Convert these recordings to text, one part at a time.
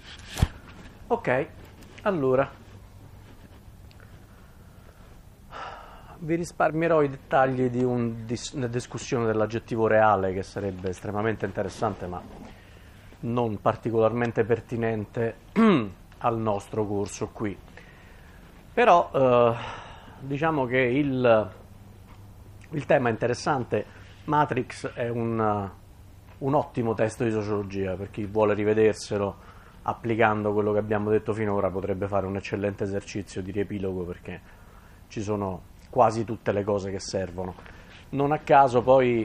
Ok, allora vi risparmierò i dettagli di una discussione dell'aggettivo reale, che sarebbe estremamente interessante ma non particolarmente pertinente al nostro corso qui. Però diciamo che il tema è interessante. Matrix è un ottimo testo di sociologia, per chi vuole rivederselo applicando quello che abbiamo detto finora potrebbe fare un eccellente esercizio di riepilogo, perché ci sono quasi tutte le cose che servono. Non a caso poi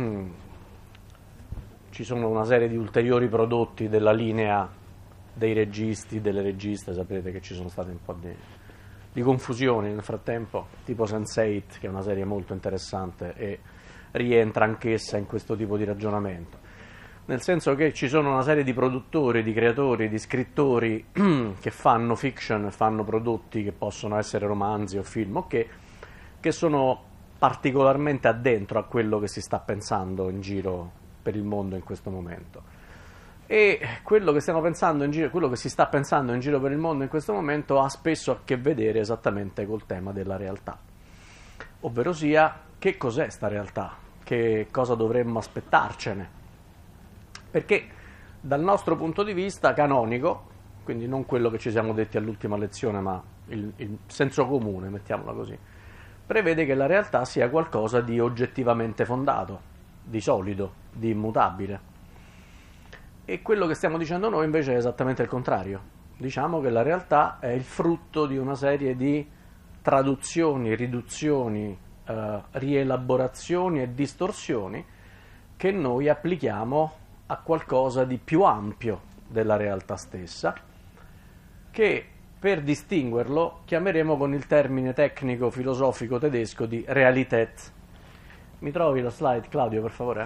ci sono una serie di ulteriori prodotti della linea dei registi, delle registe. Sapete che ci sono state un po' di confusioni nel frattempo, tipo Sense8, che è una serie molto interessante e rientra anch'essa in questo tipo di ragionamento, nel senso che ci sono una serie di produttori, di creatori, di scrittori che fanno fiction, fanno prodotti che possono essere romanzi o film, che sono particolarmente addentro a quello che si sta pensando in giro per il mondo in questo momento. E quello che stiamo pensando in giro, quello che si sta pensando in giro per il mondo in questo momento ha spesso a che vedere esattamente col tema della realtà, ovvero sia che cos'è sta realtà, che cosa dovremmo aspettarcene, perché dal nostro punto di vista canonico, quindi non quello che ci siamo detti all'ultima lezione ma il senso comune, mettiamola così, prevede che la realtà sia qualcosa di oggettivamente fondato, di solido, di immutabile. E quello che stiamo dicendo noi invece è esattamente il contrario. Diciamo che la realtà è il frutto di una serie di traduzioni, riduzioni, rielaborazioni e distorsioni che noi applichiamo a qualcosa di più ampio della realtà stessa, che per distinguerlo chiameremo con il termine tecnico filosofico tedesco di Realität. Mi trovi la slide, Claudio, per favore?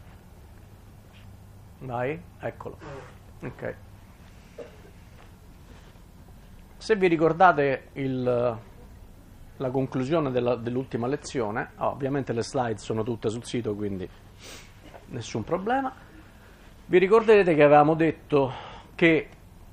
Vai, eccolo. Ok. Se vi ricordate la conclusione dell'ultima lezione, ovviamente le slide sono tutte sul sito, quindi nessun problema. Vi ricorderete che avevamo detto che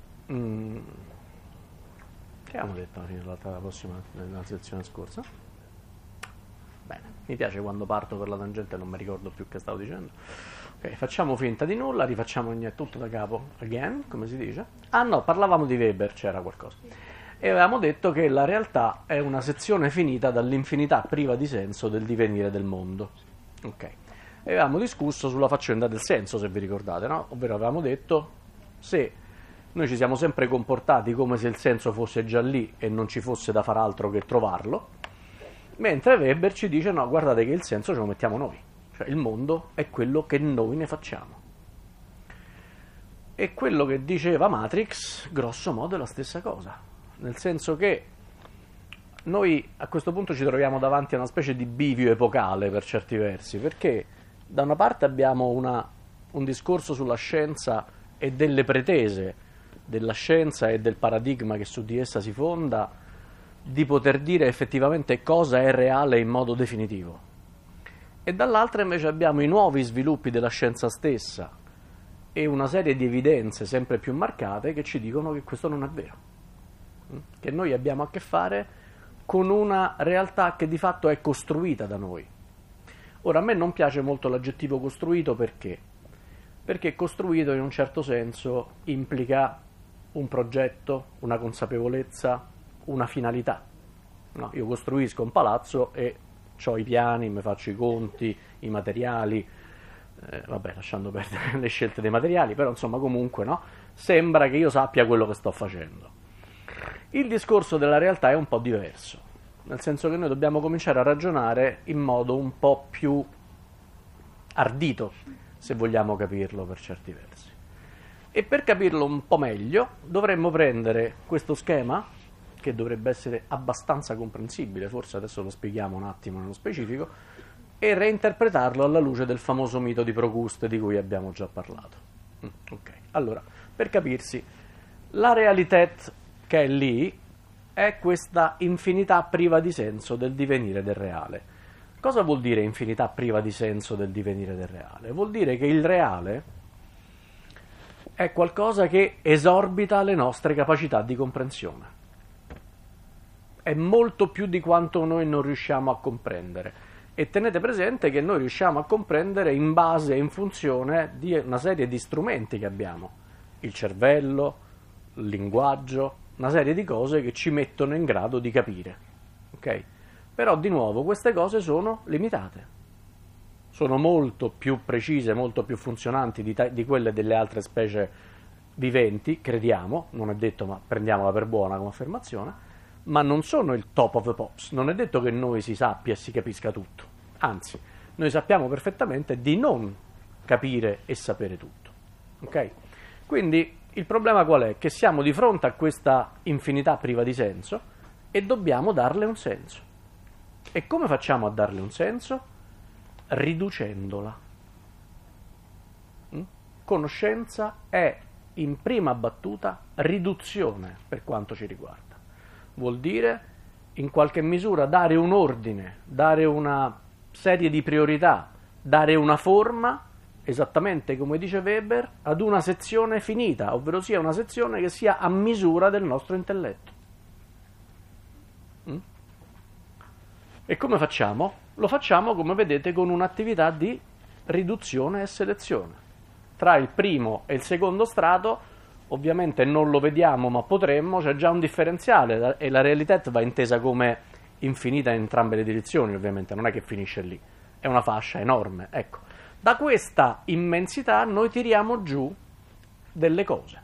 avevamo detto nella sezione scorsa? Bene, mi piace quando parto per la tangente, non mi ricordo più che stavo dicendo. Ok, facciamo finta di nulla, rifacciamo tutto da capo, again, come si dice. Ah no, parlavamo di Weber, c'era qualcosa. E avevamo detto che la realtà è una sezione finita dall'infinità priva di senso del divenire del mondo. Ok. E avevamo discusso sulla faccenda del senso, se vi ricordate, no? Ovvero avevamo detto, se noi ci siamo sempre comportati come se il senso fosse già lì e non ci fosse da far altro che trovarlo, mentre Weber ci dice no, guardate che il senso ce lo mettiamo noi, cioè il mondo è quello che noi ne facciamo. E quello che diceva Matrix, grosso modo, è la stessa cosa, nel senso che noi a questo punto ci troviamo davanti a una specie di bivio epocale per certi versi, perché da una parte abbiamo un discorso sulla scienza e delle pretese della scienza e del paradigma che su di essa si fonda, di poter dire effettivamente cosa è reale in modo definitivo. E dall'altra invece abbiamo i nuovi sviluppi della scienza stessa e una serie di evidenze sempre più marcate che ci dicono che questo non è vero, che noi abbiamo a che fare con una realtà che di fatto è costruita da noi. Ora, a me non piace molto l'aggettivo costruito, perché? Perché costruito in un certo senso implica un progetto, una consapevolezza, una finalità. No, io costruisco un palazzo e ho i piani, mi faccio i conti, i materiali, vabbè, lasciando perdere le scelte dei materiali, però insomma comunque no, sembra che io sappia quello che sto facendo. Il discorso della realtà è un po' diverso, nel senso che noi dobbiamo cominciare a ragionare in modo un po' più ardito, se vogliamo capirlo per certi versi. E per capirlo un po' meglio dovremmo prendere questo schema, che dovrebbe essere abbastanza comprensibile, forse adesso lo spieghiamo un attimo nello specifico, e reinterpretarlo alla luce del famoso mito di Procuste di cui abbiamo già parlato. Ok, allora, per capirsi, la Realität che è lì è questa infinità priva di senso del divenire del reale. Cosa vuol dire infinità priva di senso del divenire del reale? Vuol dire che il reale è qualcosa che esorbita le nostre capacità di comprensione. È molto più di quanto noi non riusciamo a comprendere. E tenete presente che noi riusciamo a comprendere in base e in funzione di una serie di strumenti che abbiamo. Il cervello, il linguaggio, una serie di cose che ci mettono in grado di capire. Ok? Però di nuovo queste cose sono limitate. Sono molto più precise, molto più funzionanti di quelle delle altre specie viventi, crediamo, non è detto, ma prendiamola per buona come affermazione, ma non sono il top of the pops, non è detto che noi si sappia e si capisca tutto, anzi, noi sappiamo perfettamente di non capire e sapere tutto, ok? Quindi il problema qual è? Che siamo di fronte a questa infinità priva di senso e dobbiamo darle un senso. E come facciamo a darle un senso? Riducendola. Conoscenza è in prima battuta riduzione per quanto ci riguarda. Vuol dire in qualche misura dare un ordine, dare una serie di priorità, dare una forma, esattamente come dice Weber, ad una sezione finita, ovvero sia una sezione che sia a misura del nostro intelletto. E come facciamo? Lo facciamo, come vedete, con un'attività di riduzione e selezione. Tra il primo e il secondo strato, ovviamente non lo vediamo, ma potremmo, c'è già un differenziale e la realità va intesa come infinita in entrambe le direzioni, ovviamente, non è che finisce lì, è una fascia enorme. Ecco, da questa immensità noi tiriamo giù delle cose.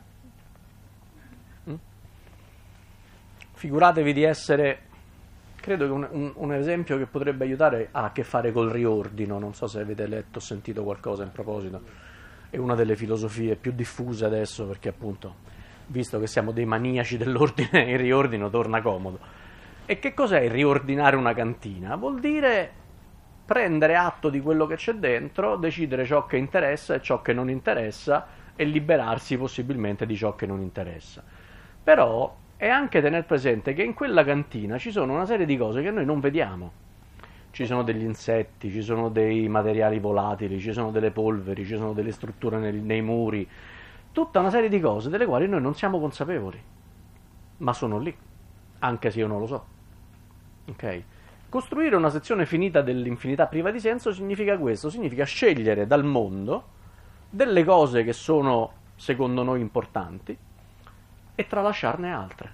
Figuratevi di essere... Credo che un esempio che potrebbe aiutare ha a che fare col riordino, non so se avete letto o sentito qualcosa in proposito, è una delle filosofie più diffuse adesso perché appunto, visto che siamo dei maniaci dell'ordine, il riordino torna comodo. E che cos'è il riordinare una cantina? Vuol dire prendere atto di quello che c'è dentro, decidere ciò che interessa e ciò che non interessa e liberarsi possibilmente di ciò che non interessa. Però... è anche tener presente che in quella cantina ci sono una serie di cose che noi non vediamo. Ci sono degli insetti, ci sono dei materiali volatili, ci sono delle polveri, ci sono delle strutture nei muri, tutta una serie di cose delle quali noi non siamo consapevoli, ma sono lì, anche se io non lo so. Ok? Costruire una sezione finita dell'infinità priva di senso significa questo, significa scegliere dal mondo delle cose che sono secondo noi importanti e tralasciarne altre.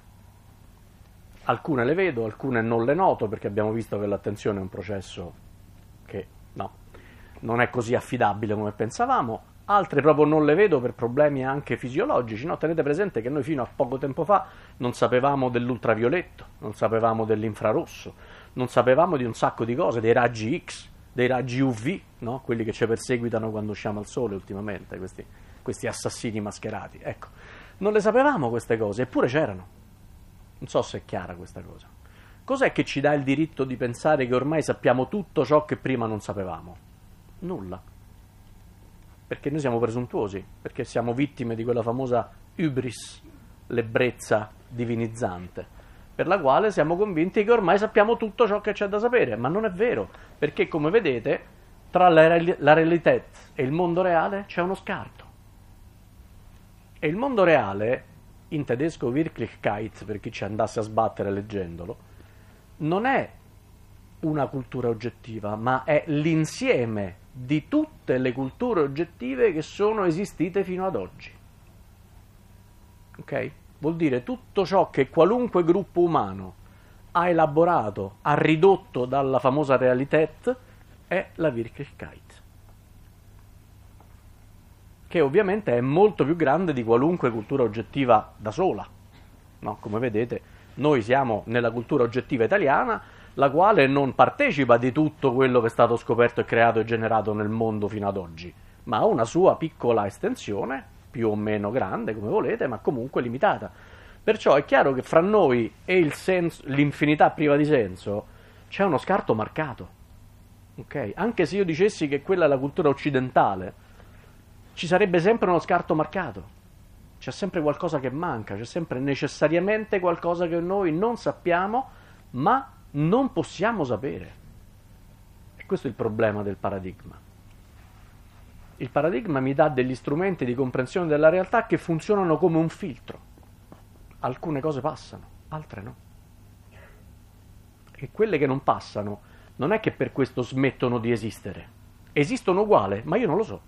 Alcune le vedo, alcune non le noto perché abbiamo visto che l'attenzione è un processo che non è così affidabile come pensavamo, altre proprio non le vedo per problemi anche fisiologici. No? Tenete presente che noi fino a poco tempo fa non sapevamo dell'ultravioletto, non sapevamo dell'infrarosso, non sapevamo di un sacco di cose, dei raggi X, dei raggi UV, no? Quelli che ci perseguitano quando usciamo al sole ultimamente, questi assassini mascherati, ecco. Non le sapevamo queste cose, eppure c'erano. Non so se è chiara questa cosa. Cos'è che ci dà il diritto di pensare che ormai sappiamo tutto ciò che prima non sapevamo? Nulla. Perché noi siamo presuntuosi, perché siamo vittime di quella famosa hybris, l'ebbrezza divinizzante, per la quale siamo convinti che ormai sappiamo tutto ciò che c'è da sapere, ma non è vero, perché come vedete, tra la realtà e il mondo reale c'è uno scarto. E il mondo reale, in tedesco Wirklichkeit, per chi ci andasse a sbattere leggendolo, non è una cultura oggettiva, ma è l'insieme di tutte le culture oggettive che sono esistite fino ad oggi. Ok? Vuol dire tutto ciò che qualunque gruppo umano ha elaborato, ha ridotto dalla famosa Realität, è la Wirklichkeit. Che ovviamente è molto più grande di qualunque cultura oggettiva da sola. No? Come vedete, noi siamo nella cultura oggettiva italiana, la quale non partecipa di tutto quello che è stato scoperto e creato e generato nel mondo fino ad oggi, ma ha una sua piccola estensione, più o meno grande, come volete, ma comunque limitata. Perciò è chiaro che fra noi e l'infinità priva di senso c'è uno scarto marcato. Okay? Anche se io dicessi che quella è la cultura occidentale, ci sarebbe sempre uno scarto marcato, c'è sempre qualcosa che manca, c'è sempre necessariamente qualcosa che noi non sappiamo, ma non possiamo sapere. E questo è il problema del paradigma. Il paradigma mi dà degli strumenti di comprensione della realtà che funzionano come un filtro. Alcune cose passano, altre no. E quelle che non passano non è che per questo smettono di esistere. Esistono uguale, ma io non lo so.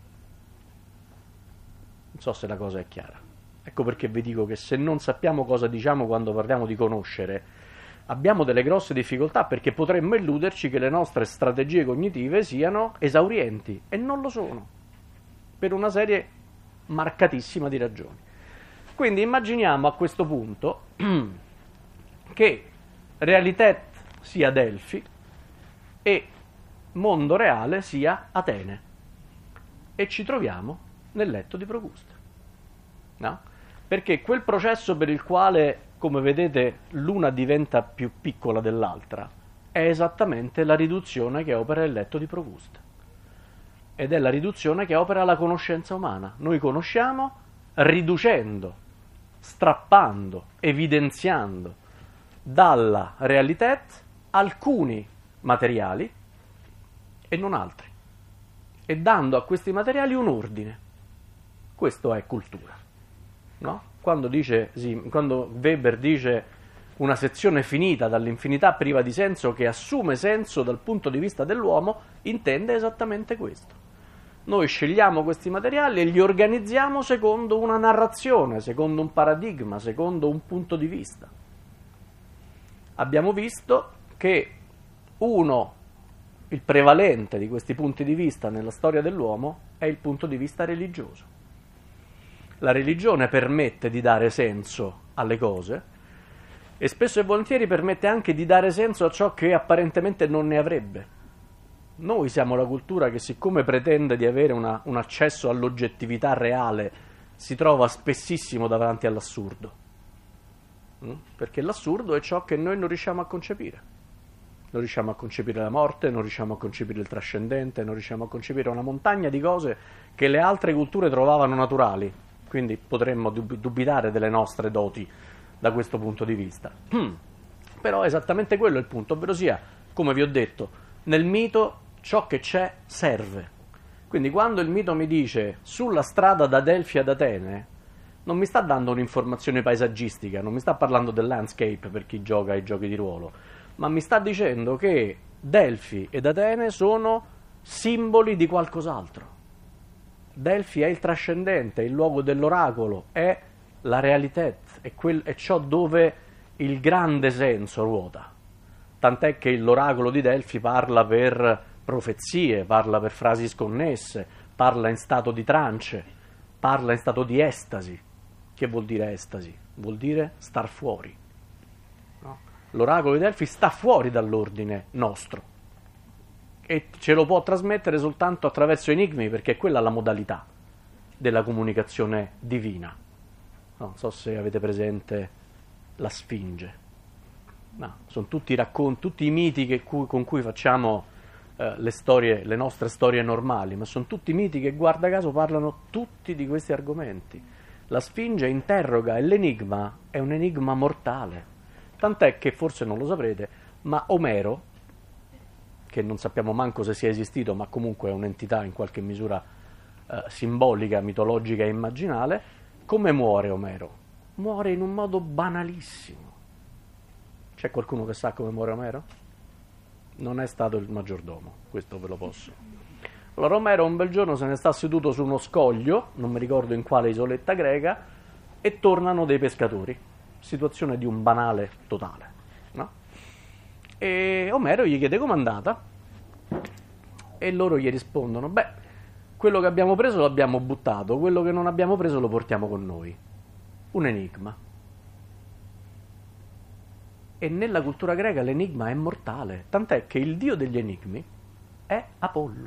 Non so se la cosa è chiara. Ecco perché vi dico che se non sappiamo cosa diciamo quando parliamo di conoscere, abbiamo delle grosse difficoltà, perché potremmo illuderci che le nostre strategie cognitive siano esaurienti, e non lo sono, per una serie marcatissima di ragioni. Quindi immaginiamo a questo punto che Realitet sia Delfi e mondo reale sia Atene, e ci troviamo nel letto di Procusta, no? Perché quel processo per il quale, come vedete, l'una diventa più piccola dell'altra è esattamente la riduzione che opera il letto di Procusta, ed è la riduzione che opera la conoscenza umana. Noi conosciamo riducendo, strappando, evidenziando dalla Realitet alcuni materiali e non altri, e dando a questi materiali un ordine. Questo è cultura, no? Quando Weber dice una sezione finita dall'infinità priva di senso che assume senso dal punto di vista dell'uomo, intende esattamente questo. Noi scegliamo questi materiali e li organizziamo secondo una narrazione, secondo un paradigma, secondo un punto di vista. Abbiamo visto che il prevalente di questi punti di vista nella storia dell'uomo è il punto di vista religioso. La religione permette di dare senso alle cose, e spesso e volentieri permette anche di dare senso a ciò che apparentemente non ne avrebbe. Noi siamo la cultura che, siccome pretende di avere un accesso all'oggettività reale, si trova spessissimo davanti all'assurdo. Perché l'assurdo è ciò che noi non riusciamo a concepire. Non riusciamo a concepire la morte, non riusciamo a concepire il trascendente, non riusciamo a concepire una montagna di cose che le altre culture trovavano naturali. Quindi potremmo dubitare delle nostre doti da questo punto di vista. Però è esattamente quello il punto, ovvero sia, come vi ho detto, nel mito ciò che c'è serve. Quindi quando il mito mi dice sulla strada da Delfi ad Atene, non mi sta dando un'informazione paesaggistica, non mi sta parlando del landscape per chi gioca ai giochi di ruolo, ma mi sta dicendo che Delfi ed Atene sono simboli di qualcos'altro. Delfi è il trascendente, è il luogo dell'oracolo, è la Realitet, è ciò dove il grande senso ruota. Tant'è che l'oracolo di Delfi parla per profezie, parla per frasi sconnesse, parla in stato di trance, parla in stato di estasi. Che vuol dire estasi? Vuol dire star fuori. No? L'oracolo di Delfi sta fuori dall'ordine nostro e ce lo può trasmettere soltanto attraverso enigmi, perché è quella la modalità della comunicazione divina. Non so se avete presente la Sfinge. No, sono tutti i racconti, tutti i miti con cui facciamo le nostre storie normali, ma sono tutti miti che, guarda caso, parlano tutti di questi argomenti. La Sfinge interroga, e l'enigma è un enigma mortale. Tant'è che, forse non lo saprete, ma Omero, che non sappiamo manco se sia esistito, ma comunque è un'entità in qualche misura simbolica, mitologica e immaginale, come muore Omero? Muore in un modo banalissimo. C'è qualcuno che sa come muore Omero? Non è stato il maggiordomo, questo ve lo posso. Allora Omero un bel giorno se ne sta seduto su uno scoglio, non mi ricordo in quale isoletta greca, e tornano dei pescatori. Situazione di un banale totale, no? E Omero gli chiede com'è andata, e loro gli rispondono: beh, quello che abbiamo preso l'abbiamo buttato, quello che non abbiamo preso lo portiamo con noi. Un enigma. E nella cultura greca l'enigma è mortale, tant'è che il dio degli enigmi è Apollo,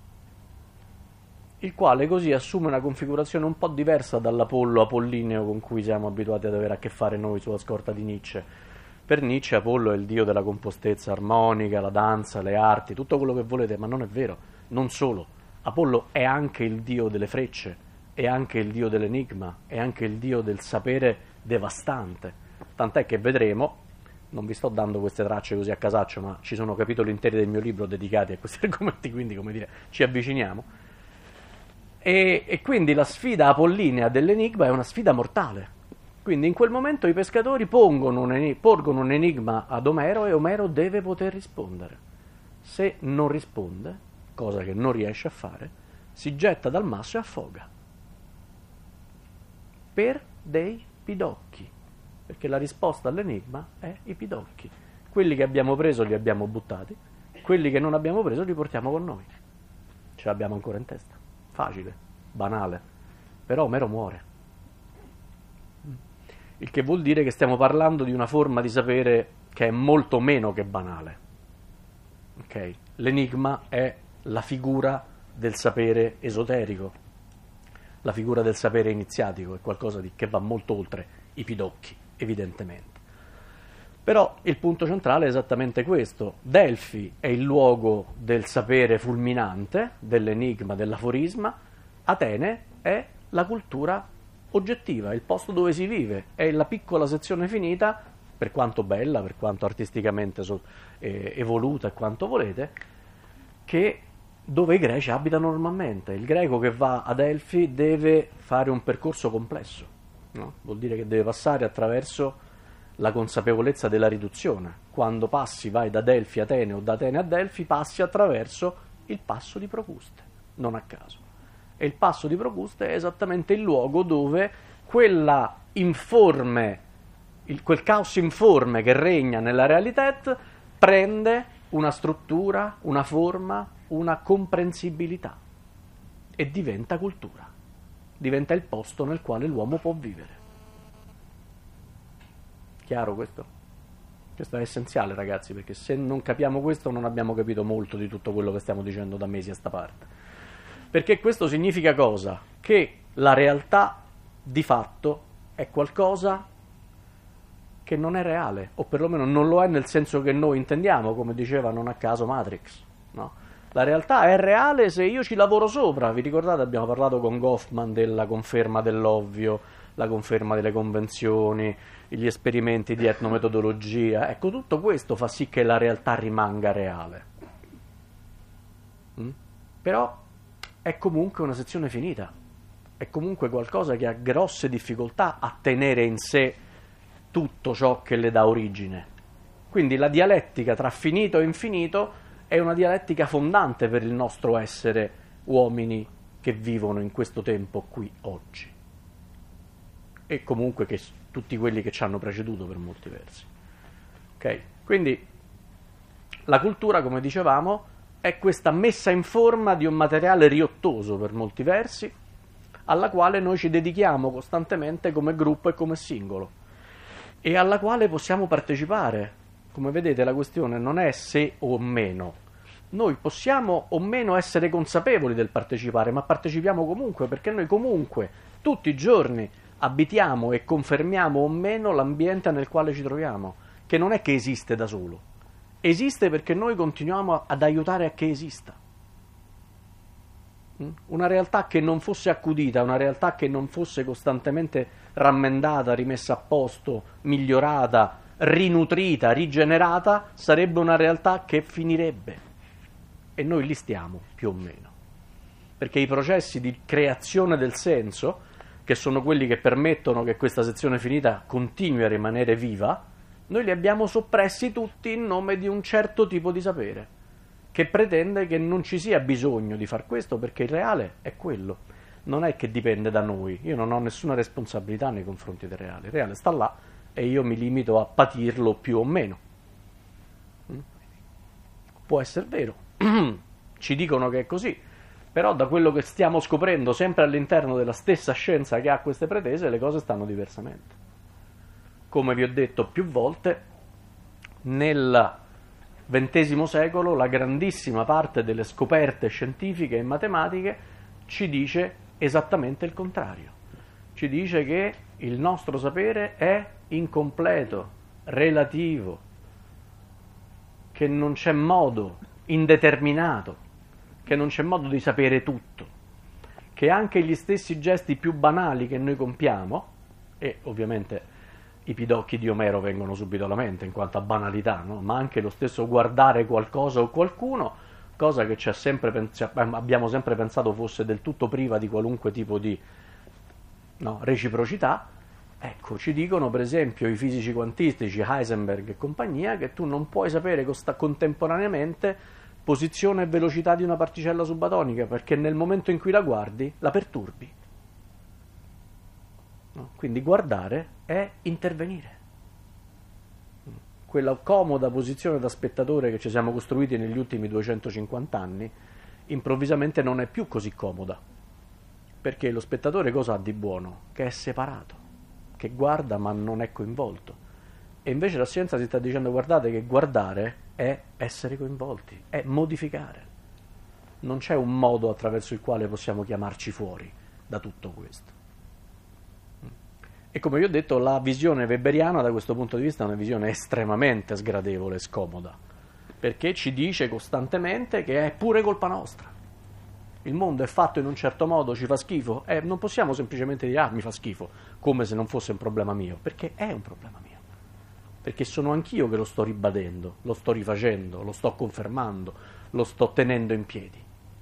il quale così assume una configurazione un po' diversa dall'Apollo apollineo con cui siamo abituati ad avere a che fare noi sulla scorta di Nietzsche. Per Nietzsche Apollo è il dio della compostezza armonica, la danza, le arti, tutto quello che volete, ma non è vero. Non solo, Apollo è anche il dio delle frecce, è anche il dio dell'enigma, è anche il dio del sapere devastante. Tant'è che vedremo, non vi sto dando queste tracce così a casaccio, ma ci sono capitoli interi del mio libro dedicati a questi argomenti, quindi, come dire, ci avviciniamo. E quindi la sfida apollinea dell'enigma è una sfida mortale. Quindi in quel momento i pescatori porgono un enigma ad Omero e Omero deve poter rispondere. Se non risponde, cosa che non riesce a fare, si getta dal masso e affoga. Per dei pidocchi. Perché la risposta all'enigma è i pidocchi. Quelli che abbiamo preso li abbiamo buttati, quelli che non abbiamo preso li portiamo con noi. Ce l'abbiamo ancora in testa. Facile, banale. Però Omero muore. Il che vuol dire che stiamo parlando di una forma di sapere che è molto meno che banale. Okay? L'enigma è la figura del sapere esoterico, la figura del sapere iniziatico, è qualcosa che va molto oltre i pidocchi, evidentemente. Però il punto centrale è esattamente questo. Delfi è il luogo del sapere fulminante, dell'enigma, dell'aforisma. Atene è la cultura oggettiva, il posto dove si vive, è la piccola sezione finita, per quanto bella, per quanto artisticamente evoluta e quanto volete, dove i greci abitano normalmente. Il greco che va ad Delfi deve fare un percorso complesso, no? Vuol dire che deve passare attraverso la consapevolezza della riduzione. Quando vai da Delfi a Atene o da Atene a Delfi, passi attraverso il passo di Procuste, non a caso. E il passo di Procuste è esattamente il luogo dove quel caos informe che regna nella realità prende una struttura, una forma, una comprensibilità e diventa cultura, diventa il posto nel quale l'uomo può vivere. Chiaro questo? Questo è essenziale, ragazzi, perché se non capiamo questo non abbiamo capito molto di tutto quello che stiamo dicendo da mesi a sta parte. Perché questo significa cosa? Che la realtà di fatto è qualcosa che non è reale, o perlomeno non lo è nel senso che noi intendiamo, come diceva non a caso Matrix, no? La realtà è reale se io ci lavoro sopra. Vi ricordate, abbiamo parlato con Goffman della conferma dell'ovvio, la conferma delle convenzioni, gli esperimenti di etnometodologia. Ecco, tutto questo fa sì che la realtà rimanga reale. Però è comunque una sezione finita, è comunque qualcosa che ha grosse difficoltà a tenere in sé tutto ciò che le dà origine. Quindi la dialettica tra finito e infinito è una dialettica fondante per il nostro essere uomini che vivono in questo tempo qui oggi. E comunque che tutti quelli che ci hanno preceduto per molti versi. Ok? Quindi la cultura, come dicevamo, è questa messa in forma di un materiale riottoso per molti versi, alla quale noi ci dedichiamo costantemente come gruppo e come singolo, e alla quale possiamo partecipare. Come vedete, la questione non è se o meno. Noi possiamo o meno essere consapevoli del partecipare, ma partecipiamo comunque, perché noi comunque tutti i giorni abitiamo e confermiamo o meno l'ambiente nel quale ci troviamo, che non è che esiste da solo, esiste perché noi continuiamo ad aiutare a che esista. Una realtà che non fosse accudita, una realtà che non fosse costantemente rammendata, rimessa a posto, migliorata, rinutrita, rigenerata, sarebbe una realtà che finirebbe. E noi lì stiamo, più o meno. Perché i processi di creazione del senso, che sono quelli che permettono che questa sezione finita continui a rimanere viva, noi li abbiamo soppressi tutti in nome di un certo tipo di sapere, che pretende che non ci sia bisogno di far questo, perché il reale è quello. Non è che dipende da noi, io non ho nessuna responsabilità nei confronti del reale. Il reale sta là e io mi limito a patirlo più o meno. Può essere vero, ci dicono che è così, però da quello che stiamo scoprendo sempre all'interno della stessa scienza che ha queste pretese, le cose stanno diversamente. Come vi ho detto più volte, nel XX secolo la grandissima parte delle scoperte scientifiche e matematiche ci dice esattamente il contrario. Ci dice che il nostro sapere è incompleto, relativo, che non c'è modo, indeterminato, che non c'è modo di sapere tutto, che anche gli stessi gesti più banali che noi compiamo, e ovviamente i pidocchi di Omero vengono subito alla mente in quanto a banalità, no? Ma anche lo stesso guardare qualcosa o qualcuno, cosa che abbiamo sempre pensato fosse del tutto priva di qualunque tipo di, no, reciprocità. Ecco, ci dicono per esempio i fisici quantistici, Heisenberg e compagnia, che tu non puoi sapere contemporaneamente posizione e velocità di una particella subatomica, perché nel momento in cui la guardi la perturbi. No? Quindi guardare è intervenire. Quella comoda posizione da spettatore che ci siamo costruiti negli ultimi 250 anni, improvvisamente non è più così comoda. Perché lo spettatore cosa ha di buono? Che è separato, che guarda ma non è coinvolto. E invece la scienza si sta dicendo: guardate che guardare è essere coinvolti, è modificare. Non c'è un modo attraverso il quale possiamo chiamarci fuori da tutto questo. E come vi ho detto, la visione weberiana da questo punto di vista è una visione estremamente sgradevole e scomoda, perché ci dice costantemente che è pure colpa nostra. Il mondo è fatto in un certo modo, ci fa schifo, non possiamo semplicemente dire mi fa schifo, come se non fosse un problema mio, perché è un problema mio. Perché sono anch'io che lo sto ribadendo, lo sto rifacendo, lo sto confermando, lo sto tenendo in piedi.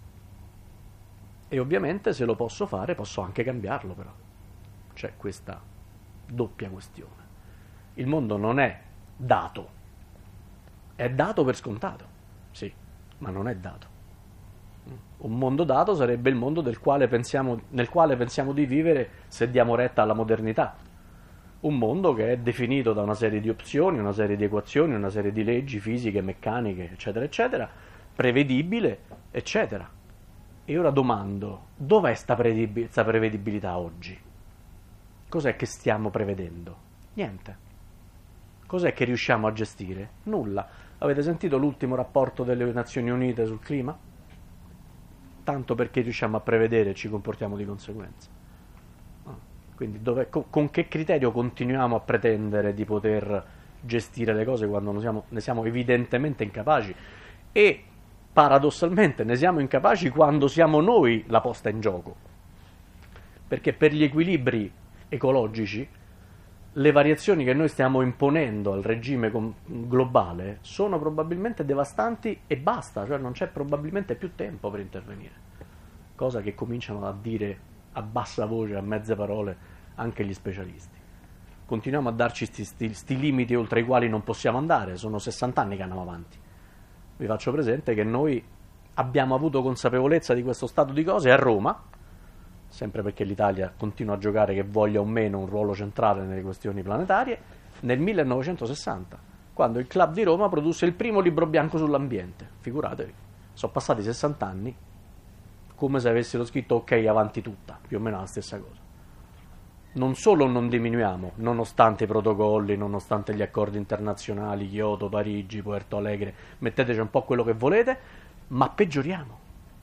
E ovviamente se lo posso fare posso anche cambiarlo, però. C'è questa doppia questione. Il mondo non è dato, è dato per scontato, sì, ma non è dato. Un mondo dato sarebbe il mondo nel quale pensiamo di vivere se diamo retta alla modernità. Un mondo che è definito da una serie di opzioni, una serie di equazioni, una serie di leggi fisiche, meccaniche, eccetera, eccetera, prevedibile, eccetera. E ora domando, dov'è sta prevedibilità oggi? Cos'è che stiamo prevedendo? Niente. Cos'è che riusciamo a gestire? Nulla. Avete sentito l'ultimo rapporto delle Nazioni Unite sul clima? Tanto perché riusciamo a prevedere e ci comportiamo di conseguenza. Quindi con che criterio continuiamo a pretendere di poter gestire le cose quando ne siamo evidentemente incapaci? E paradossalmente ne siamo incapaci quando siamo noi la posta in gioco. Perché per gli equilibri ecologici le variazioni che noi stiamo imponendo al regime globale sono probabilmente devastanti e basta, cioè non c'è probabilmente più tempo per intervenire, cosa che cominciano a dire a bassa voce, a mezze parole, anche gli specialisti. Continuiamo a darci sti limiti oltre i quali non possiamo andare, sono 60 anni che andiamo avanti. Vi faccio presente che noi abbiamo avuto consapevolezza di questo stato di cose a Roma, sempre perché l'Italia continua a giocare, che voglia o meno, un ruolo centrale nelle questioni planetarie, nel 1960, quando il Club di Roma produsse il primo libro bianco sull'ambiente. Figuratevi, sono passati 60 anni, come se avessero scritto ok, avanti tutta, più o meno la stessa cosa. Non solo non diminuiamo, nonostante i protocolli, nonostante gli accordi internazionali, Kyoto, Parigi, Puerto Alegre, metteteci un po' quello che volete, ma peggioriamo.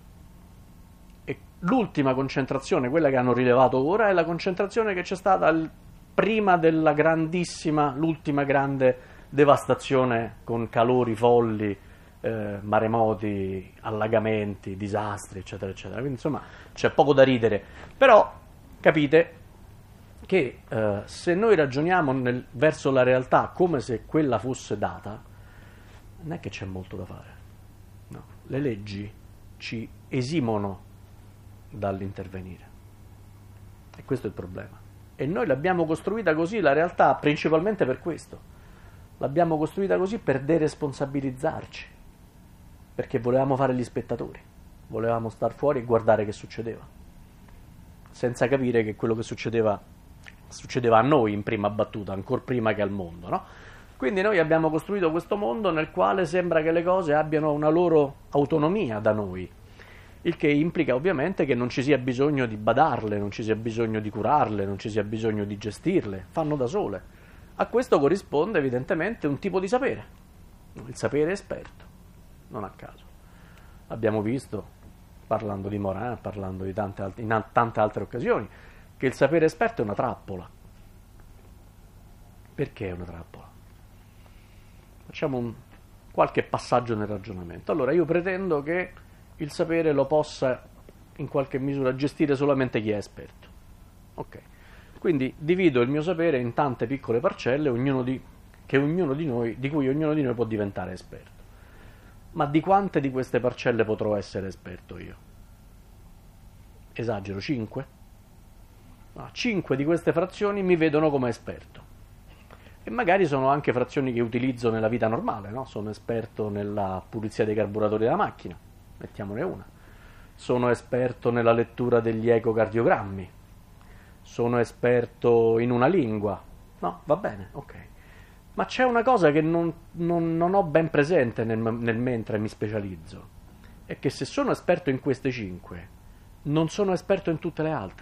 E l'ultima concentrazione, quella che hanno rilevato ora, è la concentrazione che c'è stata prima della l'ultima grande devastazione con calori folli, maremoti, allagamenti, disastri, eccetera, eccetera. Quindi insomma c'è poco da ridere. Però capite che se noi ragioniamo verso la realtà come se quella fosse data, non è che c'è molto da fare. No. Le leggi ci esimono dall'intervenire. E questo è il problema. E noi l'abbiamo costruita così, la realtà, principalmente per questo. L'abbiamo costruita così per deresponsabilizzarci, perché volevamo fare gli spettatori, volevamo star fuori e guardare che succedeva, senza capire che quello che succedeva a noi in prima battuta, ancora prima che al mondo, no? Quindi noi abbiamo costruito questo mondo nel quale sembra che le cose abbiano una loro autonomia da noi, il che implica ovviamente che non ci sia bisogno di badarle, non ci sia bisogno di curarle, non ci sia bisogno di gestirle, fanno da sole. A questo corrisponde evidentemente un tipo di sapere, il sapere esperto, non a caso. Abbiamo visto, parlando di Morin, parlando in tante altre occasioni, che il sapere esperto è una trappola. Perché è una trappola? Facciamo qualche passaggio nel ragionamento. Allora, io pretendo che il sapere lo possa in qualche misura gestire solamente chi è esperto. Ok. Quindi divido il mio sapere in tante piccole parcelle, di cui ognuno di noi può diventare esperto. Ma di quante di queste parcelle potrò essere esperto io? Esagero, 5? 5 di queste frazioni mi vedono come esperto. E magari sono anche frazioni che utilizzo nella vita normale, no? Sono esperto nella pulizia dei carburatori della macchina, mettiamone una. Sono esperto nella lettura degli ecocardiogrammi. Sono esperto in una lingua. No, va bene, ok. Ma c'è una cosa che non ho ben presente nel mentre mi specializzo. È che se sono esperto in queste 5, non sono esperto in tutte le altre.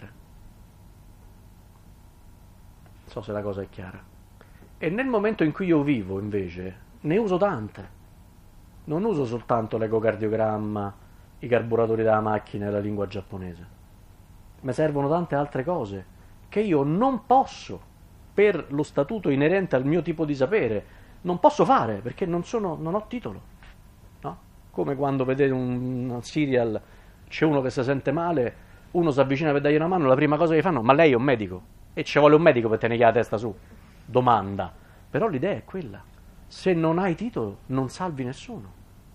Non so se la cosa è chiara. E nel momento in cui io vivo, invece, ne uso tante. Non uso soltanto l'ecocardiogramma, i carburatori della macchina e la lingua giapponese. Mi servono tante altre cose che io non posso, per lo statuto inerente al mio tipo di sapere, non posso fare perché non ho titolo. No? Come quando vedete un serial, c'è uno che si sente male, uno si avvicina per dargli una mano, la prima cosa che fanno, ma lei è un medico? E ci vuole un medico per tenergli la testa su? Domanda. Però l'idea è quella. Se non hai titolo, non salvi nessuno.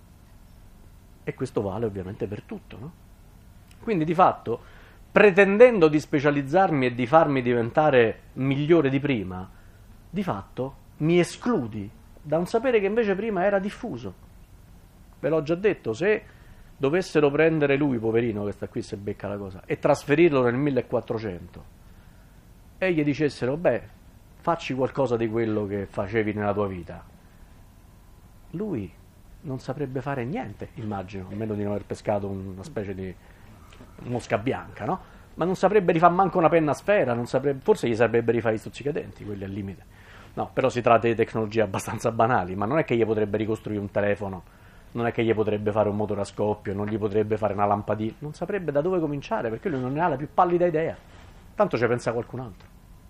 E questo vale ovviamente per tutto, no? Quindi di fatto, pretendendo di specializzarmi e di farmi diventare migliore di prima, di fatto mi escludi da un sapere che invece prima era diffuso. Ve l'ho già detto, se dovessero prendere lui, poverino, che sta qui se becca la cosa, e trasferirlo nel 1400, e gli dicessero, beh, facci qualcosa di quello che facevi nella tua vita, lui non saprebbe fare niente, immagino, a meno di non aver pescato una specie di mosca bianca, no? Ma non saprebbe rifare manco una penna a sfera, forse gli sarebbe rifare gli stuzzicadenti, quelli al limite. No, però si tratta di tecnologie abbastanza banali, ma non è che gli potrebbe ricostruire un telefono, non è che gli potrebbe fare un motore a scoppio, non gli potrebbe fare una lampadina, non saprebbe da dove cominciare, perché lui non ne ha la più pallida idea. Tanto ci pensa qualcun altro.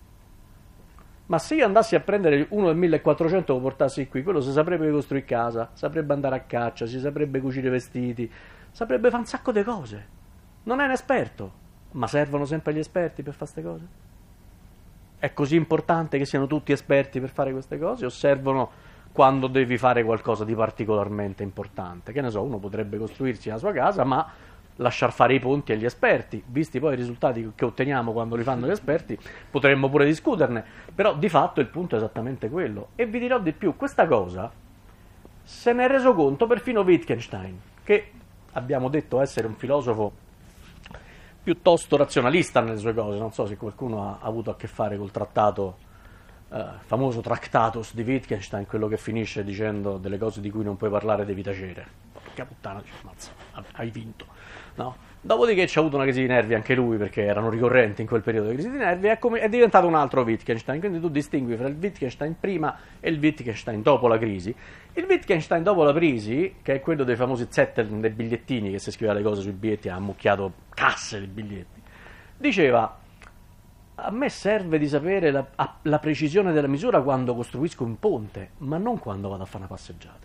Ma se io andassi a prendere uno del 1400 e lo portassi qui, quello si saprebbe costruire casa, saprebbe andare a caccia, si saprebbe cucire vestiti, saprebbe fare un sacco di cose. Non è un esperto, ma servono sempre gli esperti per fare queste cose? È così importante che siano tutti esperti per fare queste cose o servono quando devi fare qualcosa di particolarmente importante? Che ne so, uno potrebbe costruirsi la sua casa, ma lasciar fare i ponti agli esperti. Visti poi i risultati che otteniamo quando li fanno gli esperti, potremmo pure discuterne, però di fatto il punto è esattamente quello. E vi dirò di più, questa cosa se ne è reso conto perfino Wittgenstein, che abbiamo detto essere un filosofo piuttosto razionalista nelle sue cose. Non so se qualcuno ha avuto a che fare col trattato, famoso Tractatus di Wittgenstein, quello che finisce dicendo delle cose di cui non puoi parlare devi tacere. Porca puttana, dice, mazza, hai vinto. No? Dopodiché ci ha avuto una crisi di nervi anche lui, perché erano ricorrenti in quel periodo le crisi di nervi, è diventato un altro Wittgenstein. Quindi tu distingui fra il Wittgenstein prima e il Wittgenstein dopo la crisi. Il Wittgenstein dopo la crisi, che è quello dei famosi Zettel, dei bigliettini, che si scriveva le cose sui biglietti, ha ammucchiato casse di biglietti, diceva: a me serve di sapere la precisione della misura quando costruisco un ponte, ma non quando vado a fare una passeggiata.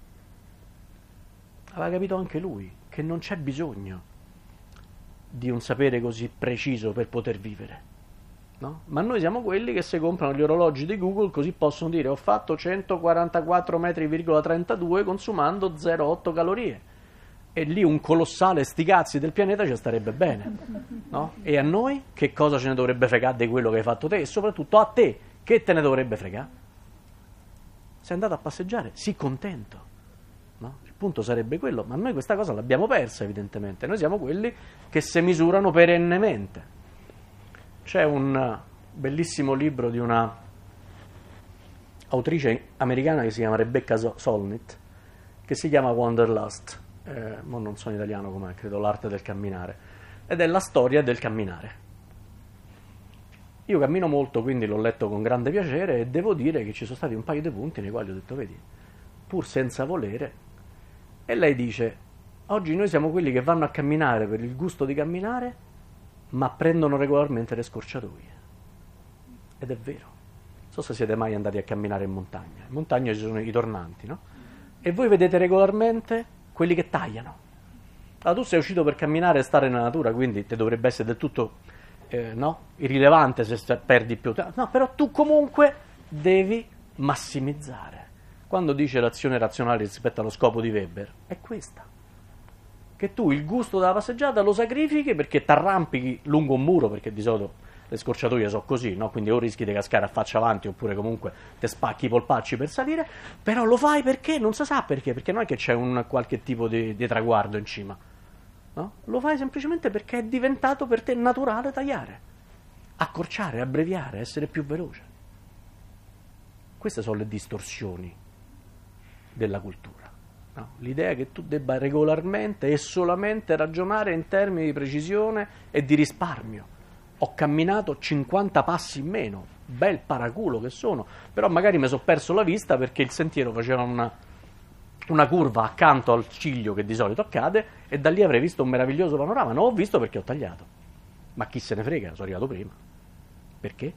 Aveva capito anche lui che non c'è bisogno di un sapere così preciso per poter vivere, no? Ma noi siamo quelli che si comprano gli orologi di Google, così possono dire ho fatto 144 metri,32 consumando 0,8 calorie, e lì un colossale sti cazzi del pianeta ci starebbe bene, no? E a noi che cosa ce ne dovrebbe fregare di quello che hai fatto te, e soprattutto a te che te ne dovrebbe fregare? Sei andato a passeggiare, sii contento, no? Il punto sarebbe quello, ma noi questa cosa l'abbiamo persa evidentemente. Noi siamo quelli che si misurano perennemente. C'è un bellissimo libro di una autrice americana che si chiama Rebecca Solnit, che si chiama Wanderlust, mo non so in italiano com'è, credo l'arte del camminare, ed è la storia del camminare. Io cammino molto, quindi l'ho letto con grande piacere, e devo dire che ci sono stati un paio di punti nei quali ho detto, vedi, pur senza volere. E lei dice: oggi noi siamo quelli che vanno a camminare per il gusto di camminare, ma prendono regolarmente le scorciatoie. Ed è vero. Non so se siete mai andati a camminare in montagna. In montagna ci sono i tornanti, no? E voi vedete regolarmente quelli che tagliano. Allora tu sei uscito per camminare e stare nella natura, quindi ti dovrebbe essere del tutto no? Irrilevante se perdi più. No, però tu comunque devi massimizzare. quando dice l'azione razionale rispetto allo scopo di Weber, è questa. Che tu il gusto della passeggiata lo sacrifichi perché ti arrampichi lungo un muro, perché di solito le scorciatoie sono così, no? Quindi o rischi di cascare a faccia avanti oppure comunque ti spacchi i polpacci per salire, però lo fai perché? Non si sa perché non è che c'è un qualche tipo di traguardo in cima, no? Lo fai semplicemente perché è diventato per te naturale tagliare, accorciare, abbreviare, essere più veloce. Queste sono le distorsioni della cultura. No? L'idea che tu debba regolarmente e solamente ragionare in termini di precisione e di risparmio. Ho camminato 50 passi in meno, bel paraculo che sono, però magari mi sono perso la vista perché il sentiero faceva una curva accanto al ciglio che di solito accade e da lì avrei visto un meraviglioso panorama. Non ho visto perché ho tagliato. Ma chi se ne frega, sono arrivato prima. Perché?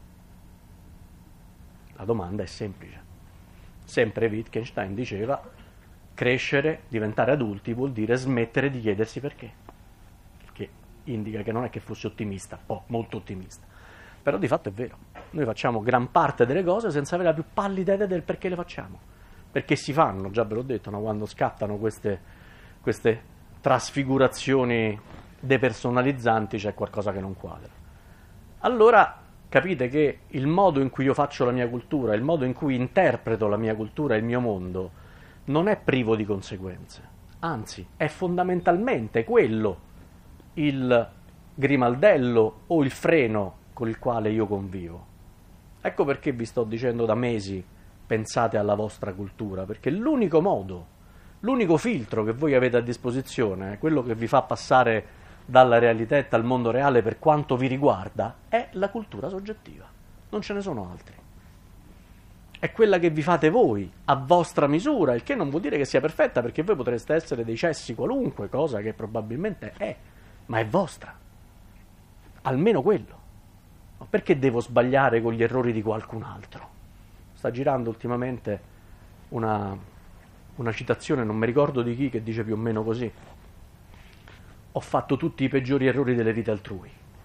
La domanda è semplice. Sempre Wittgenstein diceva: crescere, diventare adulti vuol dire smettere di chiedersi perché. Che indica che non è che fosse ottimista, molto ottimista. Però di fatto è vero. Noi facciamo gran parte delle cose senza avere la più pallida idea del perché le facciamo. Perché si fanno, già ve l'ho detto, no? Quando scattano queste trasfigurazioni depersonalizzanti c'è qualcosa che non quadra. Allora capite che il modo in cui io faccio la mia cultura, il modo in cui interpreto la mia cultura e il mio mondo non è privo di conseguenze, anzi è fondamentalmente quello il grimaldello o il freno con il quale io convivo. Ecco perché vi sto dicendo da mesi: pensate alla vostra cultura, perché l'unico modo, l'unico filtro che voi avete a disposizione, quello che vi fa passare dalla realità al mondo reale per quanto vi riguarda, è la cultura soggettiva. Non ce ne sono altri. È quella che vi fate voi, a vostra misura, il che non vuol dire che sia perfetta, perché voi potreste essere dei cessi qualunque, cosa che probabilmente è, ma è vostra. Almeno quello. Ma perché devo sbagliare con gli errori di qualcun altro? Sta girando ultimamente una citazione, non mi ricordo di chi, che dice più o meno così: ho fatto tutti i peggiori errori delle vite altrui.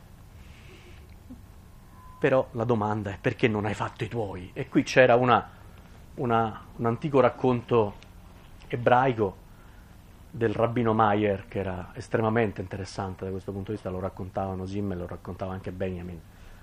Però la domanda è: perché non hai fatto i tuoi? E qui c'era un antico racconto ebraico del rabbino Meyer che era estremamente interessante da questo punto di vista. Lo raccontavano Simmel, lo raccontava anche Benjamin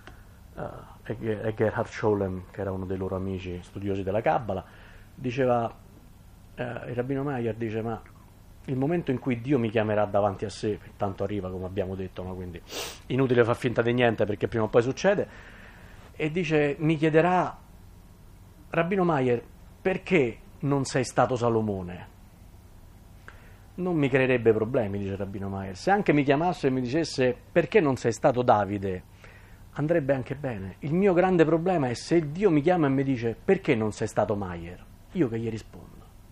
e Gerhard Scholem, che era uno dei loro amici studiosi della Kabbala. Diceva, il rabbino Meyer dice: ma il momento in cui Dio mi chiamerà davanti a sé, tanto arriva, come abbiamo detto, no? Quindi inutile far finta di niente perché prima o poi succede, e dice, mi chiederà: rabbino Meyer, perché non sei stato Salomone? Non mi creerebbe problemi, dice rabbino Meyer. Se anche mi chiamasse e mi dicesse: perché non sei stato Davide? Andrebbe anche bene. Il mio grande problema è se Dio mi chiama e mi dice: perché non sei stato Meyer? Io che gli rispondo?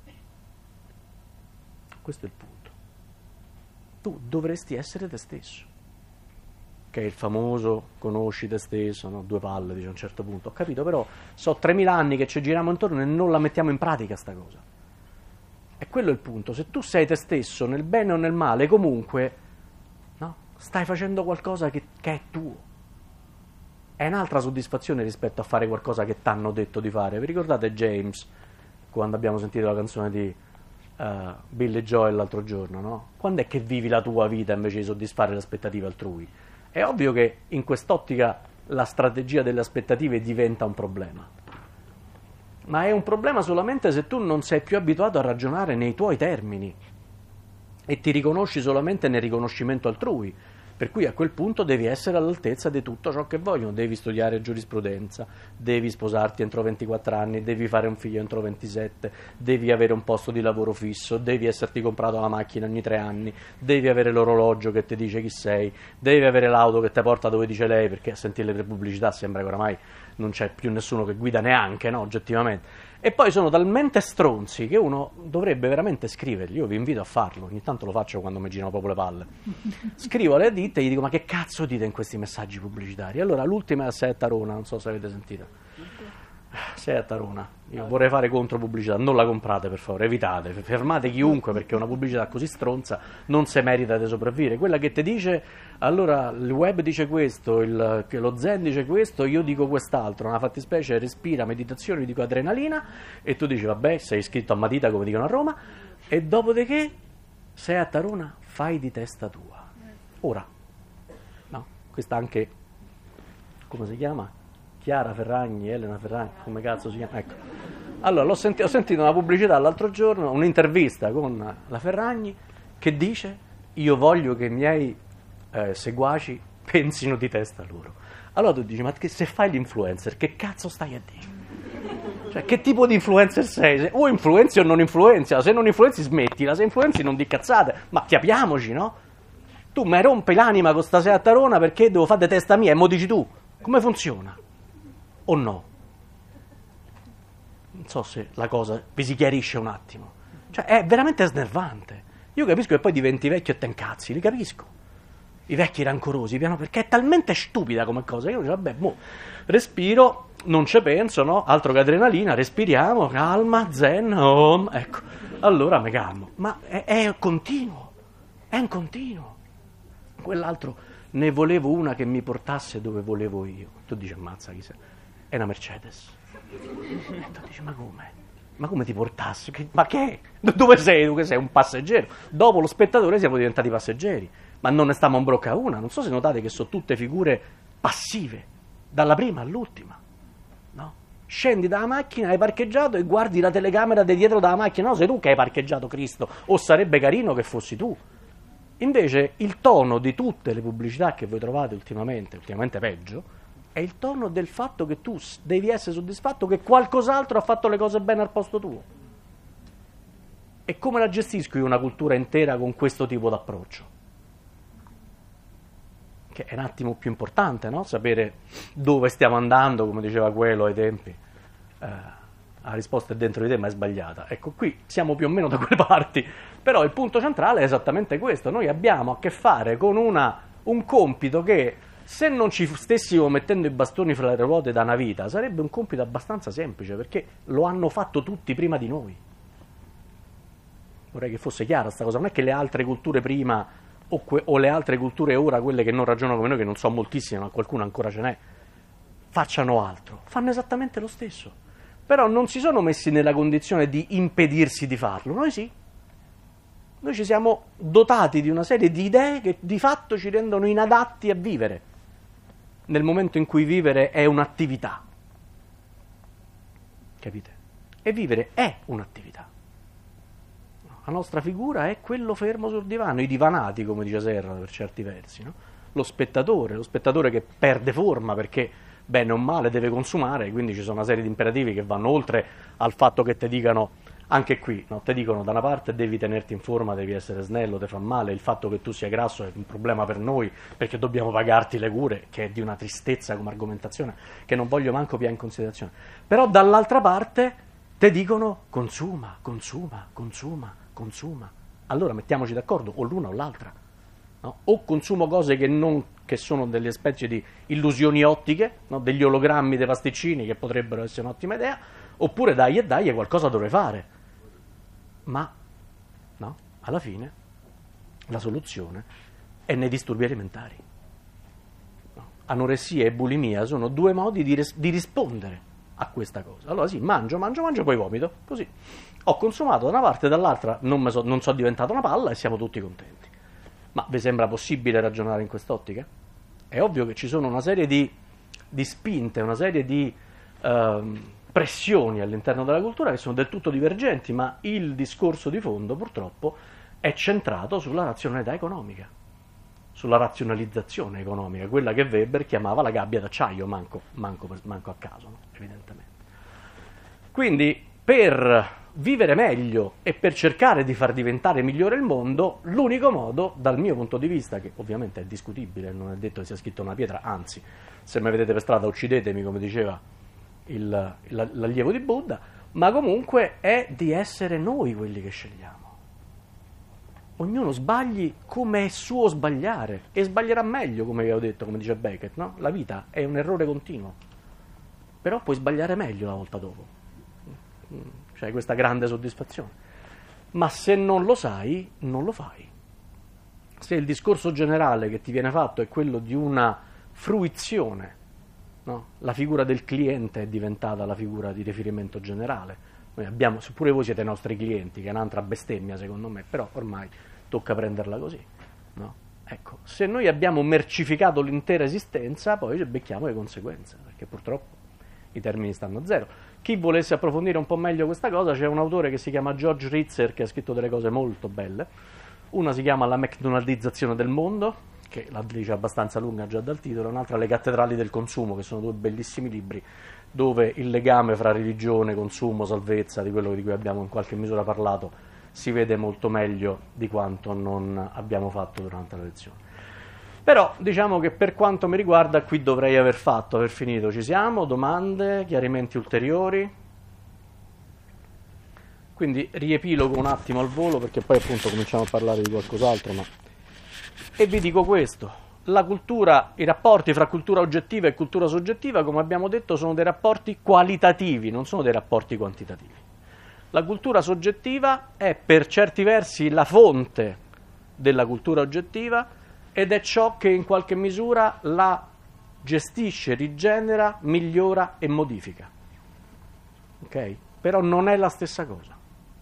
Questo è il punto. Tu dovresti essere te stesso, che è il famoso conosci te stesso, no? Due palle, dice a un certo punto. Ho capito, però so 3000 anni che ci giriamo intorno e non la mettiamo in pratica sta cosa. E quello è il punto. Se tu sei te stesso nel bene o nel male, comunque, no? Stai facendo qualcosa che è tuo. È un'altra soddisfazione rispetto a fare qualcosa che t'hanno detto di fare. Vi ricordate James, quando abbiamo sentito la canzone di Billy Joel l'altro giorno, no? Quando è che vivi la tua vita invece di soddisfare le aspettative altrui? È ovvio che in quest'ottica la strategia delle aspettative diventa un problema, ma è un problema solamente se tu non sei più abituato a ragionare nei tuoi termini e ti riconosci solamente nel riconoscimento altrui. Per cui a quel punto devi essere all'altezza di tutto ciò che vogliono, devi studiare giurisprudenza, devi sposarti entro 24 anni, devi fare un figlio entro 27, devi avere un posto di lavoro fisso, devi esserti comprato la macchina ogni 3 anni, devi avere l'orologio che ti dice chi sei, devi avere l'auto che ti porta dove dice lei, perché a sentire le pubblicità sembra che oramai non c'è più nessuno che guida neanche, no, oggettivamente. E poi sono talmente stronzi che uno dovrebbe veramente scrivergli. Io vi invito a farlo, ogni tanto lo faccio quando mi girano proprio le palle. Scrivo alle ditte e gli dico: ma che cazzo dite in questi messaggi pubblicitari? Allora l'ultima è a Setta Rona, non so se avete sentito. Seat Arona, io vorrei fare contropubblicità, non la comprate per favore, evitate, fermate chiunque perché una pubblicità così stronza non si merita di sopravvivere. Quella che ti dice, allora il web dice questo, che lo zen dice questo, io dico quest'altro, una fattispecie respira, meditazione, io dico adrenalina e tu dici vabbè sei iscritto a matita come dicono a Roma e dopodiché Seat Arona fai di testa tua. Ora, no, questa anche, come si chiama? Chiara Ferragni, Elena Ferragni, come cazzo si chiama? Ecco. Allora, ho sentito una pubblicità l'altro giorno, un'intervista con la Ferragni che dice io voglio che i miei seguaci pensino di testa loro. Allora tu dici, ma se fai l'influencer, che cazzo stai a dire? Cioè, che tipo di influencer sei? O influenzi o non influenzi? Se non influenzi smettila, se influenzi non di cazzate, ma capiamoci, no? Tu mi rompi l'anima con sta Seat Arona perché devo fare di testa mia e mo dici tu, come funziona? O no? Non so se la cosa vi si chiarisce un attimo. Cioè, è veramente snervante. Io capisco che poi diventi vecchio e te incazzi, li capisco. I vecchi rancorosi, piano, perché è talmente stupida come cosa. Io dico, vabbè, respiro, non ci penso, no? Altro che adrenalina, respiriamo, calma, zen, ecco. Allora mi calmo. Ma è continuo, è un continuo. Quell'altro, ne volevo una che mi portasse dove volevo io. Tu dici, ammazza, chi sei? È una Mercedes. E tu dici, ma come? Ma come ti portassi? Ma che? Dove sei tu che sei un passeggero? Dopo lo spettatore siamo diventati passeggeri. Ma non ne stiamo in brocca una. Non so se notate che sono tutte figure passive, dalla prima all'ultima. No? Scendi dalla macchina, hai parcheggiato e guardi la telecamera di dietro dalla macchina. No, sei tu che hai parcheggiato, Cristo. O sarebbe carino che fossi tu. Invece il tono di tutte le pubblicità che voi trovate ultimamente peggio, è il tono del fatto che tu devi essere soddisfatto che qualcos'altro ha fatto le cose bene al posto tuo. E come la gestisco io una cultura intera con questo tipo di approccio? Che è un attimo più importante, no? Sapere dove stiamo andando, come diceva quello ai tempi. La risposta è dentro di te ma è sbagliata. Ecco, qui siamo più o meno da quelle parti, però il punto centrale è esattamente questo. Noi abbiamo a che fare con un compito che, se non ci stessimo mettendo i bastoni fra le ruote da una vita, sarebbe un compito abbastanza semplice, perché lo hanno fatto tutti prima di noi. Vorrei che fosse chiara sta cosa, non è che le altre culture prima o le altre culture ora, quelle che non ragionano come noi, che non so moltissime, ma qualcuno ancora ce n'è, facciano altro. Fanno esattamente lo stesso. Però non si sono messi nella condizione di impedirsi di farlo, noi sì. Noi ci siamo dotati di una serie di idee che di fatto ci rendono inadatti a vivere, nel momento in cui vivere è un'attività. Capite? E vivere è un'attività. La nostra figura è quello fermo sul divano, i divanati, come dice Serra per certi versi, no? Lo spettatore che perde forma perché bene o male deve consumare, quindi ci sono una serie di imperativi che vanno oltre al fatto che ti dicano, anche qui, no? Ti dicono da una parte devi tenerti in forma, devi essere snello, ti fa male, il fatto che tu sia grasso è un problema per noi perché dobbiamo pagarti le cure, che è di una tristezza come argomentazione che non voglio manco più in considerazione. Però dall'altra parte ti dicono consuma. Allora mettiamoci d'accordo, o l'una o l'altra. No? O consumo cose che sono delle specie di illusioni ottiche, no? Degli ologrammi dei pasticcini che potrebbero essere un'ottima idea, oppure dai qualcosa dovrei fare. Ma no, alla fine la soluzione è nei disturbi alimentari. No? Anoressia e bulimia sono due modi di rispondere a questa cosa. Allora sì, mangio, poi vomito, così. Ho consumato da una parte e dall'altra, non sono diventato una palla e siamo tutti contenti. Ma vi sembra possibile ragionare in quest'ottica? È ovvio che ci sono una serie di spinte, una serie di pressioni all'interno della cultura che sono del tutto divergenti, ma il discorso di fondo purtroppo è centrato sulla razionalità economica, sulla razionalizzazione economica, quella che Weber chiamava la gabbia d'acciaio, manco a caso, no? Evidentemente. Quindi per vivere meglio e per cercare di far diventare migliore il mondo, l'unico modo, dal mio punto di vista, che ovviamente è discutibile, non è detto che sia scritto una pietra, anzi, se mi vedete per strada uccidetemi, come diceva l'allievo di Buddha, ma comunque è di essere noi quelli che scegliamo. Ognuno sbagli come è suo sbagliare, e sbaglierà meglio, come vi ho detto, come dice Beckett, no? La vita è un errore continuo. però puoi sbagliare meglio la volta dopo, c'hai questa grande soddisfazione. Ma se non lo sai, non lo fai. Se il discorso generale che ti viene fatto è quello di una fruizione, no? La figura del cliente è diventata la figura di riferimento generale. Noi abbiamo, pure voi siete i nostri clienti, che è un'altra bestemmia secondo me, però ormai tocca prenderla così, no? Ecco, se noi abbiamo mercificato l'intera esistenza, poi ci becchiamo le conseguenze, perché purtroppo i termini stanno a zero. Chi volesse approfondire un po' meglio questa cosa, c'è un autore che si chiama George Ritzer, che ha scritto delle cose molto belle. Una si chiama La McDonaldizzazione del mondo, che la dice abbastanza lunga già dal titolo, un'altra Le cattedrali del consumo, che sono due bellissimi libri, dove il legame fra religione, consumo, salvezza, di quello di cui abbiamo in qualche misura parlato, si vede molto meglio di quanto non abbiamo fatto durante la lezione. Però diciamo che per quanto mi riguarda qui dovrei aver finito. Ci siamo? Domande? Chiarimenti ulteriori? Quindi riepilogo un attimo al volo, perché poi appunto cominciamo a parlare di qualcos'altro, e vi dico questo. La cultura, i rapporti fra cultura oggettiva e cultura soggettiva, come abbiamo detto, sono dei rapporti qualitativi, non sono dei rapporti quantitativi. La cultura soggettiva è per certi versi la fonte della cultura oggettiva ed è ciò che in qualche misura la gestisce, rigenera, migliora e modifica. Ok? Però non è la stessa cosa.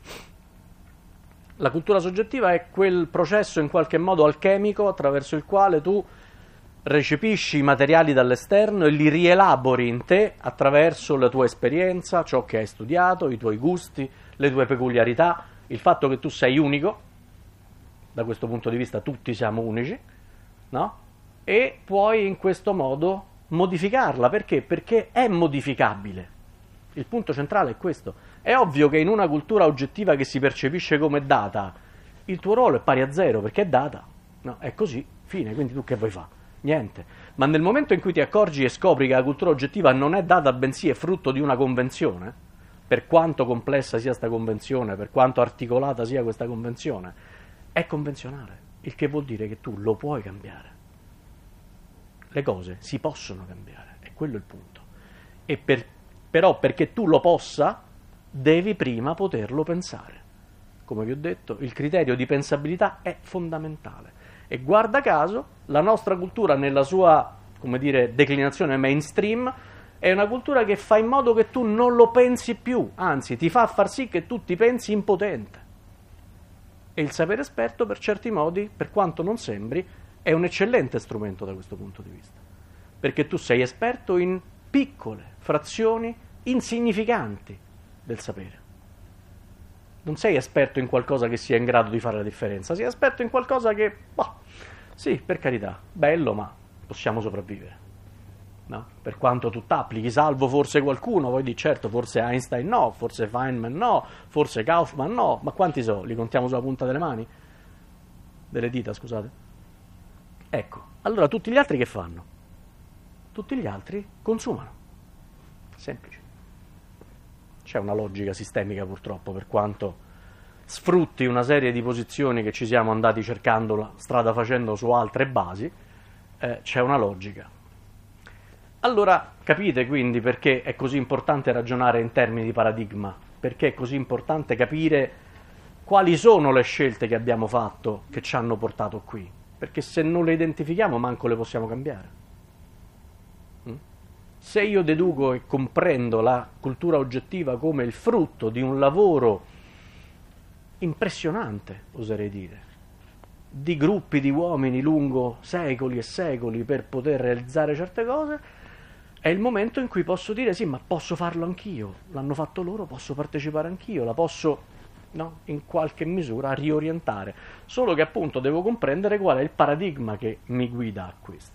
La cultura soggettiva è quel processo in qualche modo alchemico attraverso il quale tu recepisci i materiali dall'esterno e li rielabori in te attraverso la tua esperienza, ciò che hai studiato, i tuoi gusti, le tue peculiarità, il fatto che tu sei unico, da questo punto di vista tutti siamo unici, no? E puoi in questo modo modificarla. Perché? Perché è modificabile. Il punto centrale è questo. È ovvio che in una cultura oggettiva che si percepisce come data, il tuo ruolo è pari a zero, perché è data. No, è così, fine, quindi tu che vuoi fare? Niente. Ma nel momento in cui ti accorgi e scopri che la cultura oggettiva non è data, bensì è frutto di una convenzione, per quanto complessa sia questa convenzione, per quanto articolata sia questa convenzione, è convenzionale, il che vuol dire che tu lo puoi cambiare. Le cose si possono cambiare, è quello il punto. Però perché tu lo possa, devi prima poterlo pensare. Come vi ho detto, il criterio di pensabilità è fondamentale. E guarda caso, la nostra cultura nella sua, come dire, declinazione mainstream è una cultura che fa in modo che tu non lo pensi più, anzi ti fa far sì che tu ti pensi impotente. E il sapere esperto, per certi modi, per quanto non sembri, è un eccellente strumento da questo punto di vista. Perché tu sei esperto in piccole frazioni insignificanti del sapere. Non sei esperto in qualcosa che sia in grado di fare la differenza, sei esperto in qualcosa che, sì, per carità, bello, ma possiamo sopravvivere. No? Per quanto tu t'applichi, salvo forse qualcuno, poi di certo, forse Einstein no, forse Feynman no, forse Kaufman no, ma quanti so? Li contiamo sulla punta delle mani? Delle dita, scusate. Ecco, allora tutti gli altri che fanno? Tutti gli altri consumano. Semplice. C'è una logica sistemica purtroppo, per quanto sfrutti una serie di posizioni che ci siamo andati cercando la strada facendo su altre basi, c'è una logica. Allora capite quindi perché è così importante ragionare in termini di paradigma, perché è così importante capire quali sono le scelte che abbiamo fatto che ci hanno portato qui, perché se non le identifichiamo manco le possiamo cambiare. Se io deduco e comprendo la cultura oggettiva come il frutto di un lavoro impressionante, oserei dire, di gruppi di uomini lungo secoli e secoli per poter realizzare certe cose, è il momento in cui posso dire sì, ma posso farlo anch'io, l'hanno fatto loro, posso partecipare anch'io, la posso, no, in qualche misura riorientare, solo che appunto devo comprendere qual è il paradigma che mi guida a questo.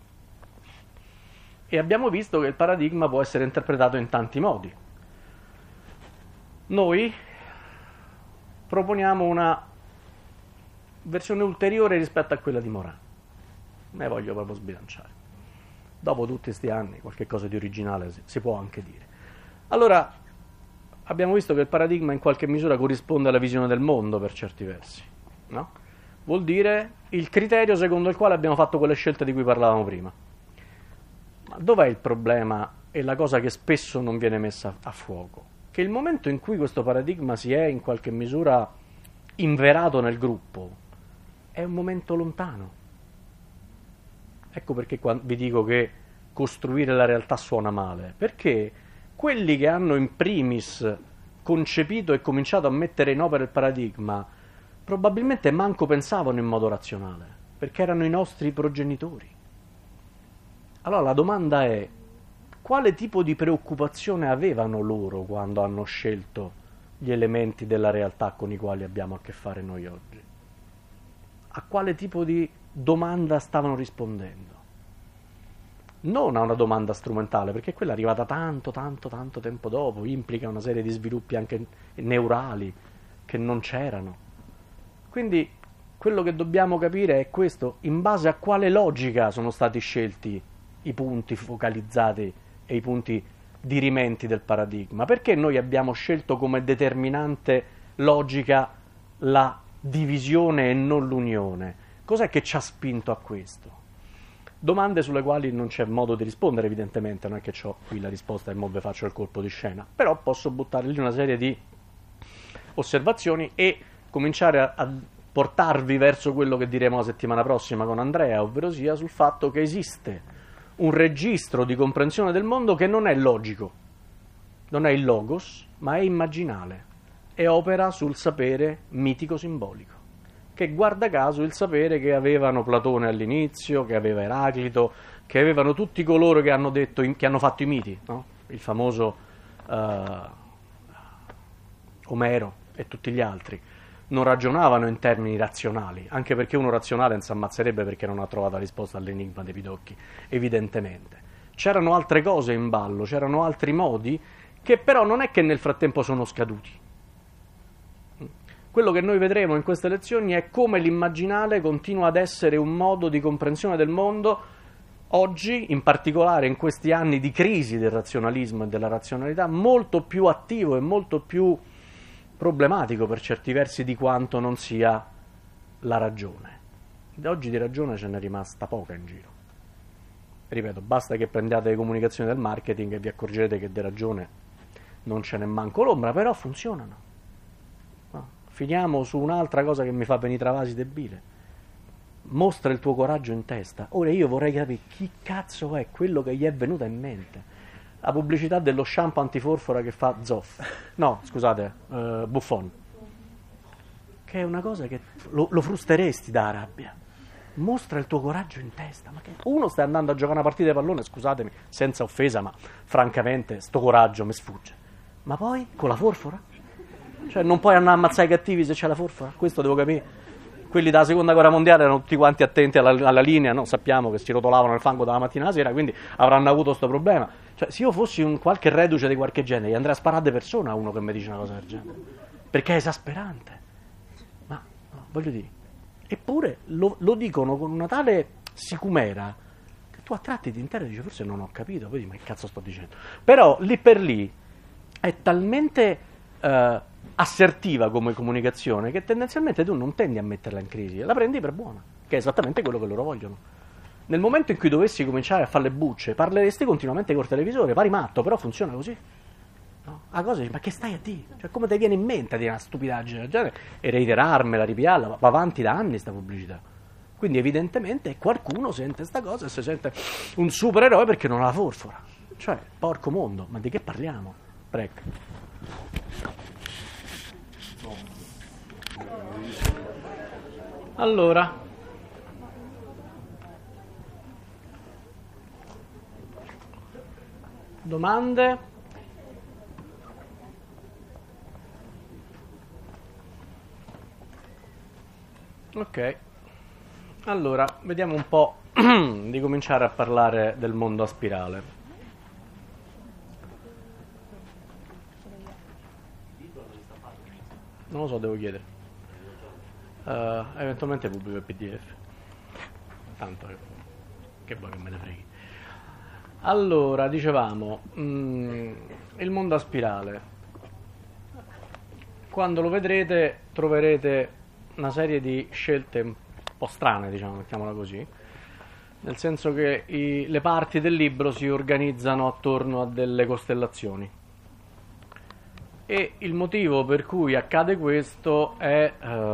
E abbiamo visto che il paradigma può essere interpretato in tanti modi. Noi proponiamo una versione ulteriore rispetto a quella di Morin. Me voglio proprio sbilanciare. Dopo tutti questi anni, qualche cosa di originale si può anche dire. Allora, abbiamo visto che il paradigma in qualche misura corrisponde alla visione del mondo per certi versi, no? Vuol dire il criterio secondo il quale abbiamo fatto quelle scelte di cui parlavamo prima. Ma dov'è il problema è la cosa che spesso non viene messa a fuoco, che il momento in cui questo paradigma si è in qualche misura inverato nel gruppo è un momento lontano. Ecco perché vi dico che costruire la realtà suona male, perché quelli che hanno in primis concepito e cominciato a mettere in opera il paradigma probabilmente manco pensavano in modo razionale, perché erano i nostri progenitori. Allora la domanda è: quale tipo di preoccupazione avevano loro quando hanno scelto gli elementi della realtà con i quali abbiamo a che fare noi oggi? A quale tipo di domanda stavano rispondendo? Non a una domanda strumentale, perché quella è arrivata tanto tempo dopo, implica una serie di sviluppi anche neurali che non c'erano. Quindi quello che dobbiamo capire è questo: in base a quale logica sono stati scelti i punti focalizzati e i punti dirimenti del paradigma? Perché noi abbiamo scelto come determinante logica la divisione e non l'unione? Cos'è che ci ha spinto a questo? Domande sulle quali non c'è modo di rispondere, evidentemente, non è che ho qui la risposta e mo vi faccio il colpo di scena, però posso buttare lì una serie di osservazioni e cominciare a portarvi verso quello che diremo la settimana prossima con Andrea, ovvero sia sul fatto che esiste un registro di comprensione del mondo che non è logico, non è il logos, ma è immaginale e opera sul sapere mitico-simbolico, che guarda caso il sapere che avevano Platone all'inizio, che aveva Eraclito, che avevano tutti coloro che hanno detto, che hanno fatto i miti, no? Il famoso Omero e tutti gli altri. Non ragionavano in termini razionali, anche perché uno razionale non si ammazzerebbe perché non ha trovato la risposta all'enigma dei Pidocchi, evidentemente. C'erano altre cose in ballo, c'erano altri modi che però non è che nel frattempo sono scaduti. Quello che noi vedremo in queste lezioni è come l'immaginale continua ad essere un modo di comprensione del mondo oggi, in particolare in questi anni di crisi del razionalismo e della razionalità, molto più attivo e molto più problematico per certi versi di quanto non sia la ragione. Oggi di ragione ce n'è rimasta poca in giro. Ripeto, basta che prendiate le comunicazioni del marketing e vi accorgerete che di ragione non ce n'è manco l'ombra, però funzionano. No? Finiamo su un'altra cosa che mi fa venire travasi de bile. Mostra il tuo coraggio in testa. Ora io vorrei capire chi cazzo è quello che gli è venuto in mente. La pubblicità dello shampoo antiforfora che fa Zoff, no scusate, Buffon, che è una cosa che lo frusteresti da rabbia. Mostra il tuo coraggio in testa. Ma che... Uno sta andando a giocare una partita di pallone, scusatemi, senza offesa, ma francamente sto coraggio mi sfugge. Ma poi con la forfora? Cioè non puoi andare a ammazzare i cattivi se c'è la forfora? Questo devo capire. Quelli della seconda guerra mondiale erano tutti quanti attenti alla linea, no? Sappiamo che si rotolavano nel fango dalla mattina alla sera, quindi avranno avuto questo problema. Cioè, se io fossi un qualche reduce di qualche genere, gli andrei a sparare di persona a uno che mi dice una cosa del genere, perché è esasperante. Ma, no, voglio dire, eppure lo dicono con una tale sicumera che tu a tratti ti interi e dici forse non ho capito, vedi ma che cazzo sto dicendo. Però lì per lì è talmente assertiva come comunicazione che tendenzialmente tu non tendi a metterla in crisi, la prendi per buona, che è esattamente quello che loro vogliono. Nel momento in cui dovessi cominciare a fare le bucce, parleresti continuamente col televisore, pari matto, però funziona così. No? La cosa dice, ma che stai a dire? Cioè, come ti viene in mente a dire una stupidaggine del genere e reiterarmela, ripiarla, va avanti da anni sta pubblicità. Quindi evidentemente qualcuno sente sta cosa e si sente un supereroe perché non ha la forfora. Cioè, porco mondo, ma di che parliamo? Prego. Allora, domande? Ok, allora vediamo un po' di cominciare a parlare del mondo a spirale. Non lo so, devo chiedere. Eventualmente pubblico il PDF. Tanto che vuoi che me ne freghi. Allora, dicevamo, il mondo a spirale. Quando lo vedrete troverete una serie di scelte un po' strane, diciamo, mettiamola così, nel senso che le parti del libro si organizzano attorno a delle costellazioni. E il motivo per cui accade questo è,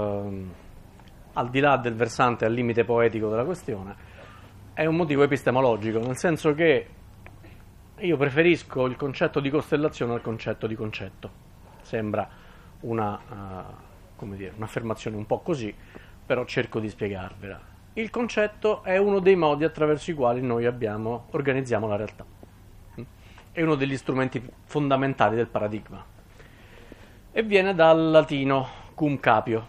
al di là del versante al limite poetico della questione, è un motivo epistemologico, nel senso che io preferisco il concetto di costellazione al concetto di concetto. Sembra come dire, un'affermazione un po' così, però cerco di spiegarvela. Il concetto è uno dei modi attraverso i quali noi organizziamo la realtà. È uno degli strumenti fondamentali del paradigma. E viene dal latino cum capio.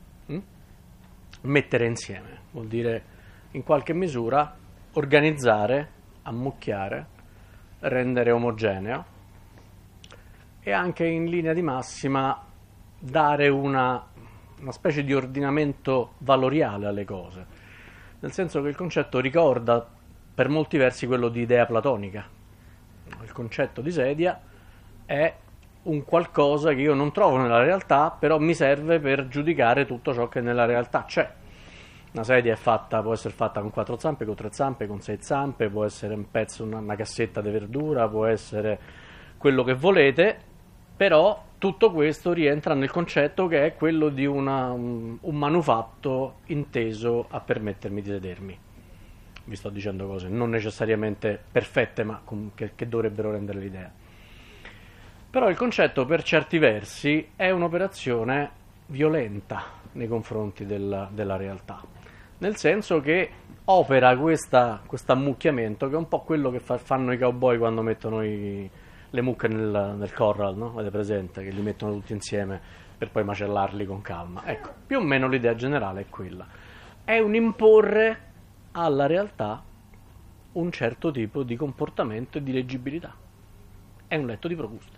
Mettere insieme. Vuol dire, in qualche misura, organizzare, ammucchiare, rendere omogeneo e anche in linea di massima dare una specie di ordinamento valoriale alle cose. Nel senso che il concetto ricorda per molti versi quello di idea platonica. Il concetto di sedia è un qualcosa che io non trovo nella realtà, però mi serve per giudicare tutto ciò che nella realtà c'è. Una sedia può essere fatta con 4 zampe, con 3 zampe, con 6 zampe, può essere un pezzo, una cassetta di verdura, può essere quello che volete, però tutto questo rientra nel concetto che è quello di un manufatto inteso a permettermi di sedermi. Vi sto dicendo cose non necessariamente perfette, ma che dovrebbero rendere l'idea. Però il concetto, per certi versi, è un'operazione violenta nei confronti della realtà, nel senso che opera questo ammucchiamento, che è un po' quello che fanno i cowboy quando mettono le mucche nel corral, no? Avete presente? Che li mettono tutti insieme per poi macellarli con calma. Ecco, più o meno l'idea generale è quella. È un imporre alla realtà un certo tipo di comportamento e di leggibilità. È un letto di Procusta.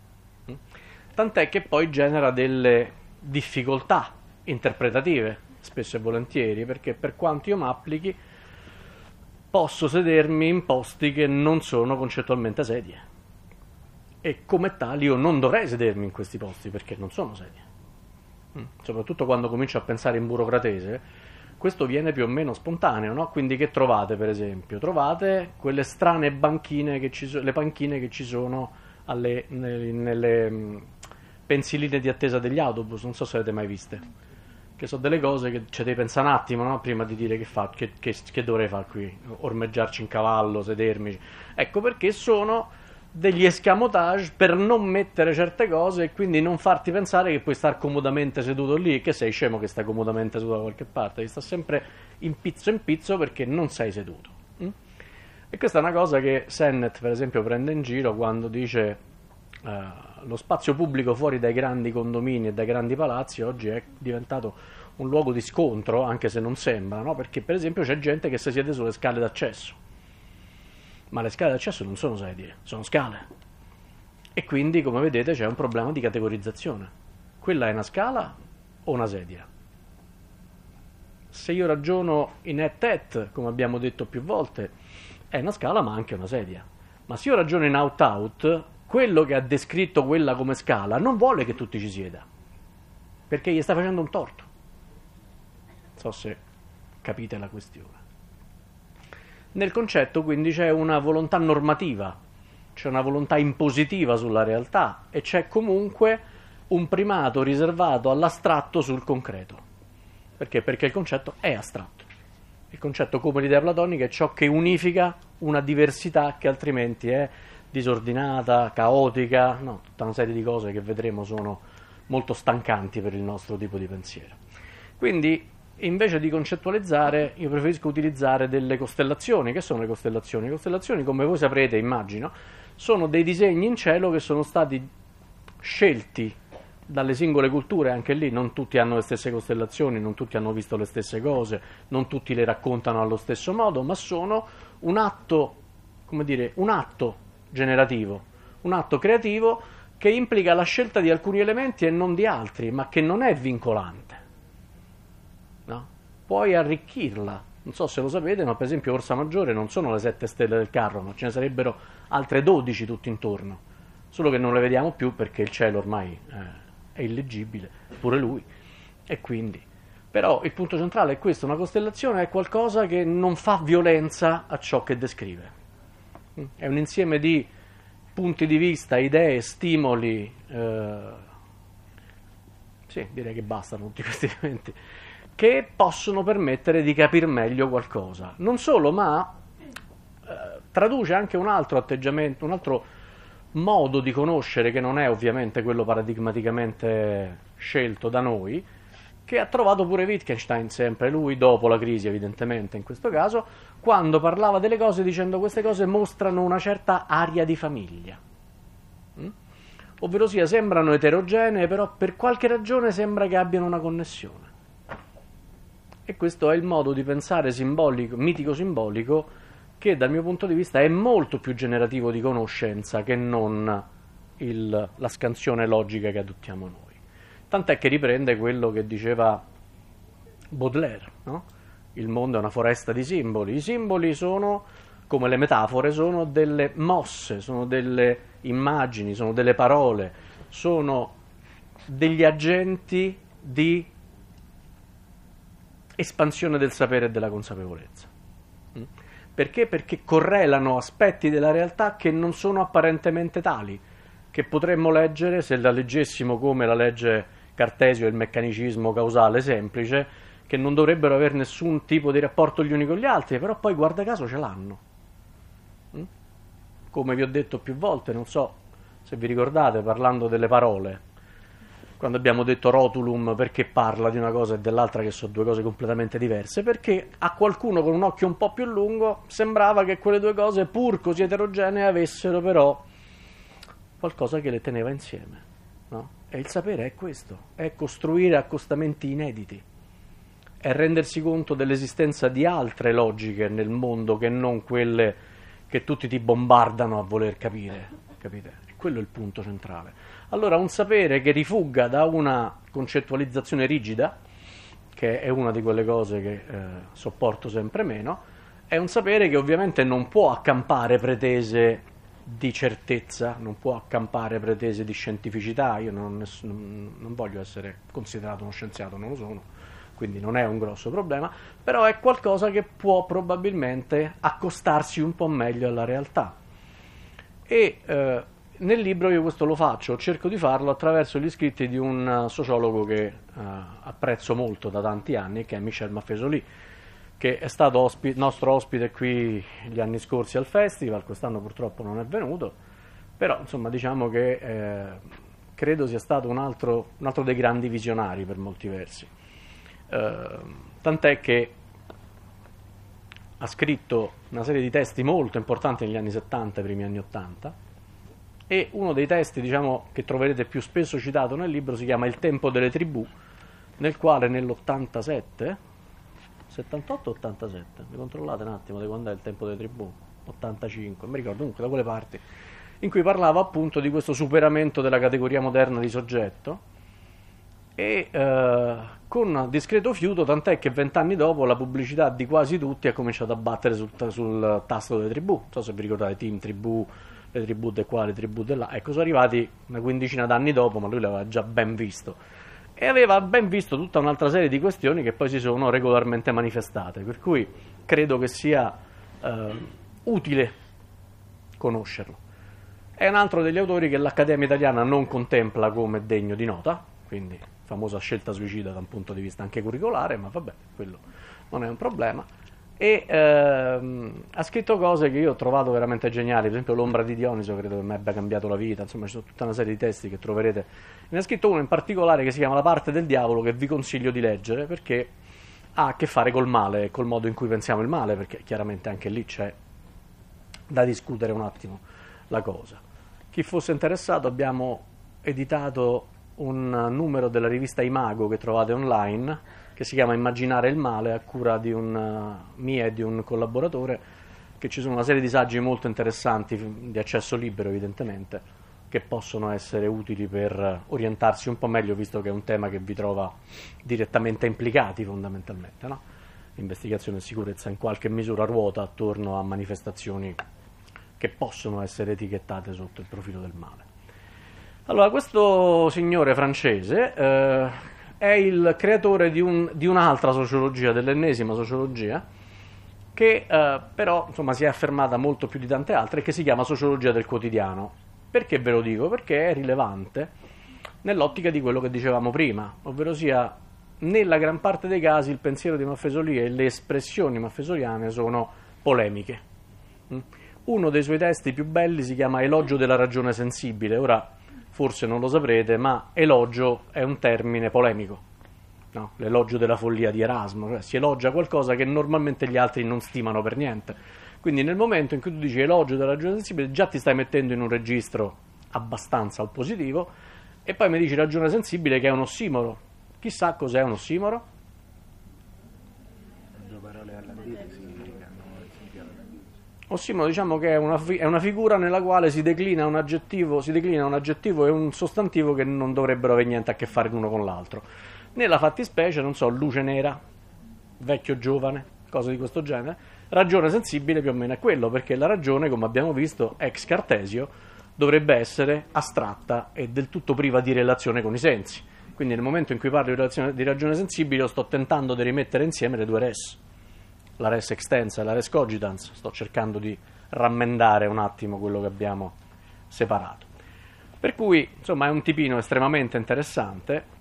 Tant'è che poi genera delle difficoltà interpretative, spesso e volentieri, perché per quanto io mi applichi, posso sedermi in posti che non sono concettualmente sedie. E come tali io non dovrei sedermi in questi posti perché non sono sedie. Soprattutto quando comincio a pensare in burocratese, questo viene più o meno spontaneo, no? Quindi che trovate, per esempio? Trovate quelle strane banchine le panchine che ci sono nelle pensiline di attesa degli autobus, non so se avete mai viste, che sono delle cose che ci devi pensare un attimo, no? Prima di dire che dovrei fare qui, ormeggiarci in cavallo, sedermi. Ecco perché sono degli escamotage per non mettere certe cose e quindi non farti pensare che puoi star comodamente seduto lì e che sei scemo che stai comodamente seduto da qualche parte, ti sta sempre in pizzo perché non sei seduto. E questa è una cosa che Sennett, per esempio, prende in giro quando dice lo spazio pubblico fuori dai grandi condomini e dai grandi palazzi oggi è diventato un luogo di scontro, anche se non sembra, no? Perché per esempio c'è gente che si siede sulle scale d'accesso, ma le scale d'accesso non sono sedie, sono scale. E quindi, come vedete, c'è un problema di categorizzazione. Quella è una scala o una sedia? Se io ragiono in et-et, come abbiamo detto più volte, è una scala ma anche una sedia. Ma se io ragiono in out-out, quello che ha descritto quella come scala non vuole che tutti ci sieda, perché gli sta facendo un torto. Non so se capite la questione. Nel concetto quindi c'è una volontà normativa, c'è una volontà impositiva sulla realtà e c'è comunque un primato riservato all'astratto sul concreto. Perché? Perché il concetto è astratto. Il concetto, come l'idea platonica, è ciò che unifica una diversità che altrimenti è disordinata, caotica, no, tutta una serie di cose che vedremo sono molto stancanti per il nostro tipo di pensiero. Quindi, invece di concettualizzare, io preferisco utilizzare delle costellazioni. Che sono le costellazioni? Le costellazioni, come voi saprete, immagino, sono dei disegni in cielo che sono stati scelti dalle singole culture. Anche lì non tutti hanno le stesse costellazioni, non tutti hanno visto le stesse cose, non tutti le raccontano allo stesso modo, ma sono un atto, come dire, un atto generativo, un atto creativo che implica la scelta di alcuni elementi e non di altri, ma che non è vincolante. No? Puoi arricchirla. Non so se lo sapete, ma per esempio Orsa Maggiore non sono le 7 stelle del carro, ma ce ne sarebbero altre 12 tutto intorno, solo che non le vediamo più perché il cielo ormai è illeggibile, pure lui, e quindi Però il punto centrale è questo: una costellazione è qualcosa che non fa violenza a ciò che descrive. È un insieme di punti di vista, idee, stimoli, sì, direi che bastano tutti questi elementi, che possono permettere di capire meglio qualcosa. Non solo, ma traduce anche un altro atteggiamento, un altro modo di conoscere, che non è ovviamente quello paradigmaticamente scelto da noi, che ha trovato pure Wittgenstein, sempre lui, dopo la crisi evidentemente in questo caso, quando parlava delle cose dicendo: queste cose mostrano una certa aria di famiglia. Ovvero sia, sembrano eterogenee, però per qualche ragione sembra che abbiano una connessione. E questo è il modo di pensare simbolico, mitico-simbolico, che dal mio punto di vista è molto più generativo di conoscenza che non la scansione logica che adottiamo noi. Tant'è che riprende quello che diceva Baudelaire, no? Il mondo è una foresta di simboli. I simboli sono, come le metafore, sono delle mosse, sono delle immagini, sono delle parole, sono degli agenti di espansione del sapere e della consapevolezza. Perché? Perché correlano aspetti della realtà che non sono apparentemente tali, che potremmo leggere, se la leggessimo come la legge Cartesio e il mecanicismo causale semplice, che non dovrebbero avere nessun tipo di rapporto gli uni con gli altri, però poi guarda caso ce l'hanno. Come vi ho detto più volte, non so se vi ricordate, parlando delle parole, quando abbiamo detto rotulum, perché parla di una cosa e dell'altra, che sono due cose completamente diverse? Perché a qualcuno con un occhio un po' più lungo sembrava che quelle due cose, pur così eterogenee, avessero però qualcosa che le teneva insieme, no? E il sapere è questo, è costruire accostamenti inediti, è rendersi conto dell'esistenza di altre logiche nel mondo che non quelle che tutti ti bombardano a voler capire, capite? E quello è il punto centrale. Allora, un sapere che rifugga da una concettualizzazione rigida, che è una di quelle cose che sopporto sempre meno, è un sapere che ovviamente non può accampare pretese di certezza, non può accampare pretese di scientificità. Io non voglio essere considerato uno scienziato, non lo sono, quindi non è un grosso problema, però è qualcosa che può probabilmente accostarsi un po' meglio alla realtà. E nel libro io questo lo faccio, cerco di farlo attraverso gli scritti di un sociologo che apprezzo molto da tanti anni, che è Michel Maffesoli, che è stato nostro ospite qui gli anni scorsi al festival. Quest'anno purtroppo non è venuto, però insomma diciamo che credo sia stato un altro dei grandi visionari per molti versi. Tant'è che ha scritto una serie di testi molto importanti negli anni 70 e primi anni 80, e uno dei testi, diciamo, che troverete più spesso citato nel libro si chiama Il tempo delle tribù, nel quale nell'87, 78-87, mi controllate un attimo di quando è Il tempo delle tribù? 85, non mi ricordo, comunque da quelle parti, in cui parlava appunto di questo superamento della categoria moderna di soggetto, e con discreto fiuto, tant'è che 20 anni dopo la pubblicità di quasi tutti ha cominciato a battere sul tasto delle tribù. Non so se vi ricordate Team Tribù, le tribù di qua, le tribù di là. Ecco, sono arrivati una quindicina d'anni dopo, ma lui l'aveva già ben visto. E aveva ben visto tutta un'altra serie di questioni che poi si sono regolarmente manifestate, per cui credo che sia utile conoscerlo. È un altro degli autori che l'Accademia Italiana non contempla come degno di nota, quindi famosa scelta suicida da un punto di vista anche curricolare, ma vabbè, quello non è un problema. E ha scritto cose che io ho trovato veramente geniali, per esempio L'ombra di Dioniso, credo che mi abbia cambiato la vita, insomma ci sono tutta una serie di testi che troverete. Ne ha scritto uno in particolare che si chiama La parte del diavolo, che vi consiglio di leggere, perché ha a che fare col male e col modo in cui pensiamo il male, perché chiaramente anche lì c'è da discutere un attimo la cosa. Chi fosse interessato, abbiamo editato un numero della rivista Imago che trovate online, che si chiama Immaginare il male, a cura di mia e di un collaboratore, che ci sono una serie di saggi molto interessanti, di accesso libero evidentemente, che possono essere utili per orientarsi un po' meglio, visto che è un tema che vi trova direttamente implicati fondamentalmente, no? Investigazione e sicurezza in qualche misura ruota attorno a manifestazioni che possono essere etichettate sotto il profilo del male. Allora, questo signore francese è il creatore di un'altra sociologia, dell'ennesima sociologia, che però insomma, si è affermata molto più di tante altre, che si chiama sociologia del quotidiano. Perché ve lo dico? Perché è rilevante nell'ottica di quello che dicevamo prima, ovvero sia, nella gran parte dei casi il pensiero di Maffesoli e le espressioni maffesoliane sono polemiche. Uno dei suoi testi più belli si chiama Elogio della ragione sensibile. Ora, forse non lo saprete, ma elogio è un termine polemico. No? L'elogio della follia di Erasmo, cioè si elogia qualcosa che normalmente gli altri non stimano per niente. Quindi nel momento in cui tu dici elogio della ragione sensibile, già ti stai mettendo in un registro abbastanza oppositivo, e poi mi dici ragione sensibile, che è un ossimoro. Chissà cos'è un ossimoro? Due parole all'andito significano. Ossimoro, diciamo che è una figura nella quale si declina un aggettivo e un sostantivo che non dovrebbero avere niente a che fare l'uno con l'altro. Nella fattispecie, non so, luce nera, vecchio giovane, cose di questo genere. Ragione sensibile più o meno è quello, perché la ragione, come abbiamo visto, ex Cartesio, dovrebbe essere astratta e del tutto priva di relazione con i sensi. Quindi nel momento in cui parlo di ragione sensibile, io sto tentando di rimettere insieme le due res, la res extensa e la res cogitans. Sto cercando di rammendare un attimo quello che abbiamo separato. Per cui, insomma, è un tipino estremamente interessante.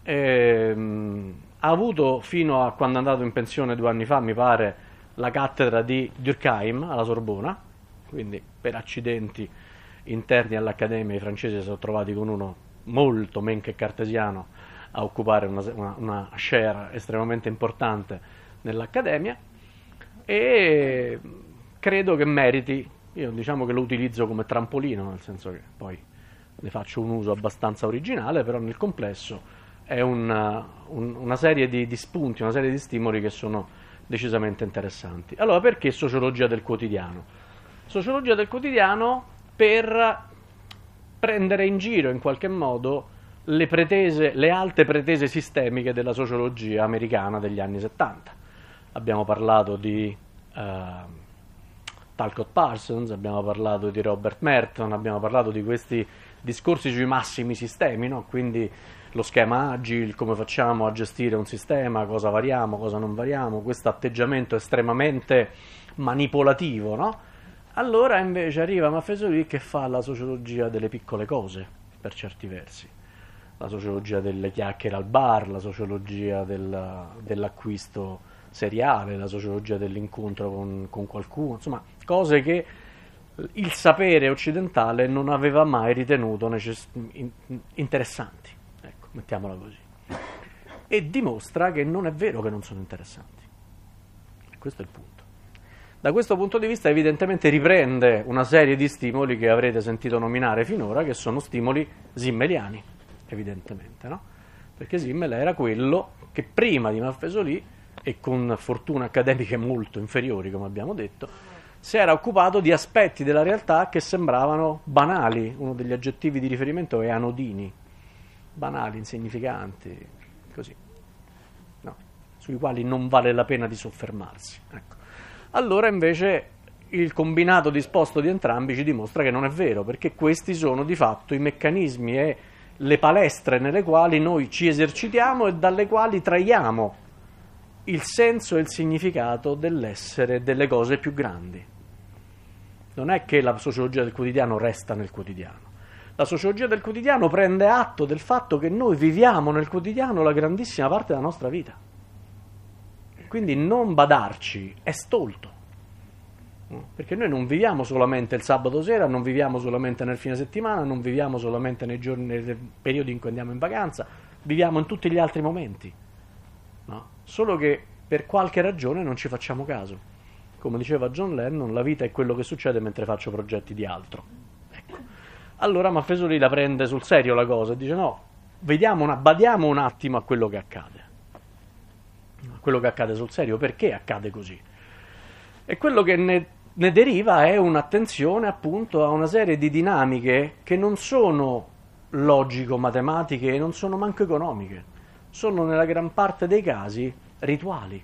Ha avuto fino a quando è andato in pensione 2 anni fa, mi pare, la cattedra di Durkheim alla Sorbona, quindi per accidenti interni all'Accademia i francesi si sono trovati con uno molto men che cartesiano a occupare una share estremamente importante nell'Accademia, e credo che meriti. Io diciamo che lo utilizzo come trampolino, nel senso che poi ne faccio un uso abbastanza originale, però nel complesso è una serie di spunti, una serie di stimoli che sono decisamente interessanti. Allora, perché sociologia del quotidiano? Sociologia del quotidiano per prendere in giro in qualche modo le alte pretese sistemiche della sociologia americana degli anni 70. Abbiamo parlato di Talcott Parsons, abbiamo parlato di Robert Merton, abbiamo parlato di questi discorsi sui massimi sistemi, no? Quindi lo schema agile, come facciamo a gestire un sistema, cosa variamo, cosa non variamo, questo atteggiamento estremamente manipolativo, no? Allora invece arriva Maffesoli che fa la sociologia delle piccole cose, per certi versi. La sociologia delle chiacchiere al bar, la sociologia dell'acquisto seriale, la sociologia dell'incontro con qualcuno, insomma, cose che il sapere occidentale non aveva mai ritenuto interessanti. Ecco, mettiamola così. E dimostra che non è vero che non sono interessanti. E questo è il punto. Da questo punto di vista evidentemente riprende una serie di stimoli che avrete sentito nominare finora, che sono stimoli simmeliani, evidentemente, no? Perché Simmel era quello che prima di Maffesoli, e con fortune accademiche molto inferiori, come abbiamo detto, si era occupato di aspetti della realtà che sembravano banali. Uno degli aggettivi di riferimento è anodini, banali, insignificanti, così, no? Sui quali non vale la pena di soffermarsi. Ecco. Allora invece il combinato disposto di entrambi ci dimostra che non è vero, perché questi sono di fatto i meccanismi e le palestre nelle quali noi ci esercitiamo e dalle quali traiamo il senso e il significato dell'essere delle cose più grandi. Non è che la sociologia del quotidiano resta nel quotidiano. La sociologia del quotidiano prende atto del fatto che noi viviamo nel quotidiano la grandissima parte della nostra vita. Quindi non badarci è stolto. Perché noi non viviamo solamente il sabato sera, non viviamo solamente nel fine settimana, non viviamo solamente nei periodi in cui andiamo in vacanza, viviamo in tutti gli altri momenti. No? Solo che per qualche ragione non ci facciamo caso. Come diceva John Lennon, la vita è quello che succede mentre faccio progetti di altro. Ecco. Allora Maffesoli la prende sul serio la cosa e dice no, badiamo un attimo a quello che accade. A quello che accade sul serio, perché accade così? E quello che ne deriva è un'attenzione appunto a una serie di dinamiche che non sono logico-matematiche e non sono manco economiche, sono nella gran parte dei casi rituali,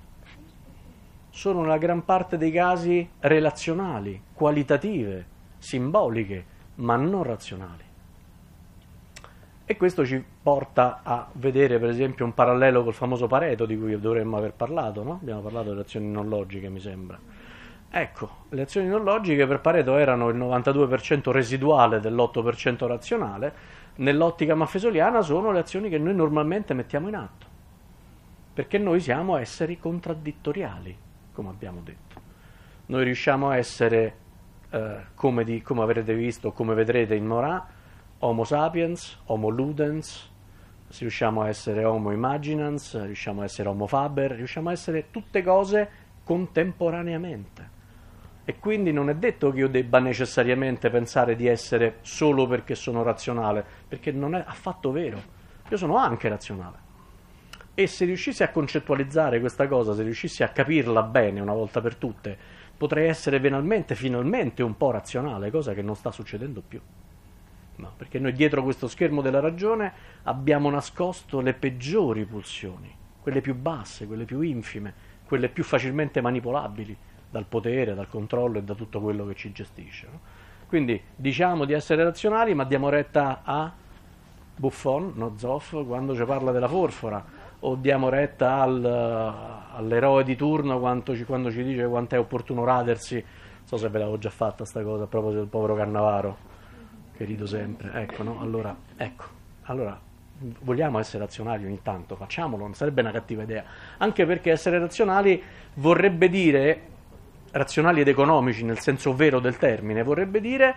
sono nella gran parte dei casi relazionali, qualitative, simboliche, ma non razionali. E questo ci porta a vedere per esempio un parallelo col famoso Pareto di cui dovremmo aver parlato, no? Abbiamo parlato delle azioni non logiche, mi sembra. Ecco, le azioni non logiche per Pareto erano il 92% residuale dell'8% razionale, nell'ottica maffesoliana sono le azioni che noi normalmente mettiamo in atto, perché noi siamo esseri contraddittoriali, come abbiamo detto. Noi riusciamo a essere, come avrete visto, come vedrete in Morà, Homo sapiens, Homo ludens, riusciamo a essere Homo imaginans, riusciamo a essere Homo faber, riusciamo a essere tutte cose contemporaneamente. E quindi non è detto che io debba necessariamente pensare di essere solo perché sono razionale, perché non è affatto vero. Io sono anche razionale. E se riuscissi a concettualizzare questa cosa, se riuscissi a capirla bene una volta per tutte, potrei essere finalmente un po' razionale, cosa che non sta succedendo più. No, perché noi dietro questo schermo della ragione abbiamo nascosto le peggiori pulsioni, quelle più basse, quelle più infime, quelle più facilmente manipolabili dal potere, dal controllo e da tutto quello che ci gestisce. No? Quindi diciamo di essere razionali, ma diamo retta a Buffon, no Zoff, quando ci parla della forfora, o diamo retta all'eroe di turno quando ci dice quanto è opportuno radersi. Non so se ve l'avevo già fatta sta cosa a proposito del povero Cannavaro, che rido sempre. Ecco, no? Allora, vogliamo essere razionali ogni tanto, facciamolo, non sarebbe una cattiva idea. Anche perché essere razionali vorrebbe dire, razionali ed economici nel senso vero del termine, vorrebbe dire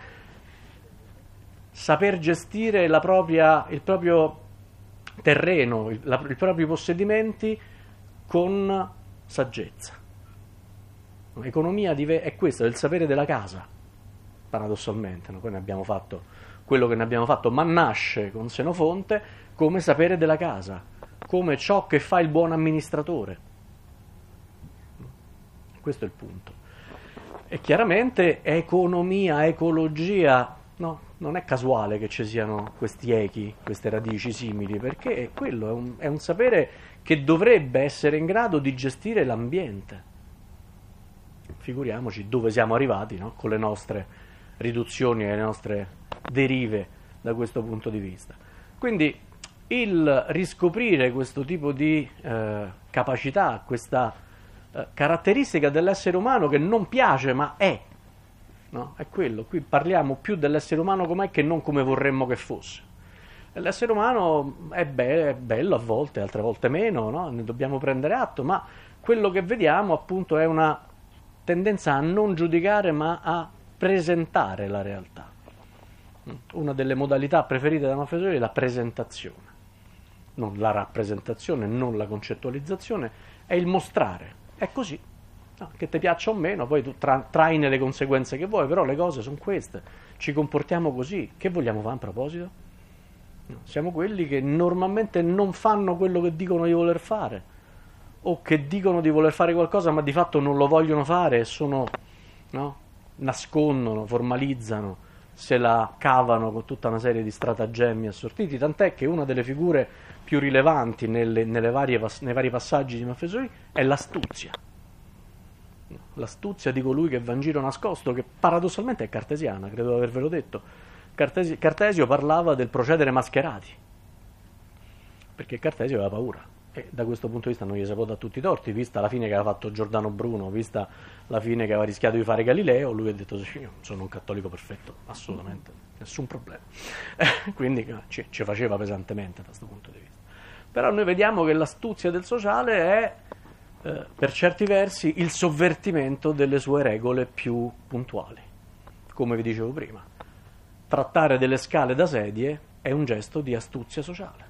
saper gestire il proprio terreno, i propri possedimenti con saggezza. Economia è questo, è il sapere della casa, paradossalmente, no? Poi ne abbiamo fatto quello che ne abbiamo fatto, ma nasce con Senofonte come sapere della casa, come ciò che fa il buon amministratore. Questo è il punto. E chiaramente economia, ecologia, no, non è casuale che ci siano questi echi, queste radici simili, perché quello è un sapere che dovrebbe essere in grado di gestire l'ambiente. Figuriamoci dove siamo arrivati, no? Con le nostre riduzioni e le nostre derive da questo punto di vista. Quindi il riscoprire questo tipo di capacità, questa caratteristica dell'essere umano che non piace ma è, no? È quello, qui parliamo più dell'essere umano com'è che non come vorremmo che fosse. E l'essere umano è bello a volte, altre volte meno, no? Ne dobbiamo prendere atto, ma quello che vediamo appunto è una tendenza a non giudicare ma a presentare la realtà. Una delle modalità preferite da Maffesoli è la presentazione, non la rappresentazione, non la concettualizzazione, è il mostrare, è così, no, che ti piaccia o meno, poi tu traine le conseguenze che vuoi, però le cose sono queste, ci comportiamo così, che vogliamo fare in proposito? No, siamo quelli che normalmente non fanno quello che dicono di voler fare, o che dicono di voler fare qualcosa ma di fatto non lo vogliono fare e sono, no, nascondono, formalizzano, se la cavano con tutta una serie di stratagemmi assortiti, tant'è che una delle figure più rilevanti nei vari passaggi di Maffesoli è l'astuzia. L'astuzia di colui che va in giro nascosto, che paradossalmente è cartesiana, credo di avervelo detto. Cartesio parlava del procedere mascherati, perché Cartesio aveva paura. E da questo punto di vista non gli si può dare tutti i torti, vista la fine che aveva fatto Giordano Bruno, vista la fine che aveva rischiato di fare Galileo, lui ha detto sì, io sono un cattolico perfetto, assolutamente, nessun problema. Quindi ci faceva pesantemente da questo punto di vista. Però noi vediamo che l'astuzia del sociale è, per certi versi, il sovvertimento delle sue regole più puntuali. Come vi dicevo prima, trattare delle scale da sedie è un gesto di astuzia sociale.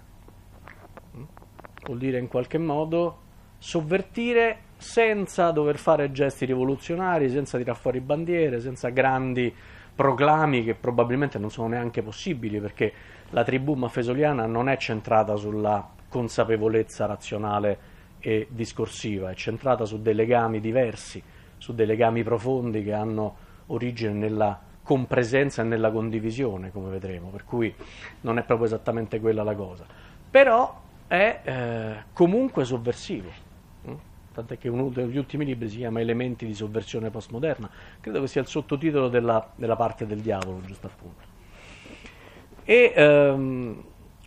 Vuol dire in qualche modo sovvertire senza dover fare gesti rivoluzionari, senza tirar fuori bandiere, senza grandi proclami che probabilmente non sono neanche possibili, perché la tribù maffesoliana non è centrata sulla consapevolezza razionale e discorsiva, è centrata su dei legami diversi, su dei legami profondi che hanno origine nella compresenza e nella condivisione, come vedremo, per cui non è proprio esattamente quella la cosa. Però è comunque sovversivo, tant'è che uno degli ultimi libri si chiama Elementi di sovversione postmoderna, credo che sia il sottotitolo della parte del diavolo, giusto appunto. E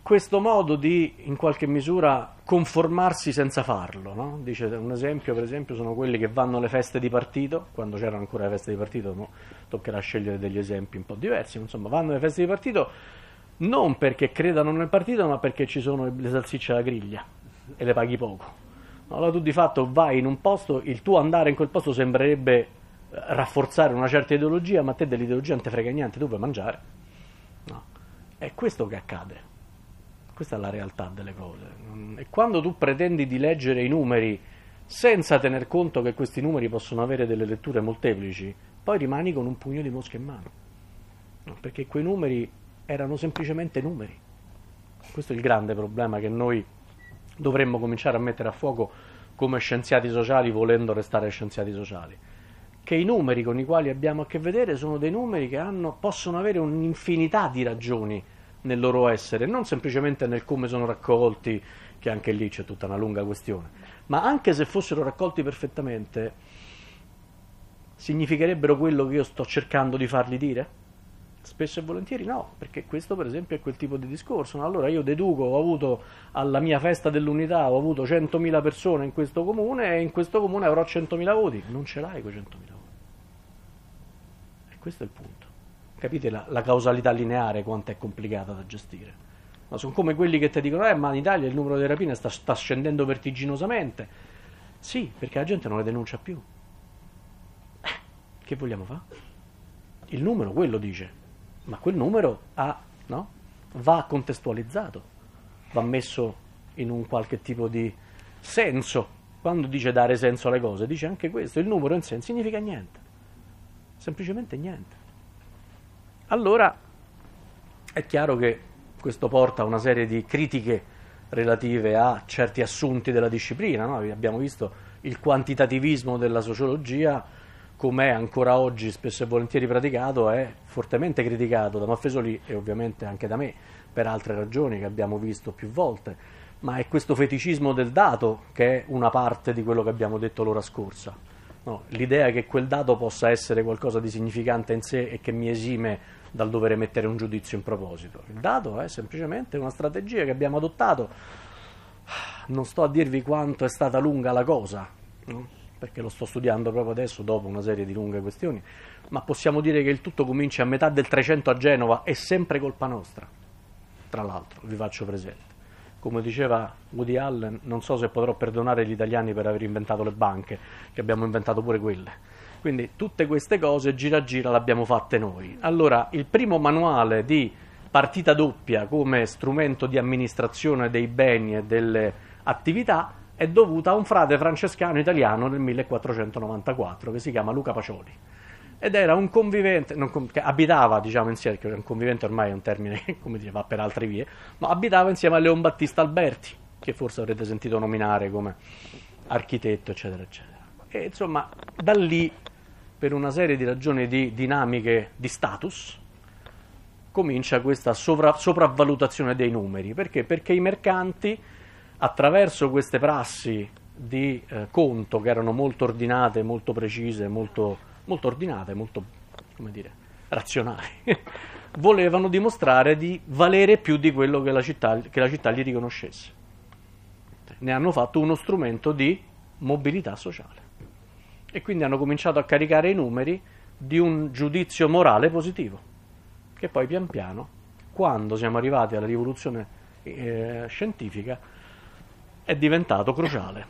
questo modo di, in qualche misura, conformarsi senza farlo, no? Dice un esempio, per esempio, sono quelli che vanno alle feste di partito, quando c'erano ancora le feste di partito, no? Toccherà scegliere degli esempi un po' diversi, insomma, vanno alle feste di partito non perché credano nel partito, ma perché ci sono le salsicce alla griglia e le paghi poco. Allora tu di fatto vai in un posto, il tuo andare in quel posto sembrerebbe rafforzare una certa ideologia, ma a te dell'ideologia non te frega niente, tu vuoi mangiare. No. È questo che accade. Questa è la realtà delle cose. E quando tu pretendi di leggere i numeri senza tener conto che questi numeri possono avere delle letture molteplici, poi rimani con un pugno di mosche in mano. No, perché quei numeri erano semplicemente numeri. Questo è il grande problema che noi dovremmo cominciare a mettere a fuoco come scienziati sociali, volendo restare scienziati sociali. Che i numeri con i quali abbiamo a che vedere sono dei numeri che possono avere un'infinità di ragioni nel loro essere, non semplicemente nel come sono raccolti, che anche lì c'è tutta una lunga questione, ma anche se fossero raccolti perfettamente, significherebbero quello che io sto cercando di fargli dire? Spesso e volentieri no, perché questo per esempio è quel tipo di discorso. Allora io deduco, ho avuto alla mia festa dell'unità, ho avuto 100.000 persone in questo comune e in questo comune avrò 100.000 voti. Non ce l'hai quei 100.000 voti. E questo è il punto. Capite la causalità lineare quanto è complicata da gestire? Ma sono come quelli che ti dicono ma in Italia il numero delle rapine sta scendendo vertiginosamente. Sì, perché la gente non le denuncia più. Che vogliamo fare? Il numero quello dice, ma quel numero va contestualizzato, va messo in un qualche tipo di senso. Quando dice dare senso alle cose, dice anche questo, il numero in sé non significa niente, semplicemente niente. Allora è chiaro che questo porta a una serie di critiche relative a certi assunti della disciplina, no? Abbiamo visto il quantitativismo della sociologia, com'è ancora oggi spesso e volentieri praticato, è fortemente criticato da Maffesoli e ovviamente anche da me per altre ragioni che abbiamo visto più volte, ma è questo feticismo del dato che è una parte di quello che abbiamo detto l'ora scorsa. No, l'idea che quel dato possa essere qualcosa di significante in sé e che mi esime dal dover emettere un giudizio in proposito. Il dato è semplicemente una strategia che abbiamo adottato. Non sto a dirvi quanto è stata lunga la cosa, no? Perché lo sto studiando proprio adesso dopo una serie di lunghe questioni, ma possiamo dire che il tutto comincia a metà del 300 a Genova, è sempre colpa nostra. Tra l'altro, vi faccio presente. Come diceva Woody Allen, non so se potrò perdonare gli italiani per aver inventato le banche, che abbiamo inventato pure quelle. Quindi tutte queste cose gira gira l'abbiamo fatte noi. Allora, il primo manuale di partita doppia come strumento di amministrazione dei beni e delle attività è dovuta a un frate francescano italiano nel 1494 che si chiama Luca Pacioli. Ed era un convivente, che abitava insieme, che un convivente ormai è un termine che va per altre vie, ma abitava insieme a Leon Battista Alberti, che forse avrete sentito nominare come architetto, eccetera, eccetera. E insomma, da lì, per una serie di ragioni di dinamiche di status, comincia questa sopravvalutazione dei numeri. Perché? Perché i mercanti, attraverso queste prassi di conto che erano molto ordinate, molto precise, molto ordinate, molto, razionali, volevano dimostrare di valere più di quello che la città gli riconoscesse. Ne hanno fatto uno strumento di mobilità sociale e quindi hanno cominciato a caricare i numeri di un giudizio morale positivo, che poi pian piano, quando siamo arrivati alla rivoluzione scientifica, è diventato cruciale.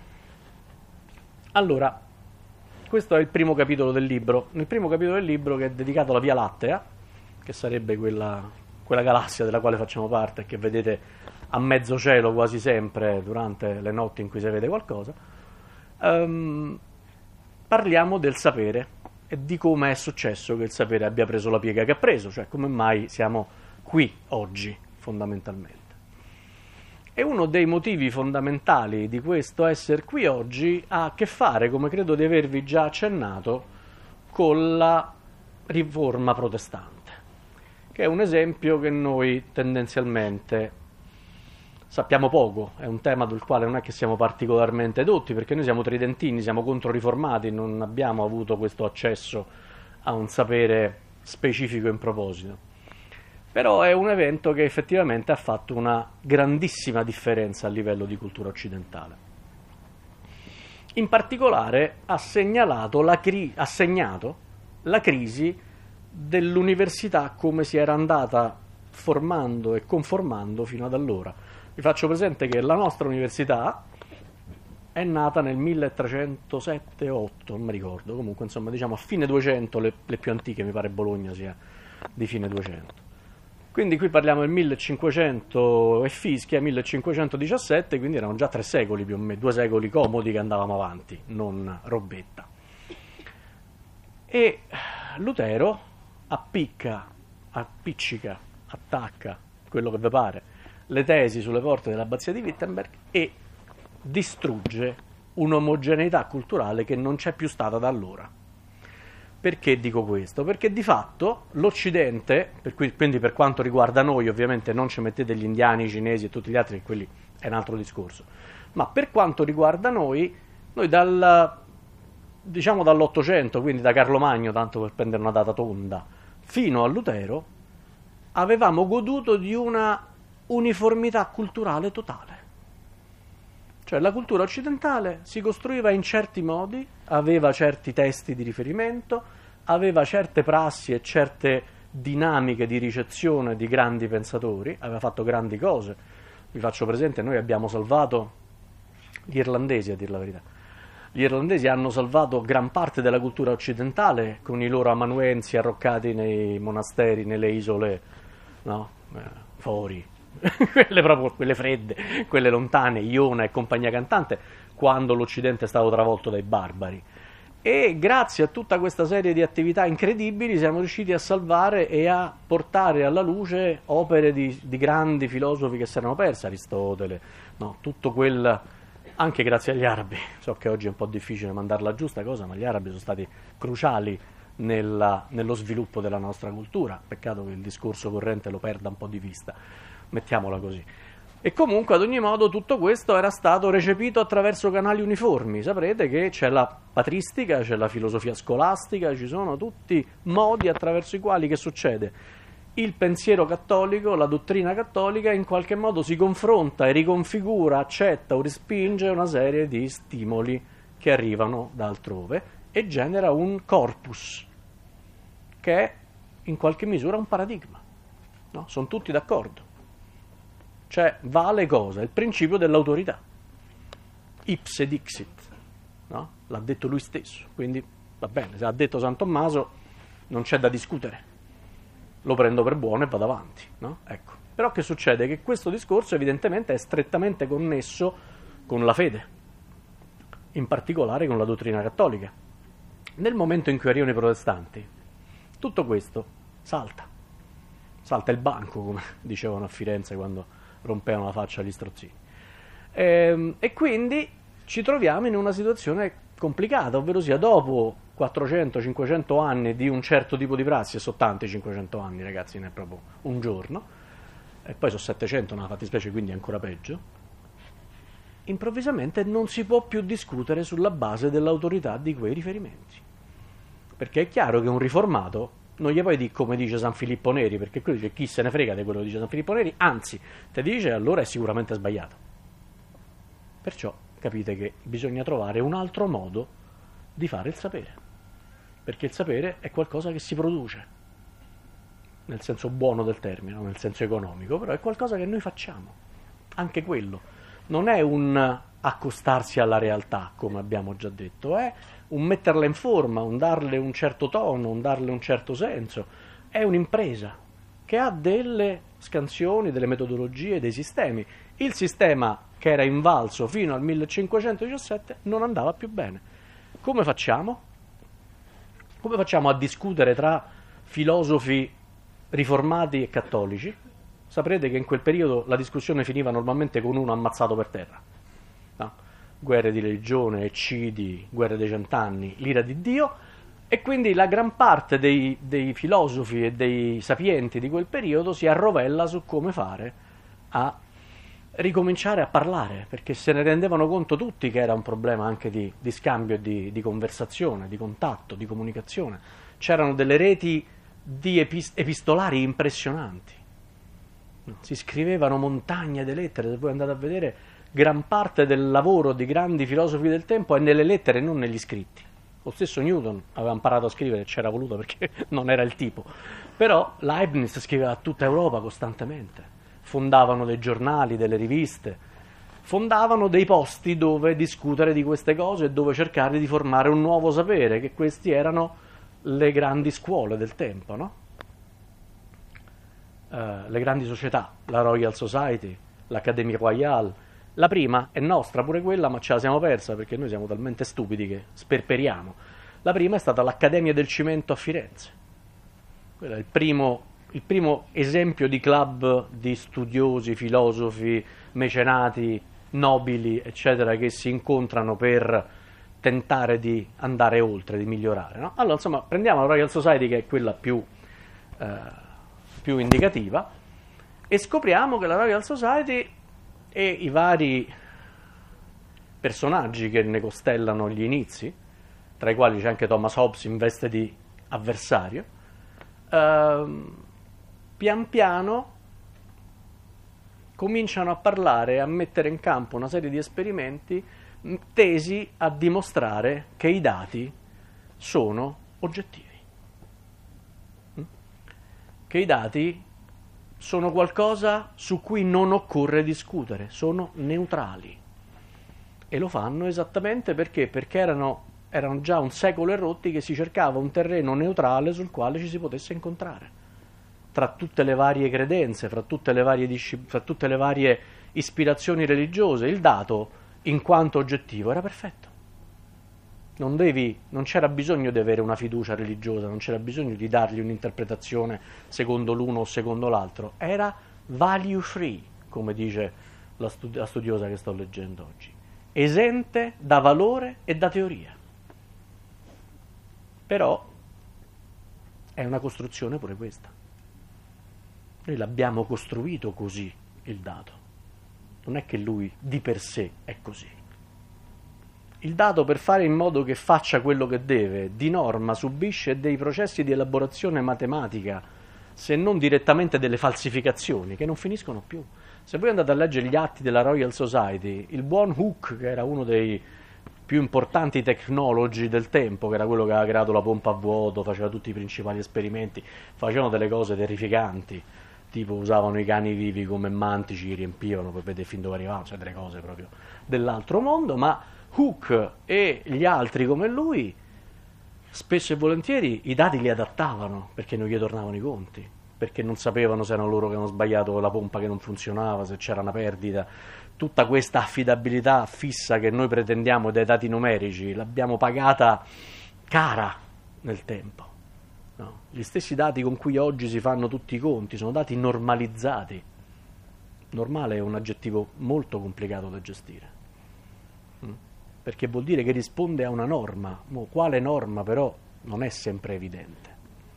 Allora, questo è il primo capitolo del libro. Nel primo capitolo del libro, che è dedicato alla Via Lattea, che sarebbe quella galassia della quale facciamo parte e che vedete a mezzo cielo quasi sempre durante le notti in cui si vede qualcosa, parliamo del sapere e di come è successo che il sapere abbia preso la piega che ha preso, cioè come mai siamo qui oggi fondamentalmente. E uno dei motivi fondamentali di questo essere qui oggi ha a che fare, come credo di avervi già accennato, con la riforma protestante, che è un esempio che noi tendenzialmente sappiamo poco, è un tema del quale non è che siamo particolarmente dotti, perché noi siamo tridentini, siamo controriformati, non abbiamo avuto questo accesso a un sapere specifico in proposito. Però è un evento che effettivamente ha fatto una grandissima differenza a livello di cultura occidentale. In particolare ha segnato la crisi dell'università come si era andata formando e conformando fino ad allora. Vi faccio presente che la nostra università è nata nel 1307 o 8, non mi ricordo, comunque insomma diciamo a fine 200, le più antiche mi pare Bologna sia di fine 200. Quindi qui parliamo del 1500 e fischia, 1517, quindi erano già 3 secoli più o meno, 2 secoli comodi che andavamo avanti, non robetta. E Lutero appiccica, attacca, quello che vi pare, le tesi sulle porte dell'abbazia di Wittenberg e distrugge un'omogeneità culturale che non c'è più stata da allora. Perché dico questo? Perché di fatto l'Occidente, quindi per quanto riguarda noi ovviamente non ci mettete gli indiani, i cinesi e tutti gli altri, che quelli è un altro discorso, ma per quanto riguarda noi diciamo dall'800, quindi da Carlo Magno, tanto per prendere una data tonda, fino a Lutero, avevamo goduto di una uniformità culturale totale. Cioè la cultura occidentale si costruiva in certi modi, aveva certi testi di riferimento, aveva certe prassi e certe dinamiche di ricezione di grandi pensatori, aveva fatto grandi cose. Vi faccio presente, noi abbiamo salvato gli irlandesi, a dir la verità. Gli irlandesi hanno salvato gran parte della cultura occidentale con i loro amanuensi arroccati nei monasteri, nelle isole, no? Fori. quelle fredde, quelle lontane, Iona e compagnia cantante, quando l'Occidente è stato travolto dai barbari. E grazie a tutta questa serie di attività incredibili siamo riusciti a salvare e a portare alla luce opere di grandi filosofi che si erano persi, Aristotele, no? Tutto quel, anche grazie agli arabi. So che oggi è un po' difficile mandarla giusta cosa, ma gli arabi sono stati cruciali nello sviluppo della nostra cultura. Peccato che il discorso corrente lo perda un po' di vista, mettiamola così. E comunque ad ogni modo tutto questo era stato recepito attraverso canali uniformi. Saprete che c'è la patristica, c'è la filosofia scolastica, ci sono tutti modi attraverso i quali che succede? Il pensiero cattolico, la dottrina cattolica in qualche modo si confronta e riconfigura, accetta o respinge una serie di stimoli che arrivano da altrove e genera un corpus che è in qualche misura un paradigma, no? Sono tutti d'accordo. Cioè vale cosa? Il principio dell'autorità. Ipse dixit, no? L'ha detto lui stesso, quindi va bene, se l'ha detto San Tommaso non c'è da discutere, lo prendo per buono e vado avanti, no? Ecco. Però che succede? Che questo discorso evidentemente è strettamente connesso con la fede, in particolare con la dottrina cattolica. Nel momento in cui arrivano i protestanti, tutto questo salta il banco, come dicevano a Firenze quando rompevano la faccia agli strozzini. E quindi ci troviamo in una situazione complicata, ovvero sia dopo 400-500 anni di un certo tipo di prassi, e sono tanti 500 anni ragazzi, ne è proprio un giorno, e poi sono 700 nella fattispecie, quindi è ancora peggio, improvvisamente non si può più discutere sulla base dell'autorità di quei riferimenti. Perché è chiaro che un riformato non gli puoi dire come dice San Filippo Neri, perché quello dice chi se ne frega di quello che dice San Filippo Neri, anzi, te dice allora è sicuramente sbagliato. Perciò capite che bisogna trovare un altro modo di fare il sapere, perché il sapere è qualcosa che si produce, nel senso buono del termine, non nel senso economico, però è qualcosa che noi facciamo, anche quello. Non è un accostarsi alla realtà, come abbiamo già detto, è un metterla in forma, un darle un certo tono, un darle un certo senso. È un'impresa che ha delle scansioni, delle metodologie, dei sistemi. Il sistema che era invalso fino al 1517 non andava più bene. Come facciamo? Come facciamo a discutere tra filosofi riformati e cattolici? Saprete che in quel periodo la discussione finiva normalmente con uno ammazzato per terra. No? Guerre di religione, eccidi, guerre dei 100 anni, l'ira di Dio, e quindi la gran parte dei filosofi e dei sapienti di quel periodo si arrovella su come fare a ricominciare a parlare, perché se ne rendevano conto tutti che era un problema anche di scambio, di conversazione, di contatto, di comunicazione. C'erano delle reti di epistolari impressionanti. Si scrivevano montagne di lettere, se voi andate a vedere, gran parte del lavoro di grandi filosofi del tempo è nelle lettere, non negli scritti. Lo stesso Newton aveva imparato a scrivere, c'era voluto perché non era il tipo. Però Leibniz scriveva a tutta Europa costantemente. Fondavano dei giornali, delle riviste, fondavano dei posti dove discutere di queste cose e dove cercare di formare un nuovo sapere, che questi erano le grandi scuole del tempo, no? Le grandi società, la Royal Society, l'Accademia Royale. La prima è nostra pure quella, ma ce la siamo persa perché noi siamo talmente stupidi che sperperiamo. La prima è stata l'Accademia del Cimento a Firenze. Quello è il primo esempio di club di studiosi, filosofi, mecenati, nobili, eccetera, che si incontrano per tentare di andare oltre, di migliorare, no? Allora, insomma, prendiamo la Royal Society, che è quella più indicativa, e scopriamo che la Royal Society e i vari personaggi che ne costellano gli inizi, tra i quali c'è anche Thomas Hobbes in veste di avversario, pian piano cominciano a parlare e a mettere in campo una serie di esperimenti tesi a dimostrare che i dati sono oggettivi, che i dati sono qualcosa su cui non occorre discutere, sono neutrali. E lo fanno esattamente perché erano già un secolo e rotti che si cercava un terreno neutrale sul quale ci si potesse incontrare. Tra tutte le varie credenze, fra tutte le varie ispirazioni religiose, il dato, in quanto oggettivo, era perfetto. Non c'era bisogno di avere una fiducia religiosa, non c'era bisogno di dargli un'interpretazione secondo l'uno o secondo l'altro. Era value free, come dice la studiosa che sto leggendo oggi. Esente da valore e da teoria. Però è una costruzione pure questa. Noi l'abbiamo costruito così, il dato. Non è che lui di per sé è così. Il dato, per fare in modo che faccia quello che deve, di norma subisce dei processi di elaborazione matematica, se non direttamente delle falsificazioni, che non finiscono più. Se voi andate a leggere gli atti della Royal Society, il buon Hooke, che era uno dei più importanti technologi del tempo, che era quello che aveva creato la pompa a vuoto, faceva tutti i principali esperimenti, facevano delle cose terrificanti, tipo usavano i cani vivi come mantici, riempivano per vedere fin dove arrivavano, cioè delle cose proprio dell'altro mondo, ma Hooke e gli altri come lui spesso e volentieri i dati li adattavano perché non gli tornavano i conti, perché non sapevano se erano loro che avevano sbagliato la pompa che non funzionava, se c'era una perdita. Tutta questa affidabilità fissa che noi pretendiamo dai dati numerici l'abbiamo pagata cara nel tempo, no? Gli stessi dati con cui oggi si fanno tutti i conti sono dati normalizzati. Normale è un aggettivo molto complicato da gestire, perché vuol dire che risponde a una norma. Quale norma però non è sempre evidente.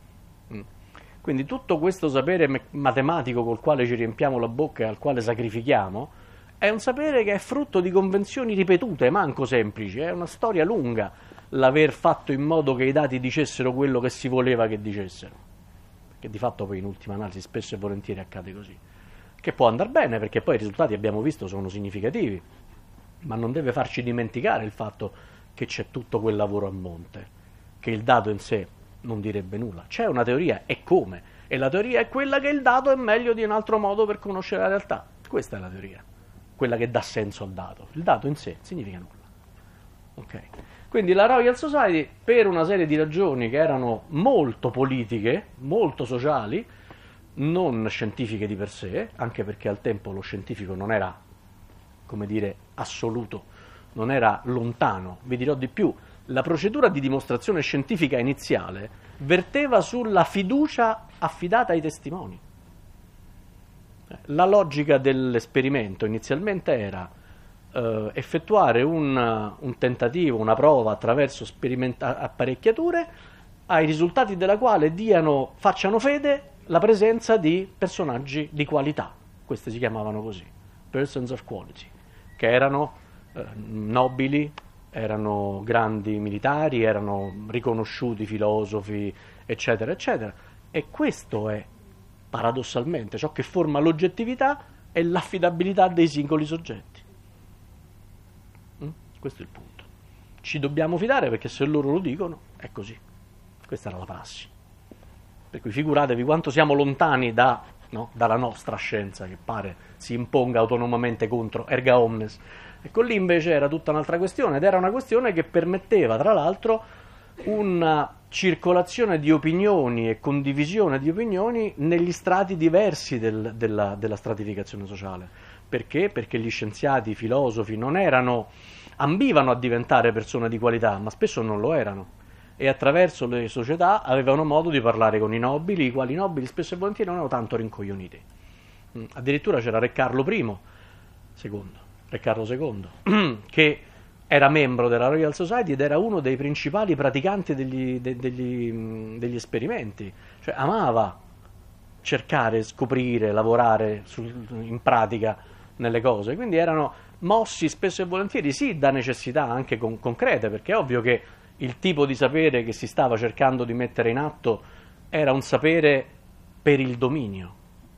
Quindi tutto questo sapere matematico col quale ci riempiamo la bocca e al quale sacrifichiamo è un sapere che è frutto di convenzioni ripetute, manco semplici, è una storia lunga l'aver fatto in modo che i dati dicessero quello che si voleva che dicessero, che di fatto poi in ultima analisi spesso e volentieri accade così, che può andare bene perché poi i risultati, abbiamo visto, sono significativi, ma non deve farci dimenticare il fatto che c'è tutto quel lavoro a monte, che il dato in sé non direbbe nulla. C'è una teoria, e come? E la teoria è quella che il dato è meglio di un altro modo per conoscere la realtà. Questa è la teoria, quella che dà senso al dato. Il dato in sé significa nulla. Ok? Quindi la Royal Society, per una serie di ragioni che erano molto politiche, molto sociali, non scientifiche di per sé, anche perché al tempo lo scientifico non era, come dire, assoluto, non era lontano. Vi dirò di più, la procedura di dimostrazione scientifica iniziale verteva sulla fiducia affidata ai testimoni. La logica dell'esperimento inizialmente era effettuare un tentativo, una prova attraverso apparecchiature, ai risultati della quale facciano fede la presenza di personaggi di qualità. Queste si chiamavano così, persons of quality, che erano nobili, erano grandi militari, erano riconosciuti filosofi, eccetera, eccetera. E questo è paradossalmente, ciò che forma l'oggettività è l'affidabilità dei singoli soggetti. Questo è il punto. Ci dobbiamo fidare perché se loro lo dicono è così. Questa era la prassi. Per cui figuratevi quanto siamo lontani dalla nostra scienza che pare si imponga autonomamente contro erga omnes. Ecco, lì invece era tutta un'altra questione, ed era una questione che permetteva tra l'altro una circolazione di opinioni e condivisione di opinioni negli strati diversi della stratificazione sociale. Perché? Perché gli scienziati, i filosofi ambivano a diventare persone di qualità, ma spesso non lo erano. E attraverso le società avevano modo di parlare con i nobili, i quali nobili spesso e volentieri non erano tanto rincoglioniti. Addirittura c'era Re Carlo II, che era membro della Royal Society ed era uno dei principali praticanti degli esperimenti. Cioè amava cercare, scoprire, lavorare in pratica nelle cose. Quindi erano mossi spesso e volentieri sì da necessità anche concrete, perché è ovvio che il tipo di sapere che si stava cercando di mettere in atto era un sapere per il dominio.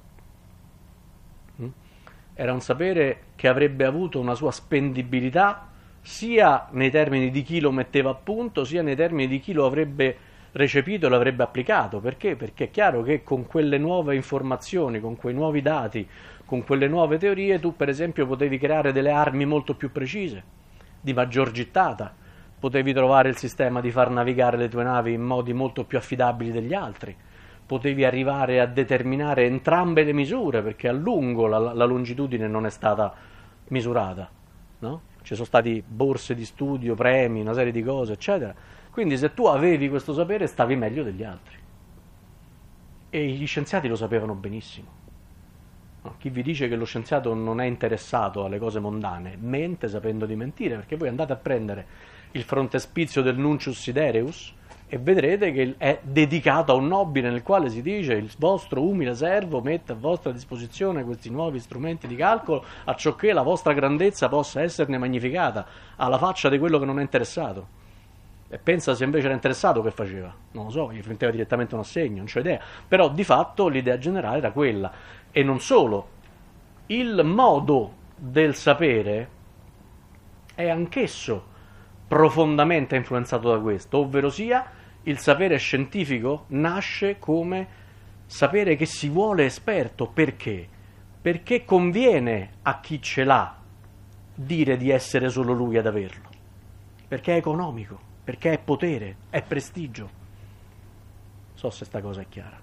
Era un sapere che avrebbe avuto una sua spendibilità sia nei termini di chi lo metteva a punto, sia nei termini di chi lo avrebbe recepito e lo avrebbe applicato. Perché? Perché è chiaro che con quelle nuove informazioni, con quei nuovi dati, con quelle nuove teorie, tu per esempio potevi creare delle armi molto più precise, di maggior gittata, potevi trovare il sistema di far navigare le tue navi in modi molto più affidabili degli altri, potevi arrivare a determinare entrambe le misure, perché a lungo la longitudine non è stata misurata, no? Ci sono stati borse di studio, premi, una serie di cose, eccetera. Quindi se tu avevi questo sapere stavi meglio degli altri. E gli scienziati lo sapevano benissimo. No? Chi vi dice che lo scienziato non è interessato alle cose mondane mente sapendo di mentire, perché voi andate a prendere il frontespizio del Nuncius Sidereus e vedrete che è dedicato a un nobile nel quale si dice: il vostro umile servo mette a vostra disposizione questi nuovi strumenti di calcolo acciocché la vostra grandezza possa esserne magnificata, alla faccia di quello che non è interessato. E pensa se invece era interessato che faceva? Non lo so, gli metteva direttamente un assegno, non c'ho idea. Però di fatto l'idea generale era quella. E non solo, il modo del sapere è anch'esso profondamente influenzato da questo, ovvero sia il sapere scientifico nasce come sapere che si vuole esperto. Perché? Perché conviene a chi ce l'ha dire di essere solo lui ad averlo, perché è economico, perché è potere, è prestigio. Non so se sta cosa è chiara.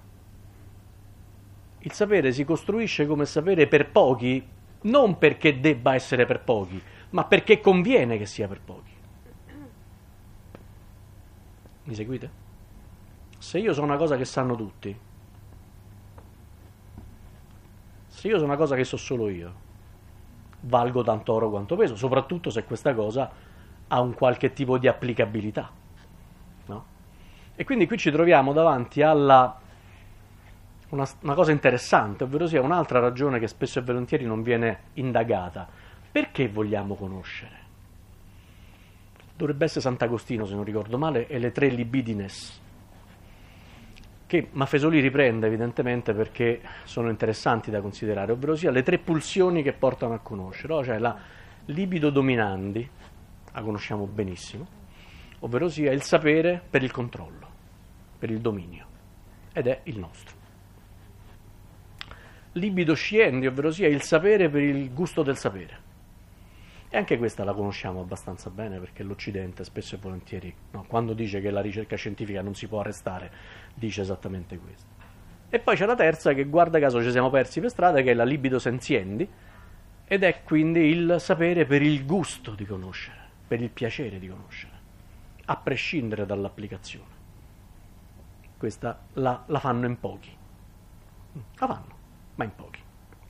Il sapere si costruisce come sapere per pochi, non perché debba essere per pochi, ma perché conviene che sia per pochi. Mi seguite? Se io so una cosa che sanno tutti, se io so una cosa che so solo io, valgo tanto oro quanto peso, soprattutto se questa cosa ha un qualche tipo di applicabilità, no? E quindi qui ci troviamo davanti alla una cosa interessante, ovvero sia un'altra ragione che spesso e volentieri non viene indagata. Perché vogliamo conoscere? Dovrebbe essere Sant'Agostino, se non ricordo male, e le 3 libidines, che Maffesoli riprende evidentemente perché sono interessanti da considerare, ovvero sia le 3 pulsioni che portano a conoscere, no? Cioè la libido dominandi, la conosciamo benissimo, ovvero sia il sapere per il controllo, per il dominio, ed è il nostro. Libido sciendi, ovvero sia il sapere per il gusto del sapere. E anche questa la conosciamo abbastanza bene, perché l'Occidente spesso e volentieri, no, quando dice che la ricerca scientifica non si può arrestare, dice esattamente questo. E poi c'è la terza, che guarda caso ci siamo persi per strada, che è la libido sensiendi, ed è quindi il sapere per il gusto di conoscere, per il piacere di conoscere, a prescindere dall'applicazione. Questa la fanno in pochi. La fanno, ma in pochi.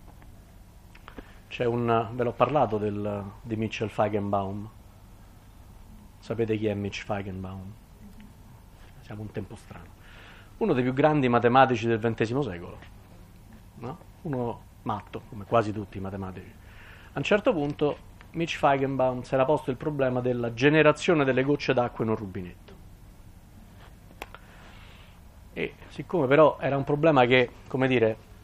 Ve l'ho parlato di Mitchell Feigenbaum. Sapete chi è Mitch Feigenbaum? Siamo un tempo strano. Uno dei più grandi matematici del XX secolo, no? Uno matto, come quasi tutti i matematici. A un certo punto Mitch Feigenbaum si era posto il problema della generazione delle gocce d'acqua in un rubinetto. E siccome però era un problema che, come dire,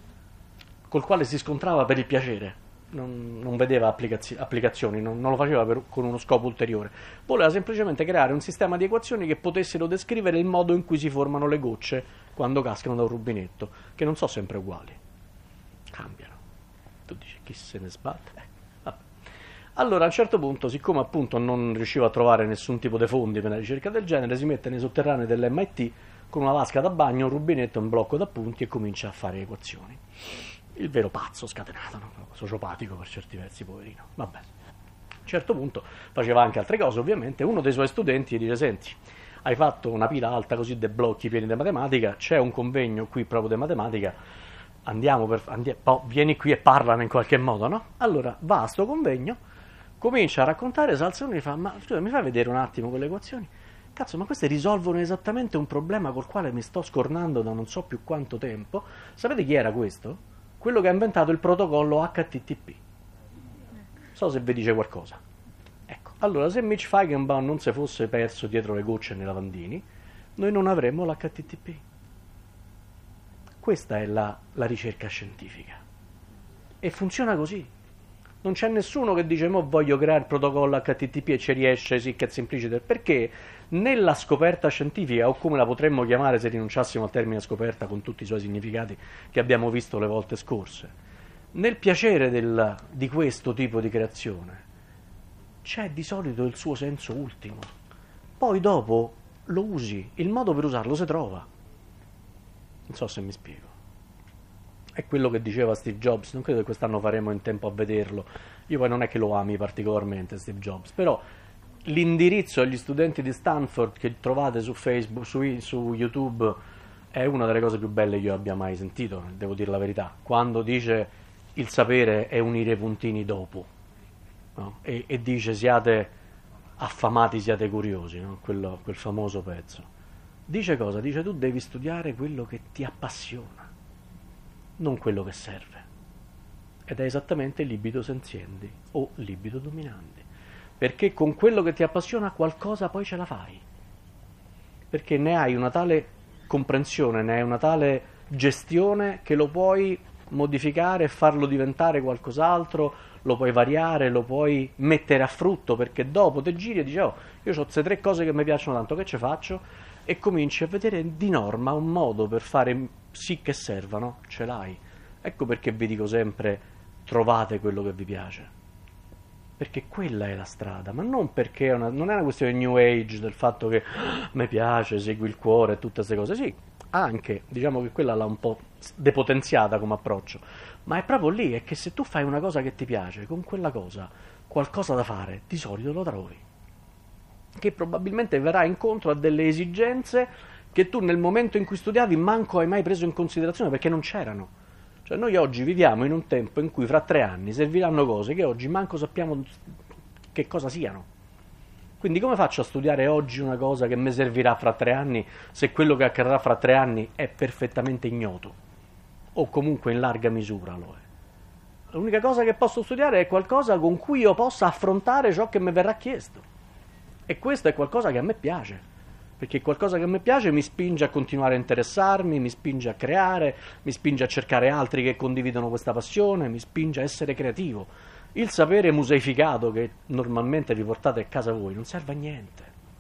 col quale si scontrava per il piacere. Non vedeva applicazioni, non lo faceva con uno scopo ulteriore. Voleva semplicemente creare un sistema di equazioni che potessero descrivere il modo in cui si formano le gocce quando cascano da un rubinetto, che non sono sempre uguali. Cambiano. Tu dici, chi se ne sbatte? Vabbè. Allora, a un certo punto, siccome appunto non riusciva a trovare nessun tipo di fondi per una ricerca del genere, si mette nei sotterranei dell'MIT con una vasca da bagno, un rubinetto e un blocco d'appunti e comincia a fare equazioni. Il vero pazzo scatenato, no? Sociopatico per certi versi, poverino. Vabbè. A un certo punto faceva anche altre cose, ovviamente. Uno dei suoi studenti gli dice: senti, hai fatto una pila alta così dei blocchi pieni di matematica, c'è un convegno qui proprio di matematica, vieni qui e parlane in qualche modo, no? Allora va a sto convegno, comincia a raccontare, Salzone gli fa: ma scusa, mi fai vedere un attimo quelle equazioni? Cazzo, ma queste risolvono esattamente un problema col quale mi sto scornando da non so più quanto tempo. Sapete chi era questo? Quello che ha inventato il protocollo HTTP. So se vi dice qualcosa. Ecco, allora se Mitch Feigenbaum non si fosse perso dietro le gocce nei lavandini, noi non avremmo l'HTTP. Questa è la ricerca scientifica. E funziona così. Non c'è nessuno che dice: mo voglio creare il protocollo HTTP e ci riesce, sì, che è semplice. Perché nella scoperta scientifica, o come la potremmo chiamare se rinunciassimo al termine scoperta con tutti i suoi significati che abbiamo visto le volte scorse, nel piacere di questo tipo di creazione c'è di solito il suo senso ultimo. Poi dopo lo usi, il modo per usarlo si trova. Non so se mi spiego. È quello che diceva Steve Jobs. Non credo che quest'anno faremo in tempo a vederlo. Io poi non è che lo ami particolarmente Steve Jobs, però l'indirizzo agli studenti di Stanford che trovate su Facebook, su YouTube, è una delle cose più belle che io abbia mai sentito, devo dire la verità. Quando dice: il sapere è unire i puntini dopo, no? E dice: siate affamati, siate curiosi, no? Quel famoso pezzo. Dice cosa? Dice: tu devi studiare quello che ti appassiona, non quello che serve. Ed è esattamente libido sensiendi o libido dominandi, perché con quello che ti appassiona qualcosa poi ce la fai, perché ne hai una tale comprensione, ne hai una tale gestione che lo puoi modificare e farlo diventare qualcos'altro, lo puoi variare, lo puoi mettere a frutto, perché dopo te giri e dici: oh, io ho queste 3 cose che mi piacciono tanto, che ci faccio? E cominci a vedere di norma un modo per fare sì che servano, ce l'hai. Ecco perché vi dico sempre: trovate quello che vi piace, perché quella è la strada, ma non perché non è una questione di new age, del fatto che mi piace, segui il cuore e tutte queste cose. Sì, anche, diciamo che quella l'ha un po' depotenziata come approccio, ma è proprio lì, è che se tu fai una cosa che ti piace, con quella cosa qualcosa da fare, di solito lo trovi, che probabilmente verrà incontro a delle esigenze che tu nel momento in cui studiavi manco hai mai preso in considerazione, perché non c'erano. Cioè noi oggi viviamo in un tempo in cui fra 3 anni serviranno cose che oggi manco sappiamo che cosa siano. Quindi come faccio a studiare oggi una cosa che mi servirà fra 3 anni se quello che accadrà fra 3 anni è perfettamente ignoto? O comunque in larga misura lo è. L'unica cosa che posso studiare è qualcosa con cui io possa affrontare ciò che mi verrà chiesto. E questo è qualcosa che a me piace. Perché qualcosa che a me piace mi spinge a continuare a interessarmi, mi spinge a creare, mi spinge a cercare altri che condividono questa passione, mi spinge a essere creativo. Il sapere museificato che normalmente vi portate a casa voi non serve a niente,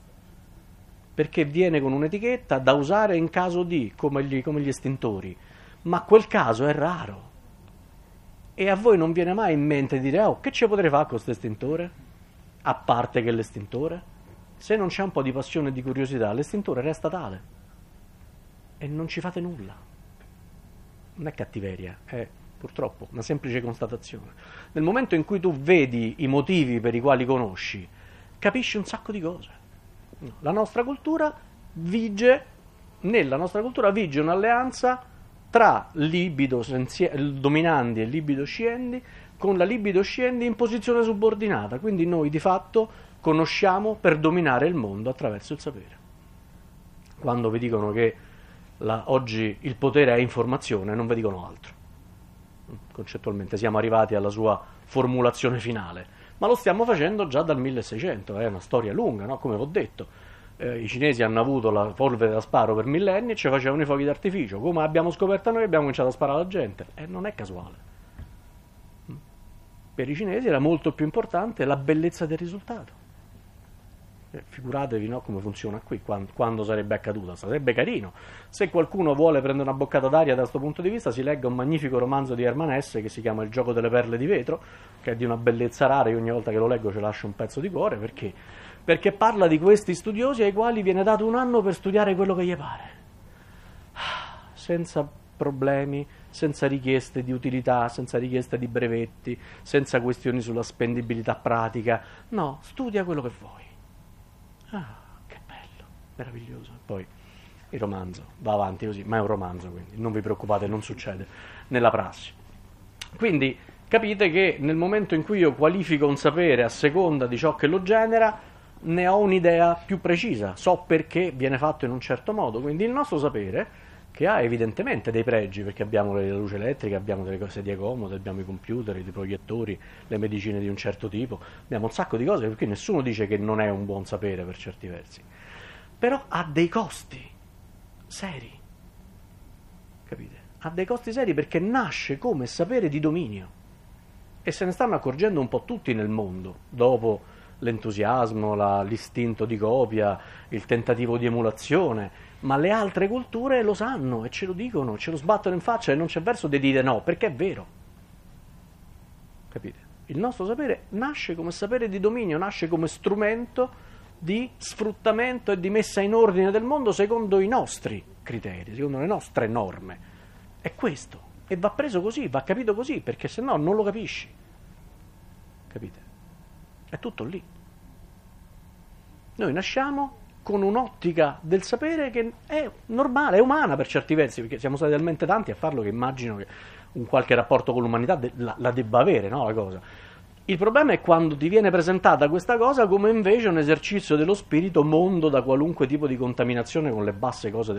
perché viene con un'etichetta da usare in caso di, come gli estintori, ma quel caso è raro. E a voi non viene mai in mente di dire: oh, che ci potrei fare con questo estintore? A parte che l'estintore? Se non c'è un po' di passione e di curiosità, l'estintore resta tale e non ci fate nulla. Non è cattiveria, è purtroppo una semplice constatazione. Nel momento in cui tu vedi i motivi per i quali conosci, capisci un sacco di cose. La nostra cultura nella nostra cultura vige un'alleanza tra libido dominandi e libido scendi, con la libido scendi in posizione subordinata. Quindi noi di fatto conosciamo per dominare il mondo attraverso il sapere. Quando vi dicono che oggi il potere è informazione, non vi dicono altro. Concettualmente siamo arrivati alla sua formulazione finale, ma lo stiamo facendo già dal 1600, è una storia lunga, no? Come vi ho detto. I cinesi hanno avuto la polvere da sparo per millenni e ci facevano i fuochi d'artificio. Come abbiamo scoperto noi, abbiamo cominciato a sparare alla gente. E non è casuale. Per i cinesi era molto più importante la bellezza del risultato. Figuratevi, no, come funziona qui, quando sarebbe accaduta. Sarebbe carino. Se qualcuno vuole prendere una boccata d'aria da questo punto di vista, si legga un magnifico romanzo di Hermann Hesse che si chiama Il gioco delle perle di vetro, che è di una bellezza rara. Io ogni volta che lo leggo ci lascio un pezzo di cuore, perché parla di questi studiosi ai quali viene dato un anno per studiare quello che gli pare, senza problemi, senza richieste di utilità, senza richieste di brevetti, senza questioni sulla spendibilità pratica. No, studia quello che vuoi. Ah, che bello, meraviglioso. Poi il romanzo va avanti così, ma è un romanzo, quindi non vi preoccupate, non succede nella prassi. Quindi capite che nel momento in cui io qualifico un sapere a seconda di ciò che lo genera, ne ho un'idea più precisa, so perché viene fatto in un certo modo. Quindi il nostro sapere, che ha evidentemente dei pregi, perché abbiamo la luce elettrica, abbiamo delle sedie comode, abbiamo i computer, i proiettori, le medicine di un certo tipo, abbiamo un sacco di cose, perché nessuno dice che non è un buon sapere per certi versi, però ha dei costi seri, capite? Ha dei costi seri perché nasce come sapere di dominio e se ne stanno accorgendo un po' tutti nel mondo, dopo l'entusiasmo, l'istinto di copia, il tentativo di emulazione, ma le altre culture lo sanno e ce lo dicono, ce lo sbattono in faccia e non c'è verso di dire no, perché è vero. Capite? Il nostro sapere nasce come sapere di dominio, nasce come strumento di sfruttamento e di messa in ordine del mondo secondo i nostri criteri, secondo le nostre norme. È questo. E va preso così, va capito così, perché se no non lo capisci. Capite? È tutto lì. Noi nasciamo con un'ottica del sapere che è normale, è umana per certi versi, perché siamo stati talmente tanti a farlo che immagino che un qualche rapporto con l'umanità la debba avere, no, la cosa. Il problema è quando ti viene presentata questa cosa come invece un esercizio dello spirito mondo da qualunque tipo di contaminazione con le basse cose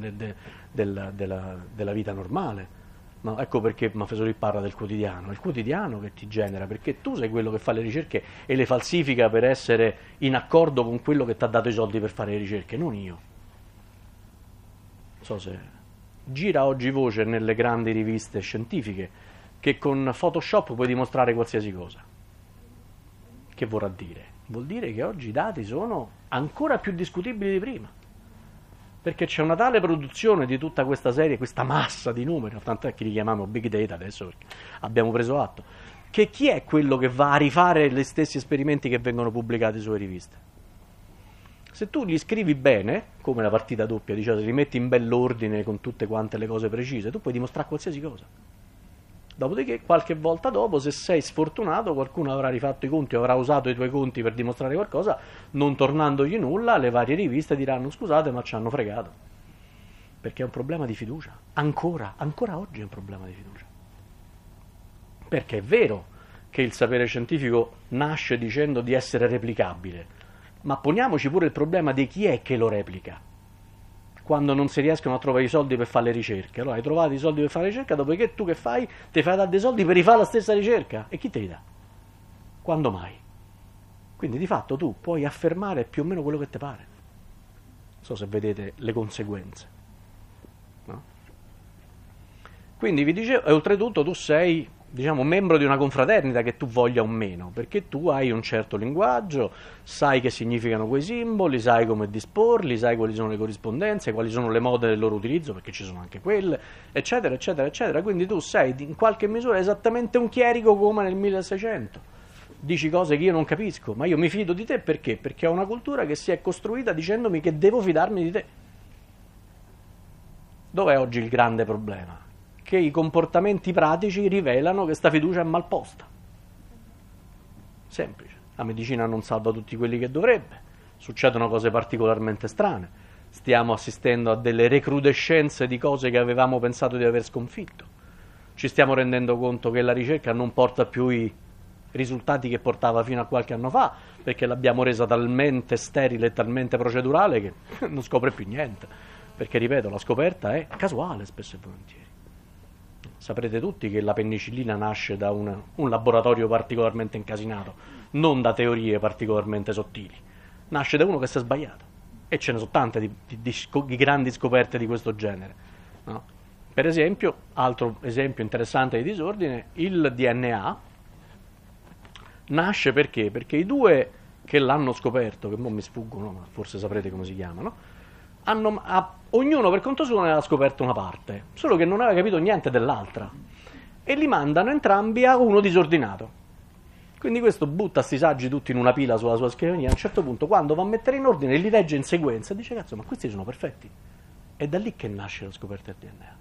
della vita normale. No, ecco perché Maffesoli parla del quotidiano, è il quotidiano che ti genera, perché tu sei quello che fa le ricerche e le falsifica per essere in accordo con quello che ti ha dato i soldi per fare le ricerche, non io. Non so se gira oggi voce nelle grandi riviste scientifiche che con Photoshop puoi dimostrare qualsiasi cosa. Che vorrà dire? Vuol dire che oggi i dati sono ancora più discutibili di prima. Perché c'è una tale produzione di tutta questa serie, questa massa di numeri, tant'è che li chiamiamo big data adesso perché abbiamo preso atto, che chi è quello che va a rifare gli stessi esperimenti che vengono pubblicati sulle riviste? Se tu gli scrivi bene, come la partita doppia, diciamo, li metti in bell'ordine con tutte quante le cose precise, tu puoi dimostrare qualsiasi cosa. Dopodiché, qualche volta dopo, se sei sfortunato, qualcuno avrà rifatto i conti o avrà usato i tuoi conti per dimostrare qualcosa, non tornandogli nulla, le varie riviste diranno scusate ma ci hanno fregato. Perché è un problema di fiducia. Ancora oggi è un problema di fiducia. Perché è vero che il sapere scientifico nasce dicendo di essere replicabile, ma poniamoci pure il problema di chi è che lo replica. Quando non si riescono a trovare i soldi per fare le ricerche. Allora hai trovato i soldi per fare la ricerca, dopodiché tu che fai? Ti fai dare dei soldi per rifare la stessa ricerca. E chi te li dà? Quando mai? Quindi di fatto tu puoi affermare più o meno quello che ti pare. Non so se vedete le conseguenze. No? Quindi vi dicevo, e oltretutto tu sei, diciamo, membro di una confraternita che tu voglia o meno, perché tu hai un certo linguaggio, sai che significano quei simboli, sai come disporli, sai quali sono le corrispondenze, quali sono le mode del loro utilizzo, perché ci sono anche quelle, eccetera, eccetera, eccetera. Quindi tu sei in qualche misura esattamente un chierico come nel 1600. Dici cose che io non capisco, ma io mi fido di te perché? Perché ho una cultura che si è costruita dicendomi che devo fidarmi di te. Dov'è oggi il grande problema? Che i comportamenti pratici rivelano che sta fiducia è mal posta. Semplice. La medicina non salva tutti quelli che dovrebbe, succedono cose particolarmente strane, stiamo assistendo a delle recrudescenze di cose che avevamo pensato di aver sconfitto, ci stiamo rendendo conto che la ricerca non porta più i risultati che portava fino a qualche anno fa, perché l'abbiamo resa talmente sterile e talmente procedurale che non scopre più niente, perché ripeto, la scoperta è casuale spesso e volentieri. Saprete tutti che la penicillina nasce da un laboratorio particolarmente incasinato, non da teorie particolarmente sottili. Nasce da uno che si è sbagliato. E ce ne sono tante di grandi scoperte di questo genere, no? Per esempio, altro esempio interessante di disordine, il DNA nasce perché? Perché i due che l'hanno scoperto, che non mi sfuggono, ma forse saprete come si chiamano, ognuno per conto suo ne aveva scoperto una parte, solo che non aveva capito niente dell'altra, e li mandano entrambi a uno disordinato. Quindi questo butta sti saggi tutti in una pila sulla sua scrivania, a un certo punto quando va a mettere in ordine li legge in sequenza e dice cazzo, ma questi sono perfetti. È da lì che nasce la scoperta del DNA.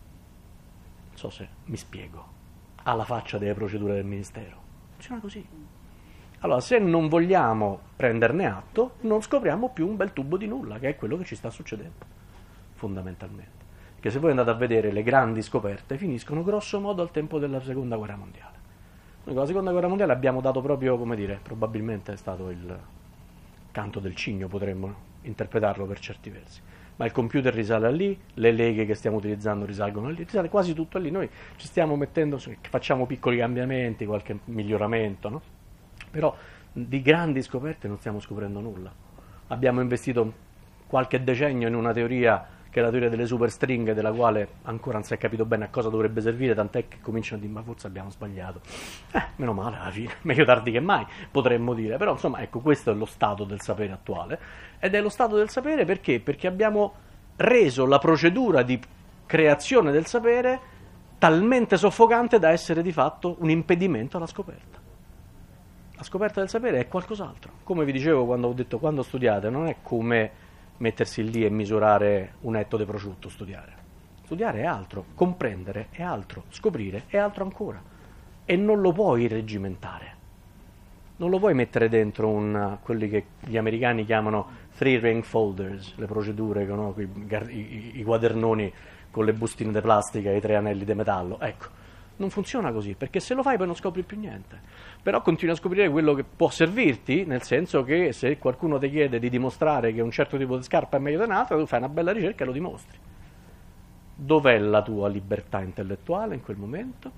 Non so se mi spiego. Alla faccia delle procedure del Ministero. Funziona così. Allora, se non vogliamo prenderne atto, non scopriamo più un bel tubo di nulla, che è quello che ci sta succedendo, fondamentalmente. Perché se voi andate a vedere le grandi scoperte, finiscono grosso modo al tempo della Seconda Guerra Mondiale. Noi con la Seconda Guerra Mondiale abbiamo dato proprio, come dire, probabilmente è stato il canto del cigno, potremmo interpretarlo per certi versi. Ma il computer risale a lì, le leghe che stiamo utilizzando risalgono a lì, risale quasi tutto a lì. Noi ci stiamo mettendo, facciamo piccoli cambiamenti, qualche miglioramento, no? Però di grandi scoperte non stiamo scoprendo nulla. Abbiamo investito qualche decennio in una teoria che è la teoria delle superstringhe, della quale ancora non si è capito bene a cosa dovrebbe servire, tant'è che cominciano a dire ma forse abbiamo sbagliato. Meno male alla fine, meglio tardi che mai, potremmo dire. Però insomma, ecco, questo è lo stato del sapere attuale. Ed è lo stato del sapere perché? Perché abbiamo reso la procedura di creazione del sapere talmente soffocante da essere di fatto un impedimento alla scoperta. La scoperta del sapere è qualcos'altro. Come vi dicevo quando ho detto quando studiate, non è come mettersi lì e misurare un etto di prosciutto, studiare. Studiare è altro, comprendere è altro, scoprire è altro ancora. E non lo puoi reggimentare. Non lo puoi mettere dentro quelli che gli americani chiamano three ring folders, le procedure, no? I quadernoni con le bustine di plastica e i 3 anelli di metallo. Ecco. Non funziona così, perché se lo fai poi non scopri più niente. Però continui a scoprire quello che può servirti, nel senso che se qualcuno ti chiede di dimostrare che un certo tipo di scarpa è meglio di un'altra, tu fai una bella ricerca e lo dimostri. Dov'è la tua libertà intellettuale in quel momento?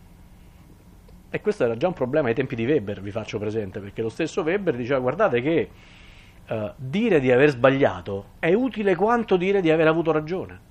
E questo era già un problema ai tempi di Weber, vi faccio presente, perché lo stesso Weber diceva guardate che dire di aver sbagliato è utile quanto dire di aver avuto ragione.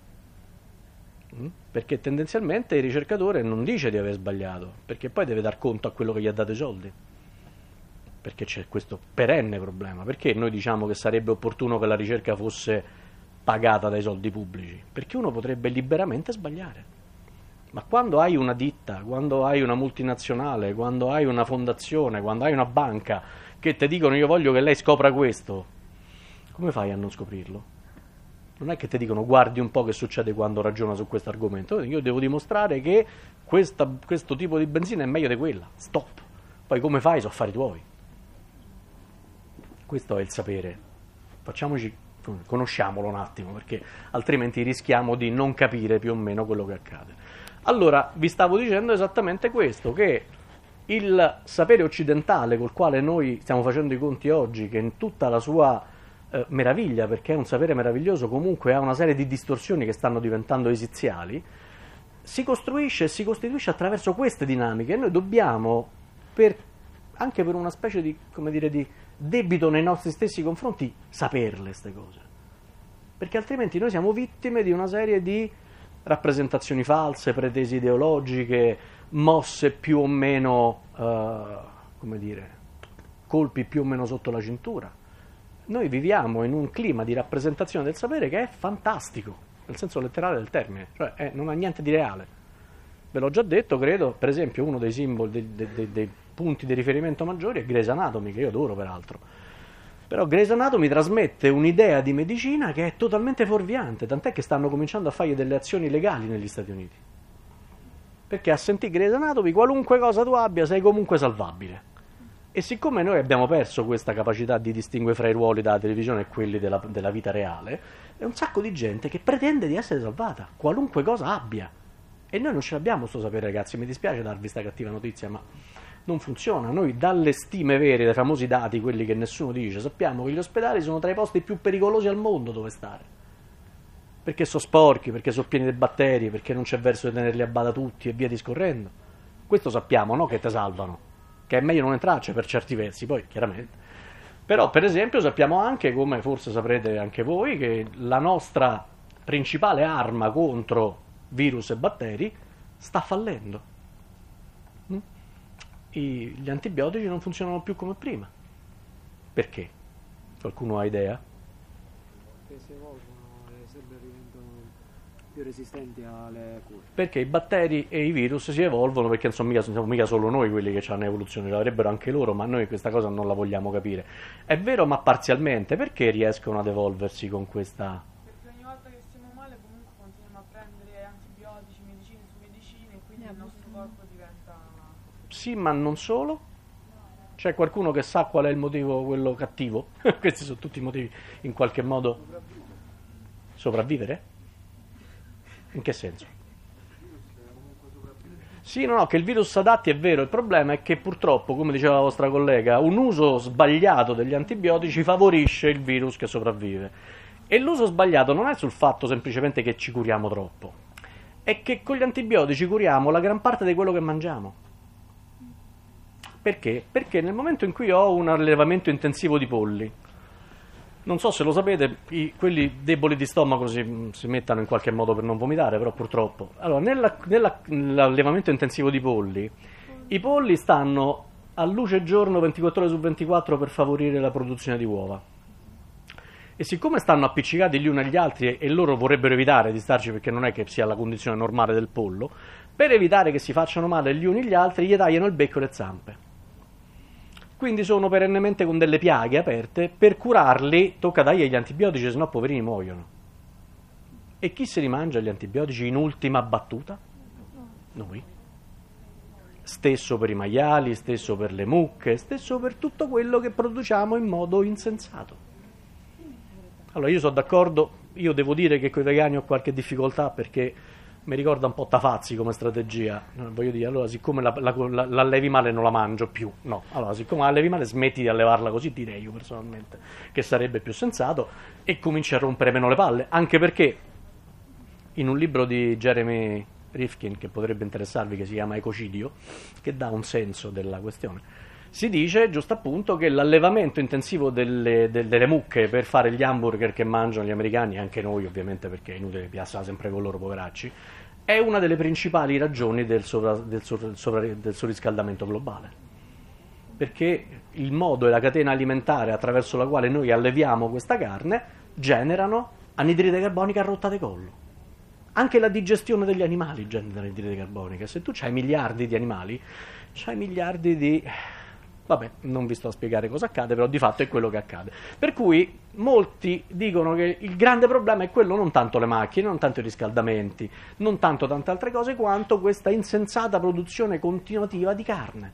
Perché tendenzialmente il ricercatore non dice di aver sbagliato, perché poi deve dar conto a quello che gli ha dato i soldi. Perché c'è questo perenne problema. Perché noi diciamo che sarebbe opportuno che la ricerca fosse pagata dai soldi pubblici? Perché uno potrebbe liberamente sbagliare. Ma quando hai una ditta, quando hai una multinazionale, quando hai una fondazione, quando hai una banca che ti dicono io voglio che lei scopra questo, come fai a non scoprirlo? Non è che ti dicono guardi un po' che succede quando ragiona su questo argomento. Io devo dimostrare che questo tipo di benzina è meglio di quella. Stop. Poi come fai? Sono affari tuoi. Questo è il sapere. Conosciamolo un attimo, perché altrimenti rischiamo di non capire più o meno quello che accade. Allora, vi stavo dicendo esattamente questo, che il sapere occidentale col quale noi stiamo facendo i conti oggi, che in tutta la sua meraviglia, perché è un sapere meraviglioso, comunque ha una serie di distorsioni che stanno diventando esiziali, si costruisce e si costituisce attraverso queste dinamiche e noi dobbiamo, anche per una specie di, come dire, di debito nei nostri stessi confronti, saperle queste cose, perché altrimenti noi siamo vittime di una serie di rappresentazioni false, pretese ideologiche, mosse più o meno, come dire, colpi più o meno sotto la cintura. Noi viviamo in un clima di rappresentazione del sapere che è fantastico, nel senso letterale del termine, cioè non ha niente di reale. Ve l'ho già detto, credo, per esempio uno dei simboli, dei punti di riferimento maggiori è Grey's Anatomy, che io adoro peraltro. Però Grey's Anatomy trasmette un'idea di medicina che è totalmente fuorviante, tant'è che stanno cominciando a fare delle azioni legali negli Stati Uniti. Perché a sentire Grey's Anatomy, qualunque cosa tu abbia, sei comunque salvabile. E siccome noi abbiamo perso questa capacità di distinguere fra i ruoli della televisione e quelli della vita reale, è un sacco di gente che pretende di essere salvata, qualunque cosa abbia. E noi non ce l'abbiamo sto sapere, ragazzi, mi dispiace darvi questa cattiva notizia, ma non funziona. Noi dalle stime vere, dai famosi dati, quelli che nessuno dice, sappiamo che gli ospedali sono tra i posti più pericolosi al mondo dove stare. Perché sono sporchi, perché sono pieni di batteri, perché non c'è verso di tenerli a bada tutti e via discorrendo. Questo sappiamo, no? Che te salvano. Che è meglio non entrarci per certi versi, poi chiaramente. Però, per esempio, sappiamo anche, come forse saprete anche voi, che la nostra principale arma contro virus e batteri sta fallendo. Mm? Gli antibiotici non funzionano più come prima. Perché? Qualcuno ha idea? Che si evolvono e sempre diventano più resistenti alle cure. Perché i batteri e i virus si evolvono, perché non siamo mica solo noi quelli che hanno evoluzione, l'avrebbero anche loro, ma noi questa cosa non la vogliamo capire. È vero, ma parzialmente. Perché riescono ad evolversi con questa... Perché ogni volta che stiamo male comunque continuiamo a prendere antibiotici, medicine su medicine e quindi il nostro corpo diventa... Sì, ma non solo. C'è qualcuno che sa qual è il motivo, quello cattivo? Questi sono tutti i motivi, in qualche modo. Sopravvivere? In che senso? Sì, no, che il virus si adatti è vero, il problema è che purtroppo, come diceva la vostra collega, un uso sbagliato degli antibiotici favorisce il virus che sopravvive. E l'uso sbagliato non è sul fatto semplicemente che ci curiamo troppo, è che con gli antibiotici curiamo la gran parte di quello che mangiamo. Perché? Perché nel momento in cui ho un allevamento intensivo di polli, non so se lo sapete, quelli deboli di stomaco si mettono in qualche modo per non vomitare, però purtroppo. Allora, nell'allevamento intensivo di polli, i polli stanno a luce giorno 24 ore su 24 per favorire la produzione di uova. E siccome stanno appiccicati gli uni agli altri e loro vorrebbero evitare di starci, perché non è che sia la condizione normale del pollo, per evitare che si facciano male gli uni agli altri gli tagliano il becco e le zampe. Quindi sono perennemente con delle piaghe aperte, per curarli tocca dargli gli antibiotici, sennò poverini muoiono. E chi se li mangia gli antibiotici in ultima battuta? Noi. Stesso per i maiali, stesso per le mucche, stesso per tutto quello che produciamo in modo insensato. Allora io sono d'accordo, io devo dire che con i vegani ho qualche difficoltà perché mi ricorda un po' Tafazzi come strategia, voglio dire, allora siccome l'allevi male non la mangio più, no, allora siccome l'allevi male smetti di allevarla così, direi io personalmente che sarebbe più sensato e cominci a rompere meno le palle, anche perché in un libro di Jeremy Rifkin che potrebbe interessarvi, che si chiama Ecocidio, che dà un senso della questione, si dice giusto appunto che l'allevamento intensivo delle mucche per fare gli hamburger che mangiano gli americani, anche noi ovviamente perché è inutile piazzare sempre con loro poveracci, è una delle principali ragioni del surriscaldamento globale. Perché il modo e la catena alimentare attraverso la quale noi alleviamo questa carne generano anidride carbonica a rotta di collo. Anche la digestione degli animali genera anidride carbonica. Se tu hai miliardi di animali, c'hai miliardi di... Vabbè, non vi sto a spiegare cosa accade, però di fatto è quello che accade. Per cui molti dicono che il grande problema è quello, non tanto le macchine, non tanto i riscaldamenti, non tanto tante altre cose, quanto questa insensata produzione continuativa di carne.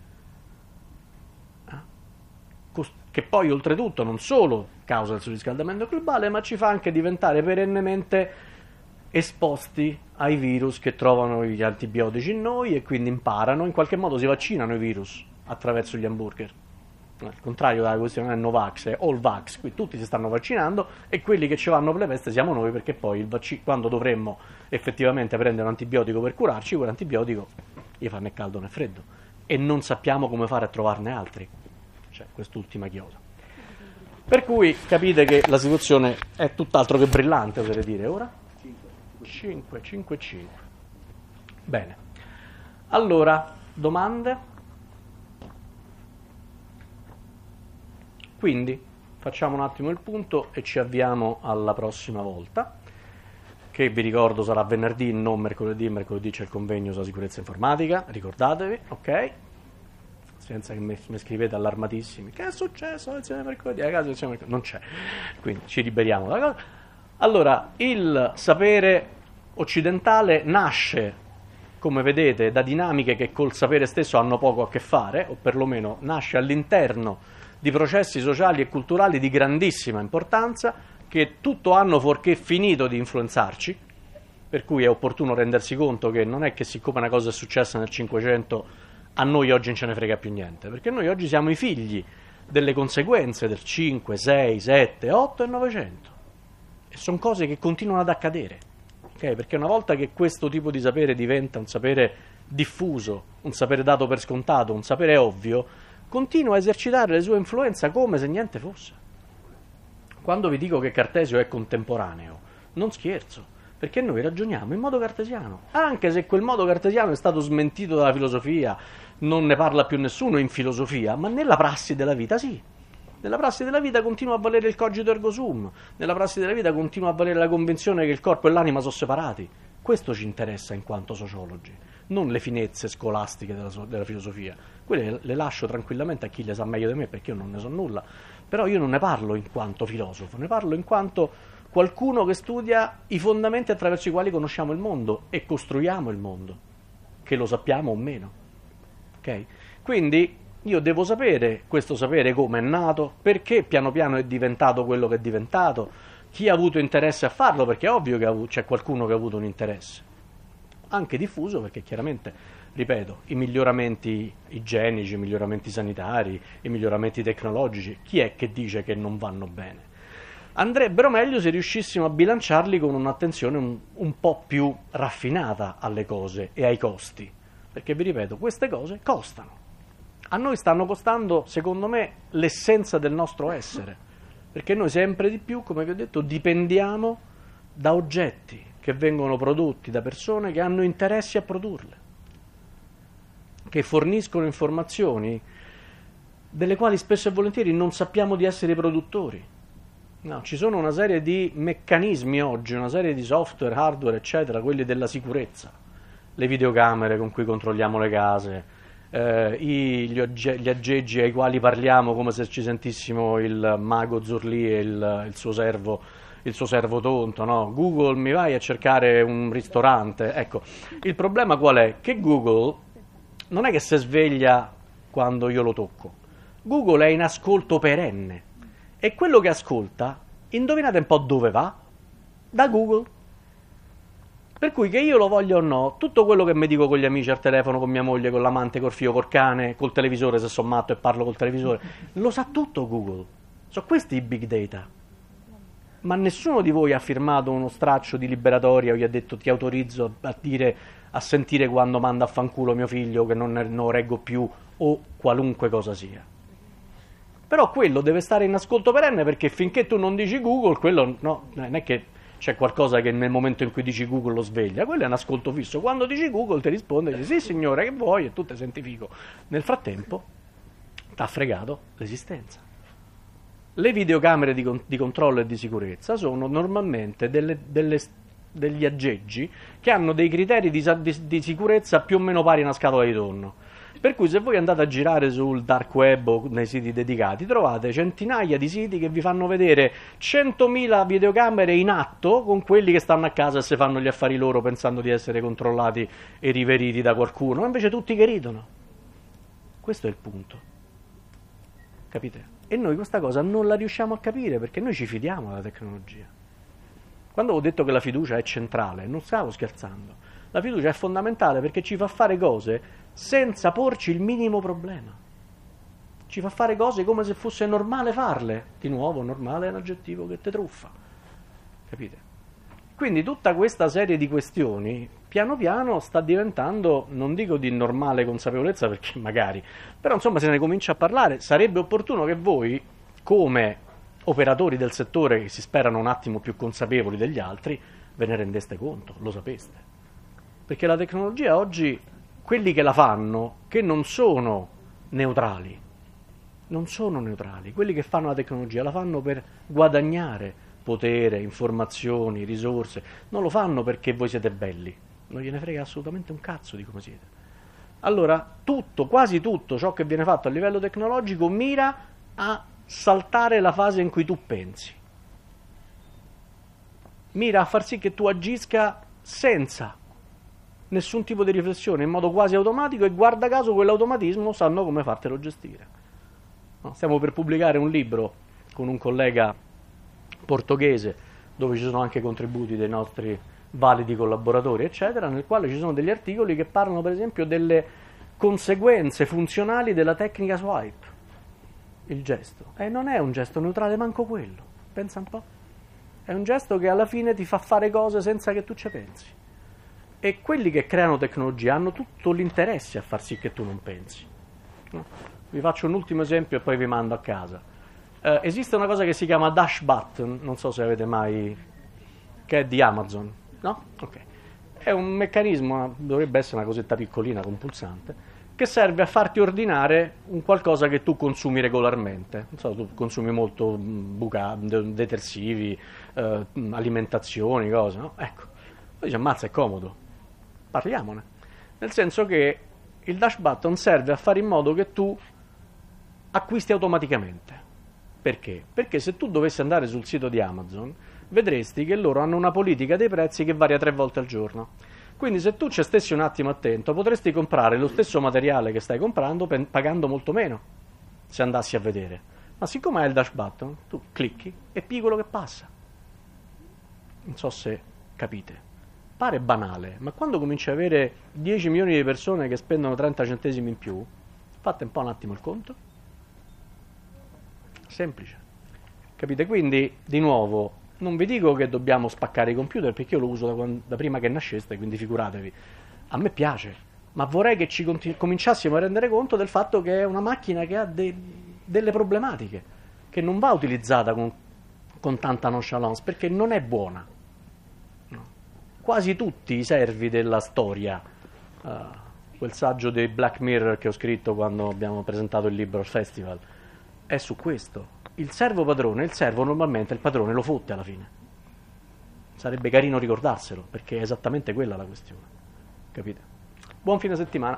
Che poi oltretutto non solo causa il surriscaldamento globale, ma ci fa anche diventare perennemente esposti ai virus che trovano gli antibiotici in noi e quindi imparano, in qualche modo si vaccinano i virus attraverso gli hamburger. Al contrario della questione è Novax, è All Vax, qui tutti si stanno vaccinando e quelli che ci vanno per le peste siamo noi, perché poi quando dovremmo effettivamente prendere un antibiotico per curarci, quell'antibiotico gli fa né caldo né freddo e non sappiamo come fare a trovarne altri. C'è quest'ultima chiosa. Per cui capite che la situazione è tutt'altro che brillante, oserei dire. Ora? 5. Bene. Allora, domande? Quindi facciamo un attimo il punto e ci avviamo alla prossima volta, che vi ricordo sarà venerdì, non mercoledì. Mercoledì c'è il convegno sulla sicurezza informatica, ricordatevi, ok? Senza che mi scrivete allarmatissimi. Che è successo? Lezione mercoledì? Non c'è, quindi ci liberiamo dalla cosa. Allora, il sapere occidentale nasce, come vedete, da dinamiche che col sapere stesso hanno poco a che fare, o perlomeno nasce all'interno di processi sociali e culturali di grandissima importanza, che tutto hanno fuorché finito di influenzarci, per cui è opportuno rendersi conto che non è che siccome una cosa è successa nel 500 a noi oggi non ce ne frega più niente, perché noi oggi siamo i figli delle conseguenze del 5, 6, 7, 8 e 900 e sono cose che continuano ad accadere, okay? Perché una volta che questo tipo di sapere diventa un sapere diffuso, un sapere dato per scontato, un sapere ovvio, continua a esercitare la sua influenza come se niente fosse. Quando vi dico che Cartesio è contemporaneo, non scherzo, perché noi ragioniamo in modo cartesiano, anche se quel modo cartesiano è stato smentito dalla filosofia, non ne parla più nessuno in filosofia, ma nella prassi della vita sì. Nella prassi della vita continua a valere il cogito ergo sum, nella prassi della vita continua a valere la convinzione che il corpo e l'anima sono separati. Questo ci interessa in quanto sociologi, non le finezze scolastiche della filosofia. Quelle le lascio tranquillamente a chi le sa meglio di me, perché io non ne so nulla. Però io non ne parlo in quanto filosofo, ne parlo in quanto qualcuno che studia i fondamenti attraverso i quali conosciamo il mondo e costruiamo il mondo, che lo sappiamo o meno. Okay? Quindi io devo sapere, questo sapere come è nato, perché piano piano è diventato quello che è diventato, chi ha avuto interesse a farlo, perché è ovvio che c'è qualcuno che ha avuto un interesse, anche diffuso, perché chiaramente, ripeto, i miglioramenti igienici, i miglioramenti sanitari, i miglioramenti tecnologici, chi è che dice che non vanno bene? Andrebbero meglio se riuscissimo a bilanciarli con un'attenzione un po' più raffinata alle cose e ai costi, perché vi ripeto, queste cose costano. A noi stanno costando, secondo me, l'essenza del nostro essere, perché noi sempre di più, come vi ho detto, dipendiamo da oggetti che vengono prodotti da persone che hanno interessi a produrle, che forniscono informazioni delle quali spesso e volentieri non sappiamo di essere i produttori. No, ci sono una serie di meccanismi oggi, una serie di software, hardware, eccetera, quelli della sicurezza, le videocamere con cui controlliamo le case, gli aggeggi ai quali parliamo come se ci sentissimo il mago Zurlì e il suo servo tonto, no? Google, mi vai a cercare un ristorante. Ecco, il problema qual è? Che Google non è che si sveglia quando io lo tocco. Google è in ascolto perenne e quello che ascolta, indovinate un po' dove va? Da Google. Per cui che io lo voglia o no, tutto quello che mi dico con gli amici al telefono, con mia moglie, con l'amante, col figlio, col cane, col televisore, se sono matto e parlo col televisore, lo sa tutto Google. Sono questi i big data. Ma nessuno di voi ha firmato uno straccio di liberatoria o gli ha detto ti autorizzo a sentire quando manda a fanculo mio figlio che non lo reggo più o qualunque cosa sia. Però quello deve stare in ascolto perenne, perché finché tu non dici Google, quello no, non è che c'è qualcosa che nel momento in cui dici Google lo sveglia, quello è un ascolto fisso. Quando dici Google ti risponde, dici sì signore, che vuoi? E tu ti senti figo. Nel frattempo ti ha fregato l'esistenza. Le videocamere di controllo e di sicurezza sono normalmente degli aggeggi che hanno dei criteri di sicurezza più o meno pari a una scatola di tonno. Per cui se voi andate a girare sul dark web o nei siti dedicati, trovate centinaia di siti che vi fanno vedere 100.000 videocamere in atto con quelli che stanno a casa e si fanno gli affari loro pensando di essere controllati e riveriti da qualcuno, ma invece tutti che ridono. Questo è il punto. Capite? E noi questa cosa non la riusciamo a capire perché noi ci fidiamo della tecnologia. Quando ho detto che la fiducia è centrale, non stavo scherzando. La fiducia è fondamentale perché ci fa fare cose senza porci il minimo problema. Ci fa fare cose come se fosse normale farle. Di nuovo, normale è un aggettivo che te truffa. Capite? Quindi tutta questa serie di questioni, piano piano, sta diventando, non dico di normale consapevolezza, perché magari, però insomma se ne comincia a parlare. Sarebbe opportuno che voi, come operatori del settore che si sperano un attimo più consapevoli degli altri, ve ne rendeste conto, lo sapeste. Perché la tecnologia oggi, quelli che la fanno, che non sono neutrali, quelli che fanno la tecnologia la fanno per guadagnare potere, informazioni, risorse, non lo fanno perché voi siete belli, non gliene frega assolutamente un cazzo di come siete. Allora, quasi tutto ciò che viene fatto a livello tecnologico mira a saltare la fase in cui tu pensi, mira a far sì che tu agisca senza nessun tipo di riflessione, in modo quasi automatico, e guarda caso quell'automatismo sanno come fartelo gestire. No, stiamo per pubblicare un libro con un collega portoghese dove ci sono anche contributi dei nostri validi collaboratori eccetera, nel quale ci sono degli articoli che parlano per esempio delle conseguenze funzionali della tecnica swipe, il gesto, e non è un gesto neutrale manco quello, pensa un po', è un gesto che alla fine ti fa fare cose senza che tu ci pensi. E quelli che creano tecnologia hanno tutto l'interesse a far sì che tu non pensi, no? Vi faccio un ultimo esempio e poi vi mando a casa. Esiste una cosa che si chiama Dash Button, non so se avete mai, che è di Amazon, no? Ok. È un meccanismo, dovrebbe essere una cosetta piccolina con pulsante, che serve a farti ordinare un qualcosa che tu consumi regolarmente. Non so, tu consumi molto detersivi, alimentazioni, cose, no? Ecco, poi dici, ammazza, è comodo, parliamone. Nel senso che il Dash Button serve a fare in modo che tu acquisti automaticamente. Perché? Perché se tu dovessi andare sul sito di Amazon, vedresti che loro hanno una politica dei prezzi che varia 3 volte al giorno. Quindi se tu ci stessi un attimo attento, potresti comprare lo stesso materiale che stai comprando pagando molto meno, se andassi a vedere. Ma siccome hai il Dash Button, tu clicchi e pigli quello che passa. Non so se capite. Pare banale, ma quando cominci ad avere 10 milioni di persone che spendono 30 centesimi in più, fate un po' un attimo il conto. Semplice. Capite? Quindi, di nuovo, non vi dico che dobbiamo spaccare i computer, perché io lo uso da prima che nasceste, quindi figuratevi. A me piace, ma vorrei che ci cominciassimo a rendere conto del fatto che è una macchina che ha delle problematiche, che non va utilizzata con tanta nonchalance, perché non è buona. No. Quasi tutti i servi della storia, quel saggio dei Black Mirror che ho scritto quando abbiamo presentato il libro al festival, è su questo. Il servo padrone, il servo normalmente il padrone lo fotte alla fine. Sarebbe carino ricordarselo, perché è esattamente quella la questione. Capite? Buon fine settimana.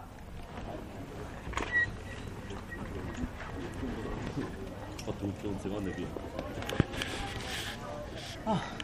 Ho fatto un secondo e via.